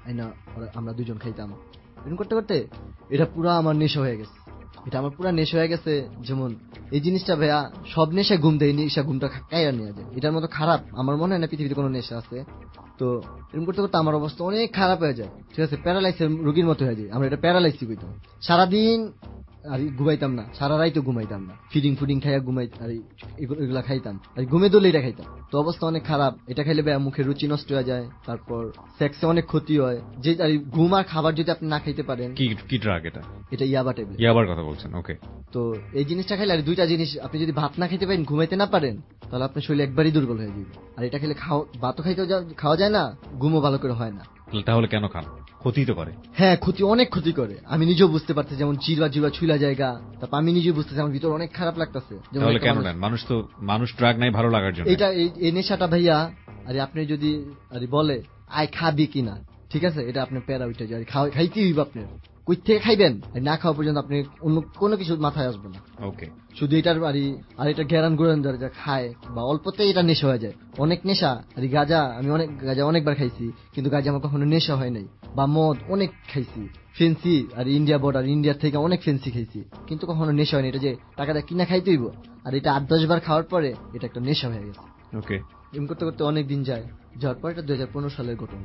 আমরা 2জন খাইতাম। এরকম করতে করতে এটা পুরো আমার নেশা হয়ে গেছে, এটা আমার পুরো নেশা হয়ে গেছে। যেমন এই জিনিসটা ভাইয়া, সব নেশা ঘুম দেয়, নেশা ঘুমটা কাইয়া নিয়ে যায়, এটার মতো খারাপ আমার মনে হয় না পৃথিবীতে কোনো নেশা আছে। তো এরকম করতে করতে আমার অবস্থা অনেক খারাপ হয়ে যায়, ঠিক আছে, প্যারালাইসিস রোগীর মতো হয়ে যায়। আমরা এটা প্যারালাইসিস কইতাম। সারাদিন আর ঘুমাইতাম না, সারা রাইতো ঘুমাইতাম না, ফিডিং খাইয়া ঘুমাই, আর এগুলা খাইতাম, আর ঘুমে দলে এটা খাইতাম। তো অবস্থা অনেক খারাপ, এটা খাইলে মুখের রুচি নষ্ট হয়ে যায়, তারপর সেক্সে অনেক ক্ষতি হয়। যে ঘুম আর খাবার যদি আপনি না খাইতে পারেন। কি ড্রাগ এটা? এটা ইয়াবা ট্যাবলেট। ইয়াবার কথা বলছেন, ওকে। তো এই জিনিসটা খাইলে, আর দুইটা জিনিস, আপনি যদি ভাত না খাইতে পারেন, ঘুমাইতে না পারেন, তাহলে আপনার শরীর একবারই দুর্বল হয়ে যাবে। আর এটা খেলে ভাতও খাওয়া যায় না, ঘুমও ভালো করে হয় না। তাহলে কেন খান? ক্ষতি তো করে। হ্যাঁ, অনেক ক্ষতি করে। আমি নিজেও বুঝতে পারছি, যেমন জিবা ছুলা জায়গা, তারপর আমি নিজেও বুঝতেছি আমার ভিতর অনেক খারাপ লাগতেছে। তাহলে কেন নেন? মানুষ ড্রাগ নাই ভালো লাগার জন্য। এটা এই নেশাটা ভাইয়া, আরে আপনি যদি বলে আয় খাবি কিনা, ঠিক আছে, এটা আপনার প্যারা উঠে যায়, খাইতে হইব আপনার। কই থেকে খাইবেন, না খাওয়া পর্যন্ত আপনি অন্য কোনো কিছু মাথায় আসবে না। ওকে, শুধু এটার আর এটা ঘেরান গুড়ান যা খায় বা অল্পতে এটা নেশা হয়ে যায়। অনেক নেশা, আর গাঁজা, আমি গাঁজা অনেকবার খাইছি, কিন্তু গাঁজা আমার কখনো নেশা হয় নাই। বা মদ অনেক খাইছি, ফেন্সি, আর ইন্ডিয়া বর্ডার, ইন্ডিয়ার থেকে অনেক ফেন্সি খাইছি, কিন্তু কখনো নেশা হয়নি। এটা যে টাকা দিয়ে কিনা খাইতে হইব, আর এটা 8-10 বার খাওয়ার পরে এটা একটা নেশা হয়ে গেছে। ওকে, এম করতে করতে অনেক দিন যায়, যাওয়ার পর এটা 2015 সালের ঘটনা।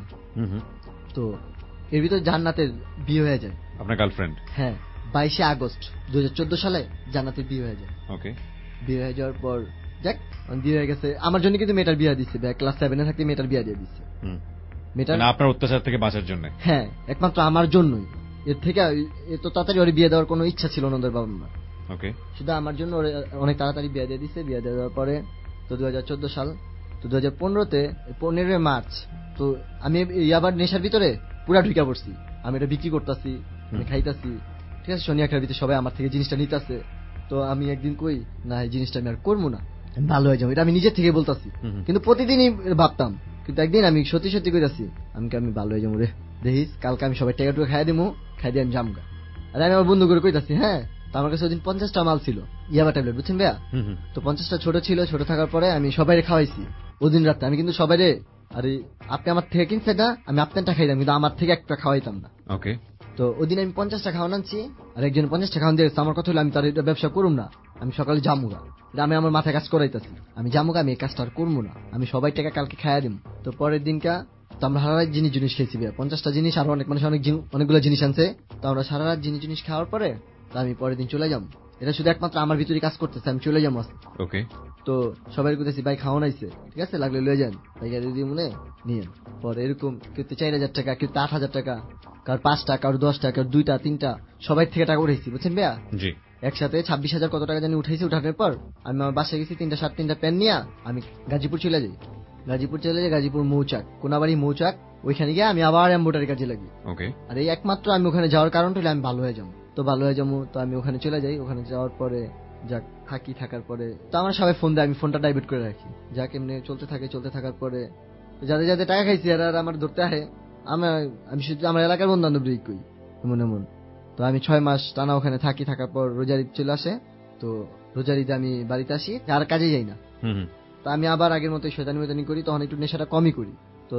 তো এর ভিতরে জান্নাতের বিয়ে হয়ে যায়। আপনার গার্লফ্রেন্ড? হ্যাঁ, 22 আগস্ট 2014 সালে জান্নাতের বিয়ে হয়ে যায়। ওকে, বিয়ে হয়ে যাওয়ার পর যাক, বিয়ে হয়ে গেছে আমার জন্য, কিন্তু মেয়েটার বিয়ে দিচ্ছে, ক্লাস 7 থাকতে মেয়েটার বিয়ে দিয়ে দিচ্ছে। মেয়েটার আপনার অত্যাচার থেকে বাঁচার জন্য? হ্যাঁ, একমাত্র আমার জন্যই। এর থেকে এত তাড়াতাড়ি ওর বিয়ে দেওয়ার কোনো ইচ্ছা ছিল না ওদের বাবা মা। ওকে, শুধু আমার জন্য অনেক তাড়াতাড়ি বিয়ে দিয়ে দিচ্ছে। বিয়ে দেওয়ার পরে তো 2014 সাল, তো 2015-তে 15 মার্চ, তো আমি আবার নেশার ভিতরে পুরা ঢুকে পড়ছি। আমি এটা বিক্রি করতেছি, আমি খাইতাছি, ঠিক আছে, শনি একটার ভিতরে সবাই আমার থেকে জিনিসটা নিতেছে। তো আমি একদিন কই না, এই জিনিসটা আমি আর করবো না, আমি ভালো হয়ে যাবো, এটা আমি নিজের থেকে বলতাছি, কিন্তু প্রতিদিনই ভাবতাম। কিন্তু একদিন আমি সত্যি সত্যি কইতাছি, আমি ভালো হয়ে যাবো রে, দেখিস কালকে আমি সবাই টাকা টুকা খাই দিবো, খাই দিয়ে আমি জামগা। আর আমি আমার বন্ধু করে কইতাছি, হ্যাঁ। তো আমার কাছে ওদিন 50টা মাল ছিল ইয়াবা ট্যাবলেট, বুঝছেন ভাইয়া? তো 50টা ছোট ছিল, ছোট থাকার পরে আমি সবাই খাওয়াইছি ওদিন রাতে। আমি কিন্তু সবাই আরে আপনি আমার থেকে কিনছে না, আমি আপনারটা খাইতাম, কিন্তু আমার থেকে একটা খাওয়াইতাম না। ওকে, তো ওদিন আমি 50টা খাওয়ান আনছি, আর একজন 50টা খাওয়ান দিয়েছে। আমার কথা হলো আমি তার এটা ব্যবসা করুম না, আমি সকালে জামুগা, আমি আমার মাথায় কাজ করাইতেছি, আমি জামুগা, আমি এই কাজটা আর করবো না, আমি সবাই টাকা কালকে খাইয়া দিব। তো পরের দিনকা তো আমরা সারা রাত জিনিস খেয়েছি, 50টা জিনিস, আর অনেক মানুষ অনেকগুলো জিনিস আনছে। তো আমরা সারা রাত জিনিস খাওয়ার পরে তো আমি পরের দিন চলে যাবো। এটা শুধু একমাত্র আমার ভিতরে কাজ করতেছে, আমি চলে যাবো। ওকে, তো সবাই বলতেছি ভাই খাওয়ান আইছে, ঠিক আছে, লাগলে লয়ে যান, ভাই দিদি মনে নিয়ে। পরে এরকম কেউ 4000 টাকা, কেউ 8000 টাকা, কার 5 টাকা, কার 10 টাকা, 2টা 3টা, সবাই থেকে টাকা উঠাইছি, বুঝছেন ভাইয়া? জি, একসাথে 26,000 কত টাকা জানি উঠাইছি। উঠানোর পর আমি আমার বাসায় গেছি, 3টা শার্ট 3টা প্যান্ট নিয়ে আমি গাজীপুর চলে যাই। গাজীপুর মৌচাক, কোনাবাড়ি মৌচাক, ওইখানে গিয়ে আমি আবার এমব্রয়ডারি কাজে লাগি। ওকে, আর এই একমাত্র আমি ওখানে যাওয়ার কারণটা হলো আমি ভালো হয়ে যাবো। তো ভালো হয়ে যাবো, তো আমি ওখানে চলে যাই। ওখানে যাওয়ার পরে যাক থাকার পরে তো আমার সবাই ফোন দেয়, আমি ফোনটা ডাইভার্ট করে রাখি, যাক এমনি চলতে থাকার পরে যাদের টাকা খাইছি আর আমার ধরতে আহে, আমি শুধু আমার এলাকার বন্ধু বান্ধব কই এমন। তো আমি 6 মাস টানা ওখানে থাকার পর রোজার ঈদ চলে আসে। তো রোজার ঈদে আমি বাড়িতে আসি, আর কাজে যাই না। তো আমি আবার আগের মতো শয়তানি করি, তখন একটু নেশাটা কমই করি। তো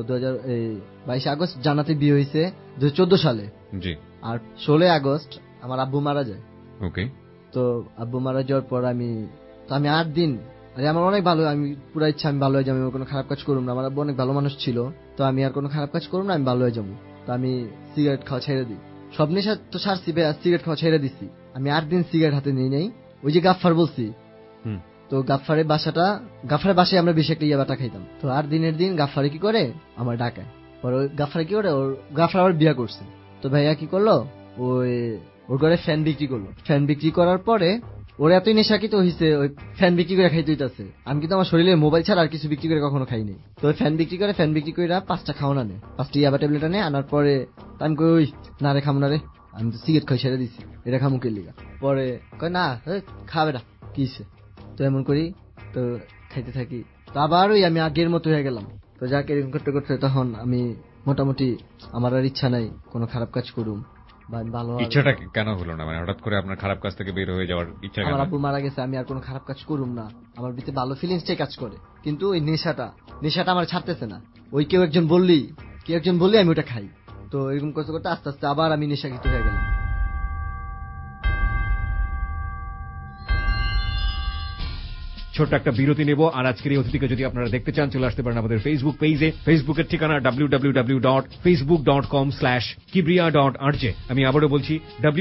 22 আগস্ট জান্নাতে বিয়ে হয়েছে 2014 সালে। জি, আর 16 আগস্ট আমার আব্বু মারা যায়। ওকে, তো আব্বু মারা যাওয়ার পর আমি 8 দিন, আমার অনেক ভালো, আমি পুরো ইচ্ছা আমি ভালো হয়ে যাবো, আমি কোনো খারাপ কাজ করুম না। আমার আব্বু অনেক ভালো মানুষ ছিল, তো আমি আর কোনো খারাপ কাজ করুম না, আমি ভালো হয়ে যাবো। তো আমি সিগারেট খাওয়া ছেড়ে দিই, সব নেশা তো ছাড়ছি, সিগারেট খাওয়া ছেড়ে দিছি। আমি 8 দিন সিগারেট হাতে নিয়ে নেই। ওই যে গাফফার বলছি, তো গাফফারের বাসায় আমরা বেশি একটা ইয়াবাটা খাইতাম। তো 8 দিনের দিন গাফফারে কি করে আমার ডাকায়। পরে ওই গাফফারে কি করে, গাফফার আবার বিয়ে করছে। তো ভাইয়া কি করলো, ওর ঘরে ফ্যান বিক্রি করলো। ফ্যান বিক্রি করার পরে ওর এতই নেশাকিত হয়েছে, ওই ফ্যান বিক্রি করে খাইতে হইতেছে। আমি কিন্তু আমার শরীরে মোবাইল ছাড়া আর কিছু বিক্রি করে কখনো খাইনি। তো ওই ফ্যান বিক্রি করে 5টা খাওয়ান আনে, 5টা ইয়াবা ট্যাবলেট আনে। আনার পরে আমি কই ওই না রে খামো না রে, আমি তো সিগারেট খাই ছেড়ে দিছি, এটা খামু কে লিগা। পরে কয় না খাবে না কিসে। তো এমন করি, তো খাইতে থাকি। তো আবার ওই আমি আগের মতো হয়ে গেলাম। তো যাকে এরকম করতে করতে তখন আমি মোটামুটি আমার আর ইচ্ছা নাই কোনো খারাপ কাজ করুম। ইচ্ছাটা কেন হলো না, মানে হঠাৎ করে আপনার খারাপ কাজ থেকে বের হয়ে যাওয়ার ইচ্ছা? আমার আব্বু মারা গেছে, আমি আর কোনো খারাপ কাজ করুম না, আমার ভিতরে ভালো ফিলিংসটাই কাজ করে। কিন্তু ওই নেশাটা আমার ছাড়তেছে না। ওই কেউ একজন বললি আমি ওটা খাই। তো এরকম করতে করতে আস্তে আস্তে আবার আমি নেশাকিত হয়ে গেলাম। ছোট্ট একটা বিরতি নেব। আর আজকের এই অতিথিকে যদি আপনারা দেখতে চান চলে আসতে পারেন আমাদের ফেসবুক পেজে। ফেসবুকের ঠিকানা www.facebook.com/kibria.rj। আমি আবারও বলছি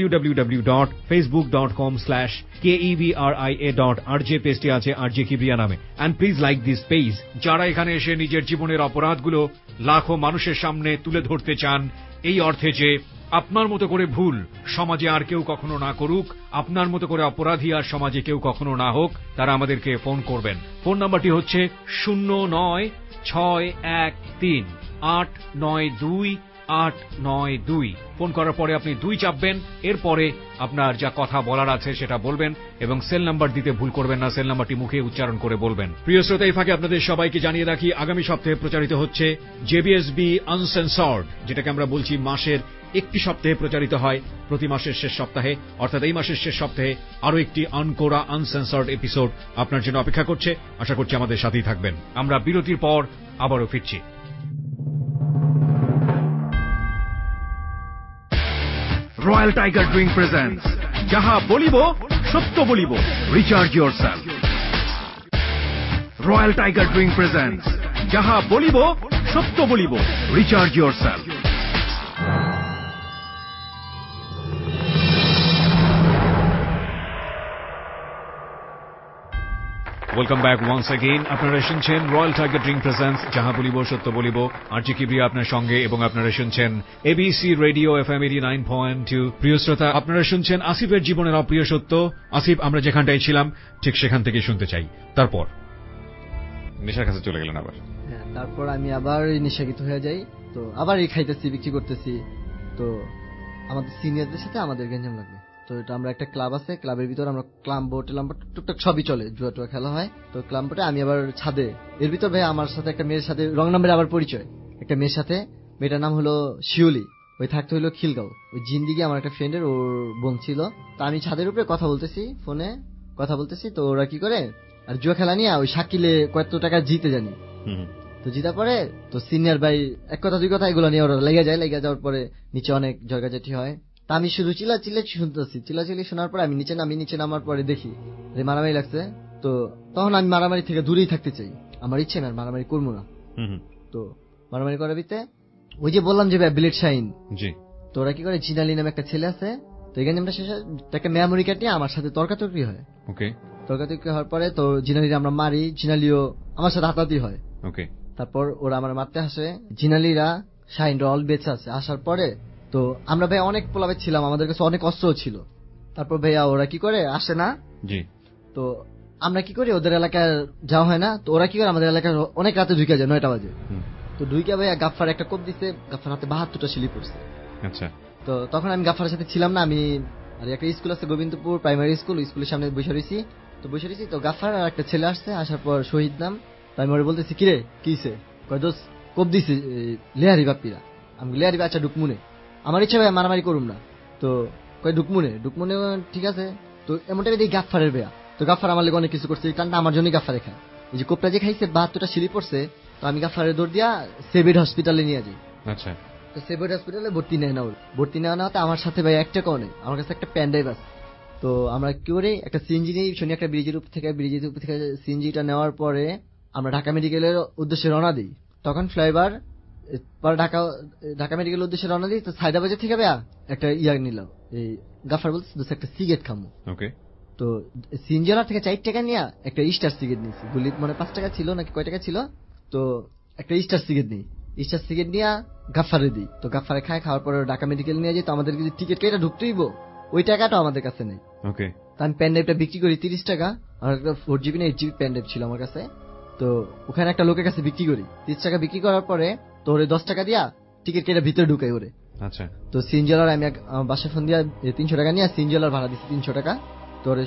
www.facebook.com/kebria.rj। পেজটি আছে আরজে কিবরিয়া নামে। And please like this page. যারা এখানে এসে নিজের জীবনের অপরাধগুলো লাখো মানুষের সামনে তুলে ধরতে চান, এই অর্থে যে আপনার মতো করে ভুল সমাজে আর কেউ কখনো না করুক, আপনার মতো করে অপরাধী আর সমাজে কেউ কখনো না হোক, তারা আমাদেরকে ফোন করবেন। ফোন নাম্বারটি হচ্ছে 096113892892। ফোন করার পরে আপনি 2 চাপবেন, এরপরে আপনার যা কথা বলার আছে সেটা বলবেন এবং সেল নাম্বার দিতে ভুল করবেন না। সেল নাম্বারটি মুখে উচ্চারণ করে বলবেন। প্রিয় শ্রোতা, এই ফাঁকে আপনাদের সবাইকে জানিয়ে রাখি আগামী সপ্তাহে প্রচারিত হচ্ছে জেবিএসবি আনসেন্সর্ড, যেটাকে আমরা বলছি মাসের একটি সপ্তাহে প্রচারিত হয় প্রতি মাসের শেষ সপ্তাহে। অর্থাৎ এই মাসের শেষ সপ্তাহে আরো একটি আনকোরা আনসেন্সর্ড এপিসোড আপনার জন্য অপেক্ষা করছে। আশা করছি আমাদের সাথেই থাকবেন। আমরা বিরতির পর আবারও ফিরছি। রয়্যাল টাইগার ড্রিঙ্ক প্রেজেন্টস যাহা বলিব সত্য বলিব, recharge yourself. Royal Tiger drink presents যাহা বলিব সত্য বলিব, recharge yourself. Welcome back once again. আপনারা শুনছেন রয়্যাল টাইগার ড্রিঙ্ক প্রেজেন্টস যাহা বলিব সত্য বলিব, আরজে কিবরিয়া আপনার সঙ্গে, এবং আপনারা শুনছেন এবিসি রেডিও FM 89.2। প্রিয় শ্রোতা, আপনারা শুনছেন আসিফের জীবনের অপ্রিয় সত্য। আসিফ, আমরা যেখানটায় ছিলাম ঠিক সেখান থেকে শুনতে চাই। তারপর নেশার কাছে চলে গেলেন আবার। হ্যাঁ, তারপর আমি আবার নেশাগিত হয়ে যাই। তো আবার এই খাইতেছি, বিক্রি করতেছি। তো আমাদের সিনিয়রদের সাথে আমাদের গেঞ্জাম লাগবে। তো এটা আমরা একটা ক্লাব আছে, ক্লাবের ভিতর আমরা ক্লাম্বোর্ড টুকটাক সবই চলে, জুয়া টুয়া খেলা হয়। তো ক্লাম্বোর্ডে আমি আবার ছাদে, এর ভিতর ভাই আমার সাথে একটা মেয়ের সাথে রং নাম্বারে আবার পরিচয়। একটা মেয়ের সাথে, মেয়েটার নাম হলো শিউলি, ওই থাকতে হইলো খিলগাঁও। ওই জিন্দিগি আমার একটা ফ্রেন্ডের, ওর বোন ছিল। তো আমি ছাদের উপরে কথা বলতেছি, ফোনে কথা বলতেছি। তো ওরা কি করে, আর জুয়া খেলা নিয়ে ওই শাকিলে কত টাকা জিতে জানি। তো জিতা পরে তো সিনিয়র ভাই এক কথা দুই কথা এগুলো নিয়ে ওরা লেগে যায়। লেগে যাওয়ার পরে নিচে অনেক ঝগড়াঝাটি হয়। তা আমি শুধু চিল্লাচিল্লি শুনতেছি। চিল্লাচিল্লি শোনার পরে আমি নিচে নামি। নিচে নামার পরে দেখি যে মারামারি লাগছে। তো তখন আমি মারামারি থেকে দূরেই থাকতে চাই, আমার ইচ্ছে না মারামারি করবো না। তো মারামারি করার ভিতরে ওই যে বললাম যে বিলেট শাইন, তো ওরা কি করে, জিনালি নামে একটা ছেলে আছে। তো এই গেমটা শেষে একটা মেমোরি কার্ড নিয়ে আমার সাথে তর্কাতর্কি হয়। তর্কাতর্কি হওয়ার পরে তো জিনালিরা আমরা মারি, জিনালিও আমার সাথে হাতাহাতি হয়। তারপর ওরা আমার মারতে আসে, জিনালিরা শাইন অল বেঁচে আছে। আসার পরে তো আমরা ভাই অনেক পোলাবে ছিলাম, আমাদের কাছে অনেক অস্ত্র ছিল। তারপর ভাইয়া ওরা কি করে, আসে না। তো আমরা কি করি, ওদের এলাকায় যাওয়া হয় না। তো ওরা কি করে, আমাদের এলাকায় অনেক রাতে ঢুকে যায়, 9টা বাজে। তো ঢুকে ভাইয়া গাফফার একটা কোপ দিছে, গাফফার হাতে 72টা শিলি পড়ছে। তো তখন আমি গাফফারের সাথে ছিলাম না, আমি আর একটা স্কুল আছে গোবিন্দপুর প্রাইমারি স্কুল, স্কুলের সামনে বসে রয়েছি। তো গাফফার আর একটা ছেলে আসছে, আসার পর শহীদ নাম। তো আমি ওরা বলতেছি, কিরে কিছে, কয় দোষ কোপ দিছে লেহারি বাপ্পিরা। আমি লেহারি আচ্ছা ঢুকমুনে, আমার ইচ্ছা ভাই মারামারি করুম না। তো কয় ঢুকমুনে ঠিক আছে। তো এমনটা দেখি গাফফারের বেয়া। তো গাফফার আমার লেগে অনেক কিছু করছে, টানটা আমার জন্যই গাফফারে খায়। এই যে কোপটা যে খাইছে 72টা সিঁড়ি পড়ছে। তো আমি গাফফারের দৌড় দিয়া সেভিড হসপিটালে নিয়ে যাই। তো সেভিড হসপিটালে ভর্তি নেয় না। ভর্তি নেওয়া না হতে আমার সাথে ভাই একটা টাকাও নেই, আমার কাছে একটা প্যান্ডাইভ আছে। তো আমরা কি করি, একটা সিএনজি নিয়ে শুনি, একটা ব্রিজের উপর থেকে সিএনজিটা নেওয়ার পরে আমরা ঢাকা মেডিকেলের উদ্দেশ্যে রওনা দিই। তখন ফ্লাইওভার পরে ঢাকা মেডিকেলের উদ্দেশ্যে রওনা দিই। তো সাইদাবাজার থেকে ভাইয়া একটা নিলাম, এই গাফার বলতে একটা সিগারেট খামো। তো সিএনজিওয়ালা থেকে 4 টাকা নিয়ে একটা স্টার সিগারেট নিয়েছি। গুলি মানে 5 টাকা ছিল নাকি কয় টাকা ছিল। তো একটা স্টার সিগারেট নিই, স্টার সিগারেট নিয়ে গাফারে দিই। তো গাফারে খাওয়ার পরে ঢাকা মেডিকেল নিয়ে যাই। তো আমাদের যদি টিকিট কেটে ঢুকতেইব, ওই টাকাটা আমাদের কাছে নেই। তো আমি প্যান্ডাইভটা বিক্রি করি 30 টাকা। আমার একটা 4GB না 8GB প্যান্ডাইভ ছিল আমার কাছে। তো ওখানে একটা লোকের কাছে বিক্রি করি 30 টাকা। বিক্রি করার পরে তো ওরে 10 টাকা দিয়া টিকিট কেটে ভিতরে ঢুকাই ওরে। তো সিনজেলার আমি বাসায় ফোন দিয়া 300 টাকা নিয়ে সিনজেলার ভাড়া দিচ্ছি 300 টাকা। তো ওরে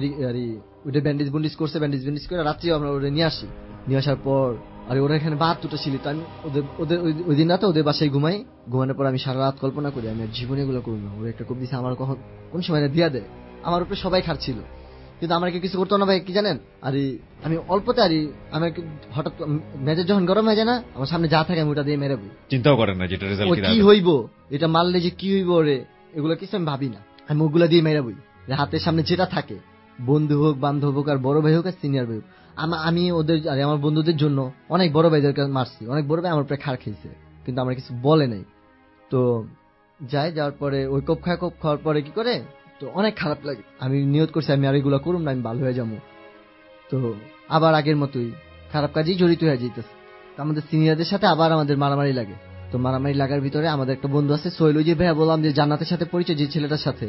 ওটা ব্যান্ডেজ বন্ডিজ করছে, ব্যান্ডেজ বন্ডিজ করে রাত্রিও আমরা ওরে নিয়ে আসি। নিয়ে আসার পর আর ওরা এখানে 72টা ছিল। তো আমি ওদের ওই দিন রাতে ওদের বাসায় ঘুমাই। ঘুমানোর পর আমি সারা রাত কল্পনা করি আমি জীবনে এগুলো করবো না। ওরা একটা কোপ দিছে, আমার কোন সময় দিয়া দেয়, আমার উপরে সবাই খাচ্ছিল কিন্তু আমাকে কিছু করতো না ভাই। কি জানেন, আর আমি অল্পতে আমাকে হঠাৎ মেজাজ যখন গরম হয়ে যায় না, আমার সামনে যা থাকে আমি ওটা দিয়ে মেরে বই। চিন্তাও করেন না যেটা রেজাল্ট কি হইব, এটা মারলে যে কি হইব রে, এগুলো কিছু আমি ভাবি না। আমি ওগুলা দিয়ে মেরে বই, হাতের সামনে যেটা থাকে বন্ধু হোক, বান্ধব হোক, আর বড় ভাই হোক আর সিনিয়র ভাই হোক, আমি ওদের আর আমার বন্ধুদের জন্য অনেক বড় ভাইদেরকে মারছি, অনেক বড় ভাই আমার উপরে খাড় খেয়েছে, কিন্তু আমার কিছু বলে নাই। তো যাওয়ার পরে ওই কোপ খাওয়ার পরে কি করে, তো অনেক খারাপ লাগে। আমি নিয়ত করছি আমি আর এগুলো করুম না, আমি ভালো হয়ে যাবো। তো আবার আগের মতোই খারাপ কাজেই জড়িত হয়ে যাইতেছে। আমাদের সিনিয়রদের সাথে আবার আমাদের মারামারি লাগে। তো মারামারি লাগার ভিতরে আমাদের একটা বন্ধু আছে সোহেল, ওই যে ভাইয়া বললাম যে জান্নাতের সাথে পরিচয়, যে ছেলেটার সাথে,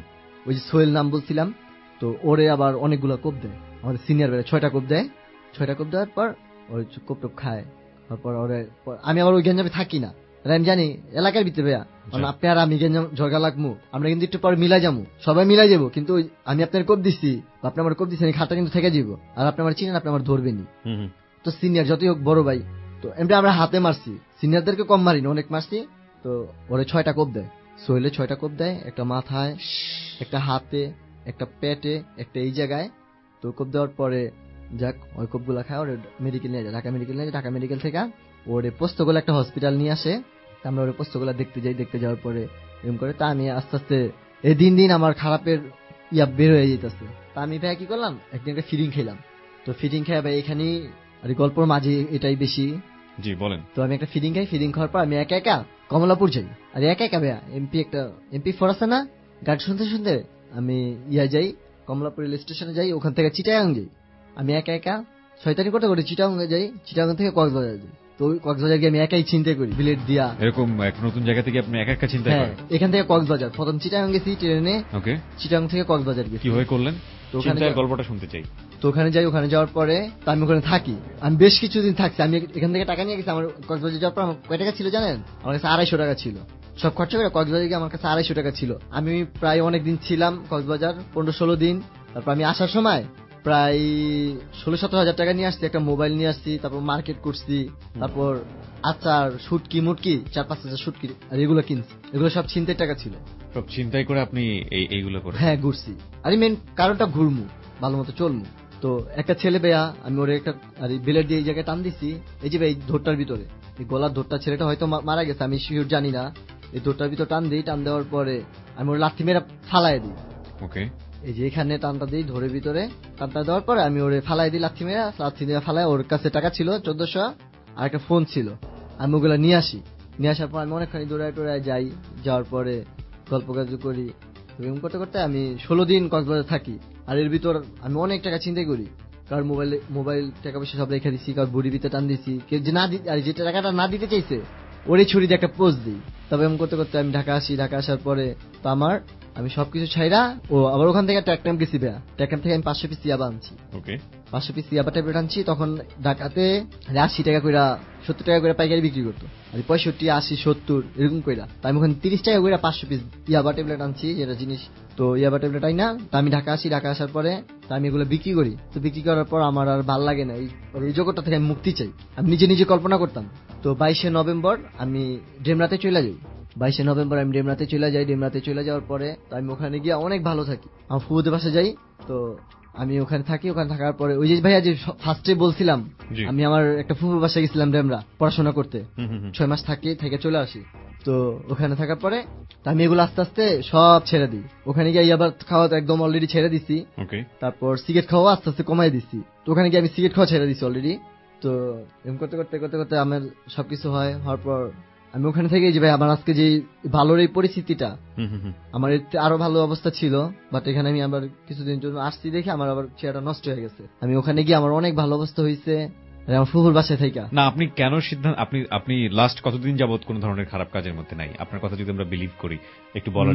ওই যে সোহেল নাম বলছিলাম, তো ওরে আবার অনেকগুলো কোপ দেয় আমাদের সিনিয়র ভাইয়া, 6টা কোপ দেয়। 6টা কোপ দেওয়ার পর ওই কোপ টোপ খায়। তারপর ওরে আমি আবার ওই গেঞ্জামে থাকি না, আমি জানি এলাকার ভিতরে ভাইয়া আপনি আর আমি গেঞ্জাম ঝগড়া লাগবো, আমরা কিন্তু একটু পরে মিলাই যাবো, সবাই মিলাই যাবো, কিন্তু আমি আপনার কোপ দিচ্ছি, আপনি আমার কোপ দিচ্ছেন, খাটটা কিন্তু থেকে যাবো, আর আপনি আমার চিনেন, আপনি আমার ধরবেনি। তো সিনিয়র যতই হোক বড় ভাই, তো এমনি আমরা হাতে মারছি, সিনিয়রদেরকে কম মারিনি, অনেক মারছি। তো ওরে 6টা কোপ দেয়, সোহেলে 6টা কোপ দেয়, একটা মাথায়, একটা হাতে, একটা পেটে, একটা এই জায়গায়। তো কোপ দেওয়ার পরে যাক ওই কোপগুলা খায়, ওরে মেডিকেল নিয়ে যায়, ঢাকা মেডিকেল নিয়ে যায়। ঢাকা মেডিকেল থেকে ওরে পোস্তগোলা একটা হসপিটাল নিয়ে আসে। আমরা ওরে পোস্তগোলা দেখতে যাই, দেখতে যাওয়ার পরে এরকম করে তা আমি আস্তে আস্তে এই দিন আমার খারাপের বের হয়ে যেতেছে। তা আমি ভাই কি করলাম, একদিন একটা ফিডিং খেলাম। তো ফিডিং খেয়ে ভাই এখানেই আর গল্পর মাঝে এটাই বেশি। জি বলেন। তো আমি একটা ফিডিং খাই, ফিডিং খাওয়ার পর আমি একা একা কমলাপুর যাই। আর একা একা ভাইয়া এমপি ফোর আছে না, গাড়ি শুনতে শুনতে আমি যাই কমলাপুর রেল স্টেশনে যাই, ওখান থেকে চিটাগাং যাই। আমি একা একা 6 তারিখ করে চিটাগাং যাই, চিটাগাং থেকে কক্সবাজার যাই। তো ওই কক্সবাজার গিয়ে আমি একাই চিন্তা করি বিলেট দিয়া, এরকম একটা নতুন জায়গা থেকে আপনি একা একা চিন্তা করেন? এখান থেকে কক্সবাজার, প্রথম চিটাগাং গেছি ট্রেনে, ওকে, চিটাগাং থেকে কক্সবাজার গেছি। কিভাবে করলেন? তো ওখানে গল্পটা শুনতে চাই। তো ওখানে যাই, ওখানে যাওয়ার পরে আমি ওখানে থাকি, আমি বেশ কিছুদিন থাকছি। আমি এখান থেকে টাকা নিয়ে গেছি, আমার কক্সবাজার যাওয়ার পর আমার কয় টাকা ছিল জানেন? আমার কাছে 250 টাকা ছিল, সব খরচা করে কক্সবাজার গিয়ে আমার কাছে 250 টাকা ছিল। আমি প্রায় অনেক দিন ছিলাম কক্সবাজার, 15-16 দিন। তারপর আমি আসার সময় প্রায় 16-17 হাজার টাকা নিয়ে আসছি, একটা মোবাইল নিয়ে আসছি, তারপর মার্কেট করছি, তারপর আচার, শুটকি মুটকি 4-5 হাজার শুটকি আর এগুলো কিনছি। এগুলো সব ছিনতাই টাকা ছিল, সব চিন্তাই করে আপনি এইগুলো করে? হ্যাঁ ঘুরছি। আর মেন কারণটা ঘুরমু, ভালো মতো চলমু। তো একটা ছেলে বেয়া, আমি ওরে একটা বেলের দিয়ে এই জায়গায় টান দিছি, এই যে ভাই ধরটার ভিতরে, এই গলার ধরটা, ছেলেটা হয়তো মারা গেছে, আমি শিওর জানি না। এই ধরটার ভিতর টান দিই, টান দেওয়ার পরে আমি ওর লাথি মেরা ফালাই দিই। ওকে, এই যে এখানে টানটা দিই ধরে ভিতরে, টানটা দেওয়ার পরে আমি ওরে ফালাই দিই, লাথি মেরা ফালাই। ওর কাছে টাকা ছিল 1400 আর একটা ফোন ছিল, আমি ওগুলা নিয়ে আসি। নিয়ে আসার পর আমি অনেকখানি দৌড়ায় টোড়ায় যাই, যাওয়ার পরে গল্প কাজ করি। এরকম করতে করতে আমি 16 দিন কক্সবাজার থাকি। আর এর ভিতর আমি অনেক টাকা চিন্তা করি, কারণ মোবাইল টাকা পয়সা সব রেখে দিচ্ছি, কারণ বুড়ি ভিতরে টান দিচ্ছি, কেউ যে না আর যেটা টাকাটা না দিতে চাইছে ওরে ছুরি দিয়ে একটা পোস্ট দিই। তবে এমন করতে করতে আমি ঢাকা আসি। ঢাকা আসার পরে তো আমি সবকিছু ছাইরা আবার ওখান থেকে ট্যাকটাম গেছি, ট্যাকটাম থেকে আমি 500 পিস ইয়াবা আনছি। ওকে, 500 পিস ইয়াবা ট্যাবলেট আনছি। তখন ঢাকাতে 80 টাকা করে, 70 টাকা করে পাইকারি বিক্রি করতো, আর 65, 80, 70 এরকম কইরা। তাই আমি ওখানে 30 টাকা করে 500 পিস ইয়াবা ট্যাবলেট আনছি, যেটা জিনিস। তো ইয়াবা ট্যাবলেট আই না, তা আমি ঢাকা আসি। ঢাকা আসার পরে তা আমি এগুলো বিক্রি করি। তো বিক্রি করার পর আমার আর ভাল লাগে না, এই জগৎটা থেকে আমি মুক্তি চাই। আমি নিজে কল্পনা করতাম। তো 22শে নভেম্বর আমি ডেমরাতে চলে যাই। 22শে নভেম্বর আমি ডেমরাতে চলে যাই। ডেমরাতে চলে যাওয়ার পরে তো আমি ওখানে গিয়ে অনেক ভালো থাকি, আমার ফুফুদের বাসায় যাই। তো আমি ওখানে থাকি। ওখানে থাকার পরে ওই যে ভাইয়া যে ফার্স্টে বলছিলাম, আমি আমার একটা ফুফুর বাসায় গেছিলাম ডেমরা পড়াশোনা করতে, 6 মাস থেকে চলে আসি। তো ওখানে থাকার পরে আমি এগুলো আস্তে আস্তে সব ছেড়ে দিই। ওখানে গিয়ে আবার খাওয়া তো একদম অলরেডি ছেড়ে দিছি। তারপর সিগারেট খাওয়া আস্তে আস্তে কমাই দিচ্ছি। তো ওখানে গিয়ে আমি সিগারেট খাওয়া ছেড়ে দিচ্ছি অলরেডি। তো এরকম করতে করতে করতে করতে আমার সবকিছু হওয়ার পর আমি ওখানে থেকে যে ভাই আমার আজকে যে ভালোর এই পরিস্থিতিটা, আমার আরো ভালো অবস্থা ছিল, বাট এখানে আমি আবার কিছুদিন জন্য আসছি দেখে আমার আবার চেহারা নষ্ট হয়ে গেছে। আমি ওখানে গিয়ে আমার অনেক ভালো অবস্থা হয়েছে আমার ফুফুর বাসায় থেকে। না, আপনি কেন সিদ্ধান্ত, আপনি লাস্ট কতদিন যাবত কোন ধরনের খারাপ কাজের মধ্যে নাই? আপনার কথা যদি আমরা বিলিভ করি, একটু বলেন।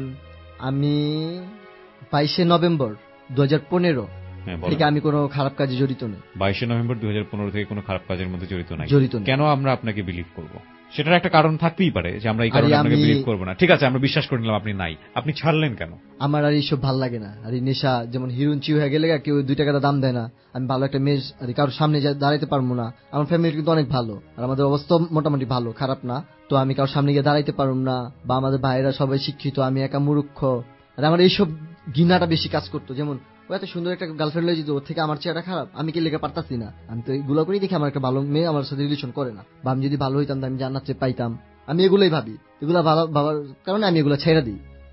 আমি 22শে নভেম্বর 2015 থেকে আমি কোনো খারাপ কাজে জড়িত নেই। 22শে নভেম্বর 2015 থেকে কোনো খারাপ কাজের মধ্যে জড়িত নাই। কেন আমরা আপনাকে বিলিভ করব? সেটার একটা কারণ থাকতেই পারে যে আমরা এই কারণে আপনাকে বিলিভ করব না। ঠিক আছে, আমরা বিশ্বাস করে নিলাম আপনি নাই, আপনি ছাড়লেন কেন? আমার আর এইসব ভালো লাগে না। আর এই নেশা যেমন হিরুঞ্চি হয়ে গেলে কেউ 2 টাকা দাম দেয় না। আমি ভালো একটা মেয়ে আর কারোর সামনে দাঁড়াইতে পারবো না। আমার ফ্যামিলি কিন্তু অনেক ভালো, আর আমাদের অবস্থা মোটামুটি ভালো, খারাপ না। তো আমি কারোর সামনে গিয়ে দাঁড়াইতে পারবো না, বা আমাদের ভাইয়েরা সবাই শিক্ষিত, আমি একা মূর্খ। আর আমার এইসব ঘৃণাটা বেশি কাজ করতো। যেমন ও এত সুন্দর একটা গার্লফ্রেন্ড হয়ে যেত, ওর থেকে আমার চেহারা খারাপ, আমি কি লেগে পারতাছি না? আমি তো এগুলো করেই দেখি আমার একটা ভালো মেয়ে আমার সাথে রিলেশন করে না, বা আমি যদি ভালো হইতাম আমি জান্নাত পাইতাম। আমি এগুলোই ভাবি, এগুলা ভালো ভাবার কারণে আমি এগুলো ছেড়ে দিই।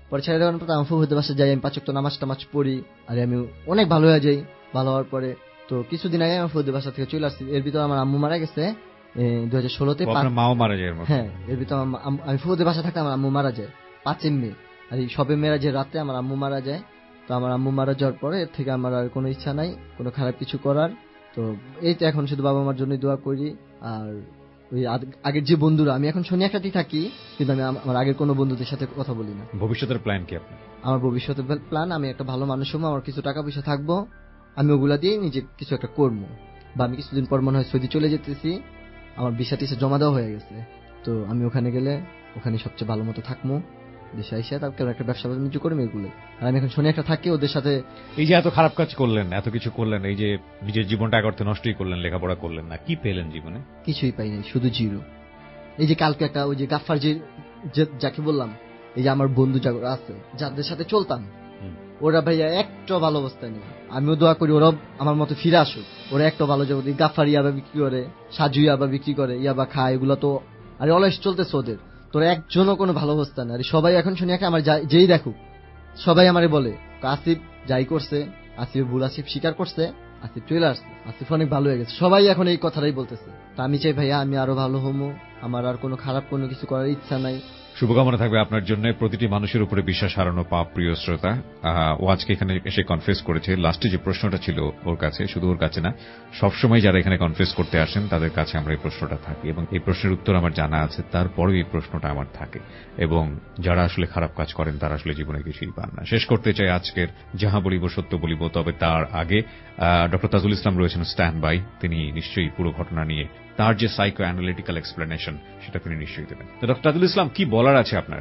পরে ছেড়ে দেওয়ার পর আমি ফুফুদের বাসায় যাই, আমি 5 ওয়াক্ত নামাজ টামাজ পড়ি, আর আমি অনেক ভালো হয়ে যাই। ভালো হওয়ার পরে তো কিছুদিন আগে আমার ফুফুদের বাসা থেকে চলে আসছি। এর ভিতরে আমার আম্মু মারা গেছে 2016-তে। আপনার মাও মারা যায়? হ্যাঁ, এর ভিতরে আমি ফুফুদের বাসা থাকতে আমার আম্মু মারা যায় 5 মে। আর এই সবে মেরাজের রাতে আমার আম্মু মারা যায়। তো আমার আম্মু মারা যাওয়ার পরে এর থেকে আমার আর কোনো ইচ্ছা নাই কোনো খারাপ কিছু করার। তো এই তো এখন শুধু বাবা মার জন্যই দোয়া করি। আর ওই আগের যে বন্ধুরা, আমি এখন শনিয়াখাতি থাকি, কিন্তু আমি আমার আগের কোনো বন্ধুদের সাথে কথা বলি না। ভবিষ্যতের প্ল্যান কি আপনার? আমার ভবিষ্যতের প্ল্যান, আমি একটা ভালো মানুষ হবো, আমার কিছু টাকা পয়সা থাকবো, আমি ওগুলা দিয়ে নিজে কিছু একটা করবো। বা আমি কিছুদিন পর মনে হয় সৌদি চলে যেতেছি, আমার ভিসা টিসা জমা দেওয়া হয়ে গেছে। তো আমি ওখানে গেলে ওখানে সবচেয়ে ভালো মতো থাকবো, দেশে এসে তারপর একটা ব্যবসা বাণিজ্য করবো এগুলো। আর আমি এখন শনি একটা থাকি ওদের সাথে। এই যে এত খারাপ কাজ করলেন, এত কিছু করলেন, এই যে নিজের জীবনটা এক অর্থে নষ্টই করলেন, লেখাপড়া করলেন না, কি পেলেন জীবনে? কিছুই পাই নাই, শুধু জিরো। এই যে কালকে একটা ওই যে গাফফার যাকে বললাম, এই যে আমার বন্ধু যারা আছে যাদের সাথে চলতাম, ওরা ভাইয়া একটা ভালো অবস্থায় নেই। আমিও দোয়া করি ওরা আমার মতো ফিরে আসুক। ওরা একটা ভালো জগৎ, গাফফার ইয়াবা বিক্রি করে, সাজু ইয়াবা বিক্রি করে, ইয়াবা খায়, এগুলো তো আরে অলস চলতেছে ওদের। তোরা একজনও কোনো ভালো অবস্থা না। আরে সবাই এখন শুনি আমার যেই দেখুক সবাই আমারে বলে আসিফ যাই করছে, আসিফ ভুল, আসিফ স্বীকার করছে, আসিফ চলে আসছে, আসিফ অনেক ভালো হয়ে গেছে। সবাই এখন এই কথাটাই বলতেছে। তা আমি চাই ভাইয়া আমি আরো ভালো হবো, আমার আর কোনো খারাপ কোনো কিছু করার ইচ্ছা নাই। শুভকামনা থাকবে আপনার জন্য। প্রতিটি মানুষের উপরে বিশ্বাস হারানো পাপ, প্রিয় শ্রোতা। ও আজকে এখানে এসে কনফেস করেছে। লাস্টে যে প্রশ্নটা ছিল ওর কাছে, শুধু ওর কাছে না, সবসময় যারা এখানে কনফেস করতে আসেন তাদের কাছে আমরা এই প্রশ্নটা থাকি, এবং এই প্রশ্নের উত্তর আমার জানা আছে, তারপরেও এই প্রশ্নটা আমার থাকে। এবং যারা আসলে খারাপ কাজ করেন তারা আসলে জীবনে কিছুই পান না। শেষ করতে চাই আজকের যাহা বলিব সত্য বলিব, তবে তার আগে ডক্টর তাজুল ইসলাম রয়েছেন স্ট্যান্ড বাই। তিনি নিশ্চয়ই পুরো ঘটনা নিয়ে তার যে সাইকো অ্যানালিটিক্যাল এক্সপ্লেনেশন সেটা তিনি নিশ্চয়ই দেবেন। তো ডক্টর তাজুল ইসলাম, কি বলার আছে আপনার?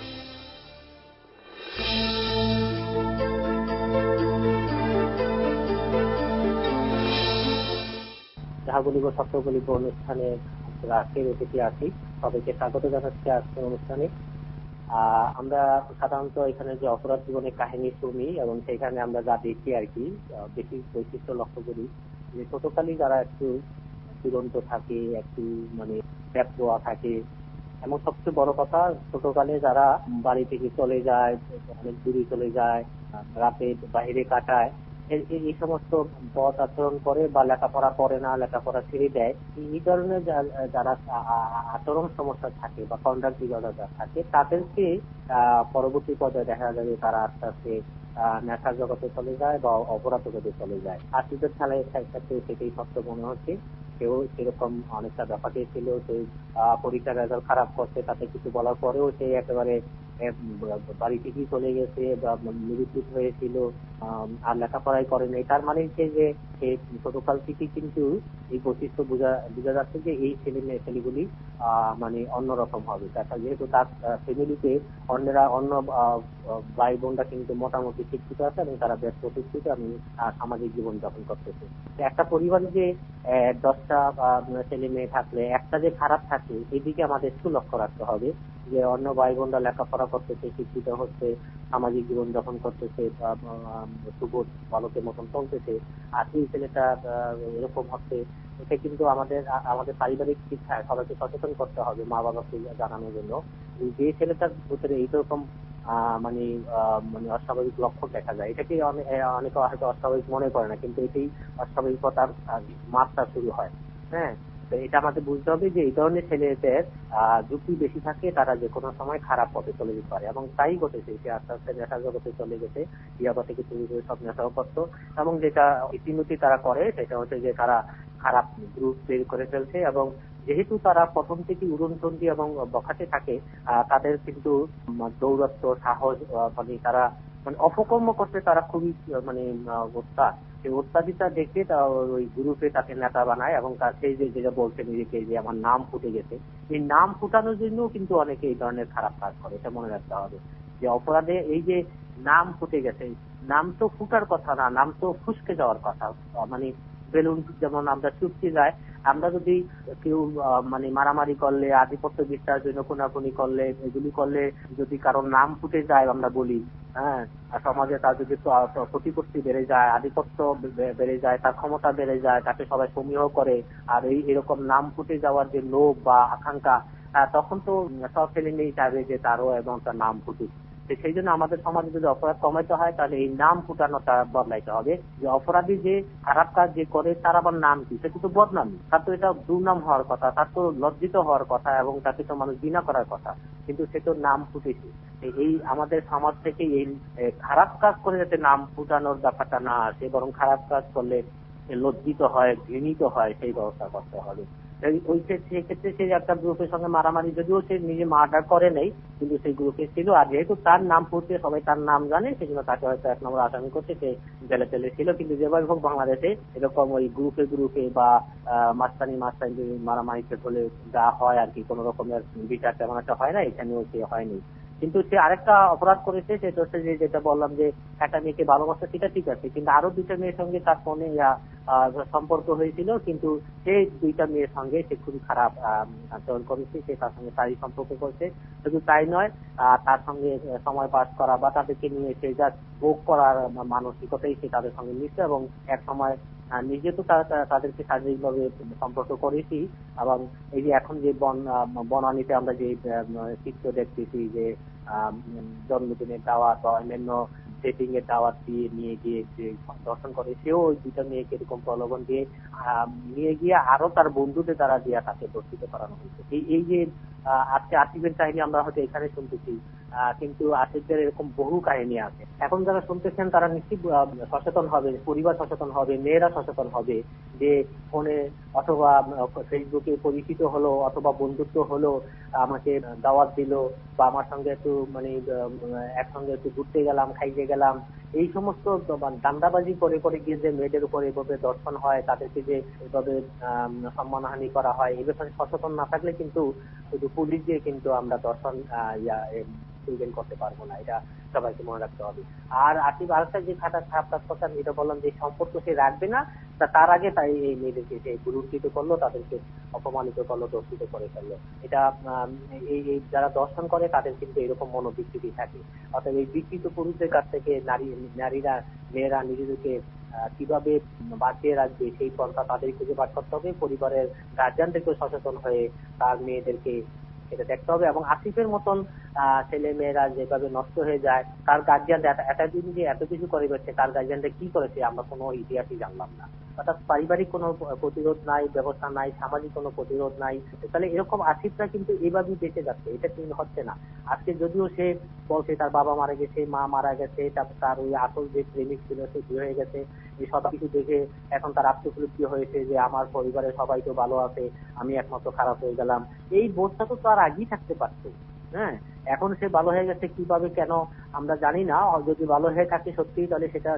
যাহা বলিব সত্য বলিব অনুষ্ঠানে আজকের অতিথি আছি, সবাইকে স্বাগত জানাচ্ছি আজকের অনুষ্ঠানে। আমরা সাধারণত এখানে যে অপরাধ জীবনের কাহিনী শুনি এবং সেখানে আমরা যা দেখি আর কি বেশি বৈশিষ্ট্য লক্ষ্য করি যে ছোটকালে যারা একটু দুরন্ত থাকে, একটু মানে ব্যাপরোয়া থাকে, এমন সবচেয়ে বড় কথা ছোটকালে যারা বাড়ি থেকে চলে যায়, অনেক দূরে চলে যায়, রাতে বাইরে কাটায়, এই সমস্ত পথ আচরণ করে বা লেখাপড়া করে না, লেখাপড়া ছেড়ে দেয়, এই ধরনের যারা আচরণ সমস্যা থাকে বা কন্ডাক্ট ডিসঅর্ডার যারা থাকে, তাদেরকে পরবর্তী পর্যায়ে দেখা যাবে তারা আস্তে আস্তে নেশার জগতে চলে যায় বা অপরাধ জগতে চলে যায়। আর্টিস্টের খেলায় ক্ষেত্রে সেটাই সত্য মনে হচ্ছে। কেউ সেরকম অনেকটা ব্যাপারটি ছিল, সে পরীক্ষার রেজাল্ট খারাপ করছে, তাতে কিছু বলার পরেও সে একেবারে বাড়ি থেকেই চলে গেছে বা নিরুদ্যোগ হয়েছিল, আর লেখাপড়াই করে নাই। তার মানে হচ্ছে যে সে ছোটকাল থেকে কিন্তু এই বৈশিষ্ট্য বোঝা যাচ্ছে যে এই ছেলেগুলি মানে অন্যরকম হবে। যেহেতু তার ফ্যামিলিতে অন্য ভাই বোনরা কিন্তু মোটামুটি শিক্ষিত আছে এবং তারা বেশ প্রতিষ্ঠিত এবং সামাজিক জীবন যাপন করতেছে। একটা পরিবারে যে 10টা ছেলে মেয়ে থাকলে একটা যে খারাপ থাকে, এদিকে আমাদের একটু লক্ষ্য রাখতে হবে যে অন্য ভাই বোনরা লেখাপড়া করতেছে, শিক্ষিত হচ্ছে, সামাজিক জীবন যাপন করতেছে, সুবোধ বালকের মতন চলতেছে, আর এই ছেলেটা এরকম হচ্ছে। এটা কিন্তু আমাদের পারিবারিক শিক্ষায় সবাইকে সচেতন করতে হবে, মা বাবাকে জানানোর জন্য যে ছেলেটার ভিতরে এইরকম মানে অস্বাভাবিক লক্ষণ দেখা যায়। এটাকে অনেকে হয়তো অস্বাভাবিক মনে করে না, কিন্তু এটাই অস্বাভাবিকতার মাত্রা শুরু হয়। হ্যাঁ, তো এটা আমাদের বুঝতে হবে যে এই ধরনের ছেলেদের ঝুঁকি বেশি থাকে, তারা যে কোনো সময় খারাপ পথে চলে যেতে পারে, এবং তাই ঘটেছে। সে আস্তে আস্তে নেশা জগতে চলে গেছে, ইয়াবা থেকে চুরি করে সব নেশাও করতো, এবং যেটা ইতিমধ্যে তারা করে সেটা হচ্ছে যে তারা খারাপ গ্রুপ তৈরি করে ফেলছে। এবং যেহেতু তারা প্রথম থেকে উড়নচণ্ডী এবং বখাটে থাকে, তাদের কিন্তু দৌরত্ব, সাহস, মানে তারা মানে অপকর্ম করতে তারা খুবই মানে ওস্তাদ। সেই ওস্তাদিটা দেখে ওই গ্রুপে তাকে নেতা বানায়, এবং তার সেই যেটা বলছে নিজেকে যে আমার নাম ফুটে গেছে, এই নাম ফুটানোর জন্য কিন্তু অনেকে এই ধরনের খারাপ কাজ করে। এটা মনে রাখতে হবে যে অপরাধে এই যে নাম ফুটে গেছে, নাম তো ফুটার কথা না, নাম তো ফুসকে যাওয়ার কথা। মানে বেলুন যেমন আমরা চুপকে যায়, আমরা যদি কেউ মানে মারামারি করলে, আধিপত্য বিস্তারের জন্য খুনাখুনি করলে, এগুলি করলে যদি কারোর নাম ফুটে যায় আমরা বলি, হ্যাঁ, সমাজে তার যদি প্রতিপত্তি বেড়ে যায়, আধিপত্য বেড়ে যায়, তার ক্ষমতা বেড়ে যায়, তাকে সবাই সমীহ করে, আর এরকম নাম ফুটে যাওয়ার যে লোভ বা আকাঙ্ক্ষা, তখন তো সব ছেলে মেয়েই চাইবে যে তারও এবং তার নাম ফুটুক। সেই জন্য আমাদের সমাজে যদি অপরাধ কমাইতে হয় তাহলে এই নাম ফুটানোটা বদলাইতে হবে, যে অপরাধী যে খারাপ কাজ যে করে তার আবার নাম কি, সেটা তো বদনামি, তার তো এটা দুর্নাম হওয়ার কথা, তার তো লজ্জিত হওয়ার কথা এবং তাকে তো মানুষ ঘৃণা করার কথা, কিন্তু সে তো নাম ফুটেছে। এই আমাদের সমাজ থেকে এই খারাপ কাজ করে যাতে নাম ফুটানোর ব্যাপারটা না আসে, বরং খারাপ কাজ করলে লজ্জিত হয়, ঘৃণিত হয়, সেই ব্যবস্থা করতে হবে। সেক্ষেত্রে সে একটা গ্রুপের সঙ্গে মারামারি, যদিও সে নিজে মার্ডার করে নেই, কিন্তু সেই গ্রুপে ছিল, আর যেহেতু তার নাম ফুটে সবাই তার নাম জানে, সেজন্য তাকে হয়তো 1 নম্বর আসামি করছে, সে জেলে তেলে ছিল। কিন্তু যেভাবে হোক বাংলাদেশে এরকম ওই গ্রুপে বা মাস্তানি মারামারিতে হলে যা হয় আর কি, কোন রকমের বিচার তেমন একটা হয় না, এখানেও সে হয়নি। কিন্তু সে আরেকটা অপরাধ করেছে, সেটা হচ্ছে যেটা বললাম যে একটা মেয়েকে ভালোবাসা, সেটা ঠিক আছে, কিন্তু আরো 2টা মেয়ের সঙ্গে তার ফোনে সম্পর্ক হয়েছিল, কিন্তু সেই 2টা মেয়ের সঙ্গে সে খুবই খারাপ আচরণ করেছে, সে তার সঙ্গে শারীরিক সম্পর্ক করছে। শুধু তাই নয়, তার সঙ্গে সময় পাস করা বা তাদেরকে নিয়ে সে যা ভোগ করার মানসিকতাই সে তাদের সঙ্গে মিশছে, এবং এক সময় নিজে তো তাদেরকে শারীরিকভাবে সম্পর্ক করেছি। এবং এই যে এখন যে বনানীতে আমরা যে চিত্র দেখতেছি, যে জন্মদিনের দাওয়াত বা অন্যান্য ডেটিং এর দাওয়াত দিয়ে নিয়ে গিয়ে যে দর্শন করে, সেও ওই 2টা মেয়েকে এরকম প্রলোভন দিয়ে নিয়ে গিয়ে আরো তার বন্ধুদের দ্বারা দিয়ে তাকে দর্শিত করানো হয়েছে। এই যে আজকে আসিফের কাহিনী আমরা হয়তো এখানে শুনতেছি, কিন্তু আসিফের এরকম বহু কাহিনী আছে। এখন যারা শুনতেছেন তারা নিশ্চিত সচেতন হবে, পরিবার সচেতন হবে, মেয়েরা সচেতন হবে, যে ফোনে অথবা ফেসবুকে পরিচিত হলো অথবা বন্ধুত্ব হলো, আমাকে দাওয়াত দিল বা আমার সঙ্গে একটু একসঙ্গে একটু ঘুরতে গেলাম, খাইতে গেলাম, এই সমস্ত দান্দাবাজি করে গিয়ে যে মেয়েদের উপর এভাবে দর্শন হয়, তাদেরকে যে এভাবে সম্মানহানি করা হয়, এই ব্যাপারে সচেতন না থাকলে কিন্তু শুধু পুলিশ দিয়ে কিন্তু আমরা দর্শন প্রিভেন্ট করতে পারবো না, এটা সবাইকে মনে রাখতে হবে। আর আসিফ আরেকটা যে খারাপ কাজ করতে, আমি এটা বললাম যে সম্পর্ক সে রাখবে না, তার আগে তাই এই মেয়েদেরকে সে গুরুত্বিত করলো, তাদেরকে অপমানিত করলো, দর্শিত করে ফেললো। এটা এই যারা দর্শন করে তাদের কিন্তু এরকম মনোবিকৃতি থাকে। অর্থাৎ এই বিকৃত পুরুষদের কাছ থেকে নারীরা মেয়েরা নিজেদেরকে কিভাবে বাঁচিয়ে রাখবে, সেই পন্থা তাদের খুঁজে বার করতে হবে। পরিবারের গার্জিয়ানদেরকে সচেতন হয়ে তার মেয়েদেরকে এটা দেখতে হবে। এবং আসিফের মতন ছেলে মেয়েরা যেভাবে নষ্ট হয়ে যায়, তার গার্জিয়ান এতদিন যে এত কিছু করে যাচ্ছে, তার গার্জিয়ানরা কি করেছে আমরা কোনো ইতিহাসই জানলাম না। অর্থাৎ পারিবারিক কোনো প্রতিরোধ নাই, ব্যবস্থা নাই, সামাজিক কোনো প্রতিরোধ নাই। তাহলে এরকম আসিফরা কিন্তু এভাবেই বেঁচে যাচ্ছে, এটা কিন্তু হচ্ছে না। আজকে যদিও সে বলছে তার বাবা মারা গেছে, মা মারা গেছে, তার ওই আসল যে প্রেমিক ছিল সে বিয়ে হয়ে গেছে, এই সব কিছু দেখে এখন তার আত্মতৃপ্তি হয়েছে যে আমার পরিবারের সবাই তো ভালো আছে, আমি একমাত্র খারাপ হয়ে গেলাম। এই বোধটা তো তার আগেই থাকতে পারতো। হ্যাঁ, এখন সে ভালো হয়ে গেছে কিভাবে কেন আমরা জানি না। যদি ভালো হয়ে থাকে সত্যি, তাহলে সেটা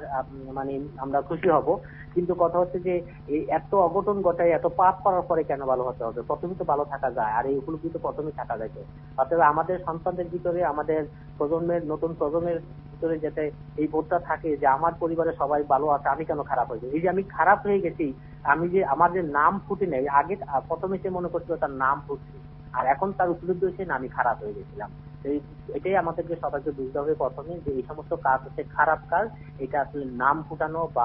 আমরা খুশি হব। কিন্তু কথা হচ্ছে যে এত অঘটন ঘটায়, এত পাপ করার পরে কেন ভালো হতে হবে? প্রথমে তো ভালো থাকা যায়, আর এই উপলব্ধি তো প্রথমেই থাকা যায়। অর্থাৎ আমাদের সন্তানদের ভিতরে, আমাদের নতুন প্রজন্মের ভিতরে যাতে এই বোধটা থাকে যে আমার পরিবারে সবাই ভালো আছে, আমি কেন খারাপ হয়ে যাই। এই যে আমি খারাপ হয়ে গেছি, আমি যে আমার যে নাম ফুটে নেই, আগে প্রথমে সে মনে করছিল তার নাম ফুটছে, আর এখন তার উপলব্ধি হচ্ছে না আমি খারাপ হয়ে গেছিলাম। এটাই আমাদেরকে সবাইকে বুঝতে হবে প্রথমে, যে এই সমস্ত কাজ হচ্ছে খারাপ কাজ। এটা আসলে নাম ফুটানো বা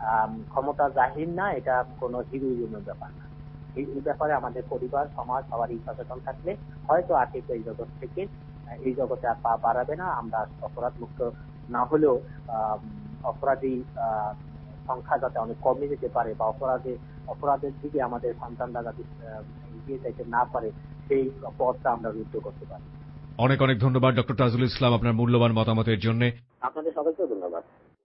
ক্ষমতা জাহির না, এটা কোনো হিরোইজমের ব্যাপার না। এই ব্যাপারে আমাদের পরিবার, সমাজ সবারই সচেতন থাকলে হয়তো আসিফ এই জগৎ থেকে, এই জগতে আর পা বাড়াবে না। আমরা অপরাধ মুক্ত না হলেও অপরাধী সংখ্যা যাতে অনেক কমে যেতে পারে, বা অপরাধের দিকে আমাদের সন্তানরা যাতে এগিয়ে যেতে না পারে, সেই পথটা আমরা রুদ্ধ করতে পারি। অনেক অনেক ধন্যবাদ ডক্টর তাজুল ইসলাম আপনার মূল্যবান মতামতের জন্য। আপনাদের সবাইকে ধন্যবাদ।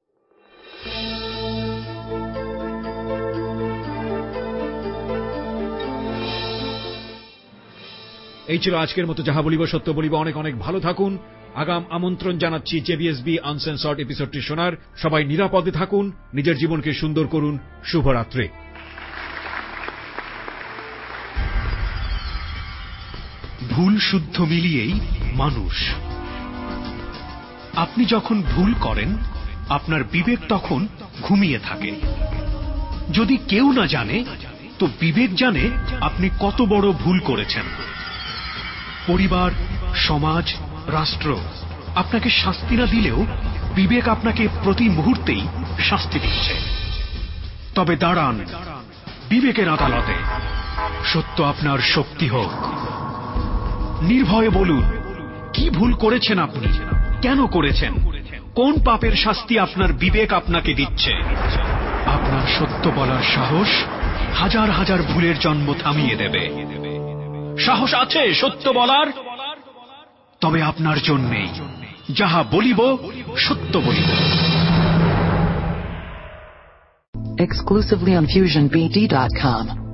এই ছিল আজকের মতো যাহা বলিব সত্য বলিব। অনেক অনেক ভালো থাকুন। আগাম আমন্ত্রণ জানাচ্ছি জেবিএসবি আনসেন্সর্ড এপিসোডটি শোনার। সবাই নিরাপদে থাকুন, নিজের জীবনকে সুন্দর করুন। শুভরাত্রি। ভুল শুদ্ধ মিলিয়েই মানুষ। আপনি যখন ভুল করেন, আপনার বিবেক তখন ঘুমিয়ে থাকে। যদি কেউ না জানে, তো বিবেক জানে আপনি কত বড় ভুল করেছেন। পরিবার, সমাজ, রাষ্ট্র আপনাকে শাস্তি না দিলেও বিবেক আপনাকে প্রতি মুহূর্তেই শাস্তি দিচ্ছে। তবে দাঁড়ান বিবেকের আদালতে, সত্য আপনার শক্তি হোক। নির্ভয়ে বলুন কি ভুল করেছেন আপনি, কেন করেছেন? কোন পাপের শাস্তি আপনার বিবেক আপনাকে দিচ্ছে? আপনার সত্য বলার সাহস হাজার হাজার ভুলের জন্ম থামিয়ে দেবে। সাহস আছে সত্য বলার? তবে আপনার জন্যেই। যাহা বলিব সত্য বলিব। Exclusively on FusionBD.com.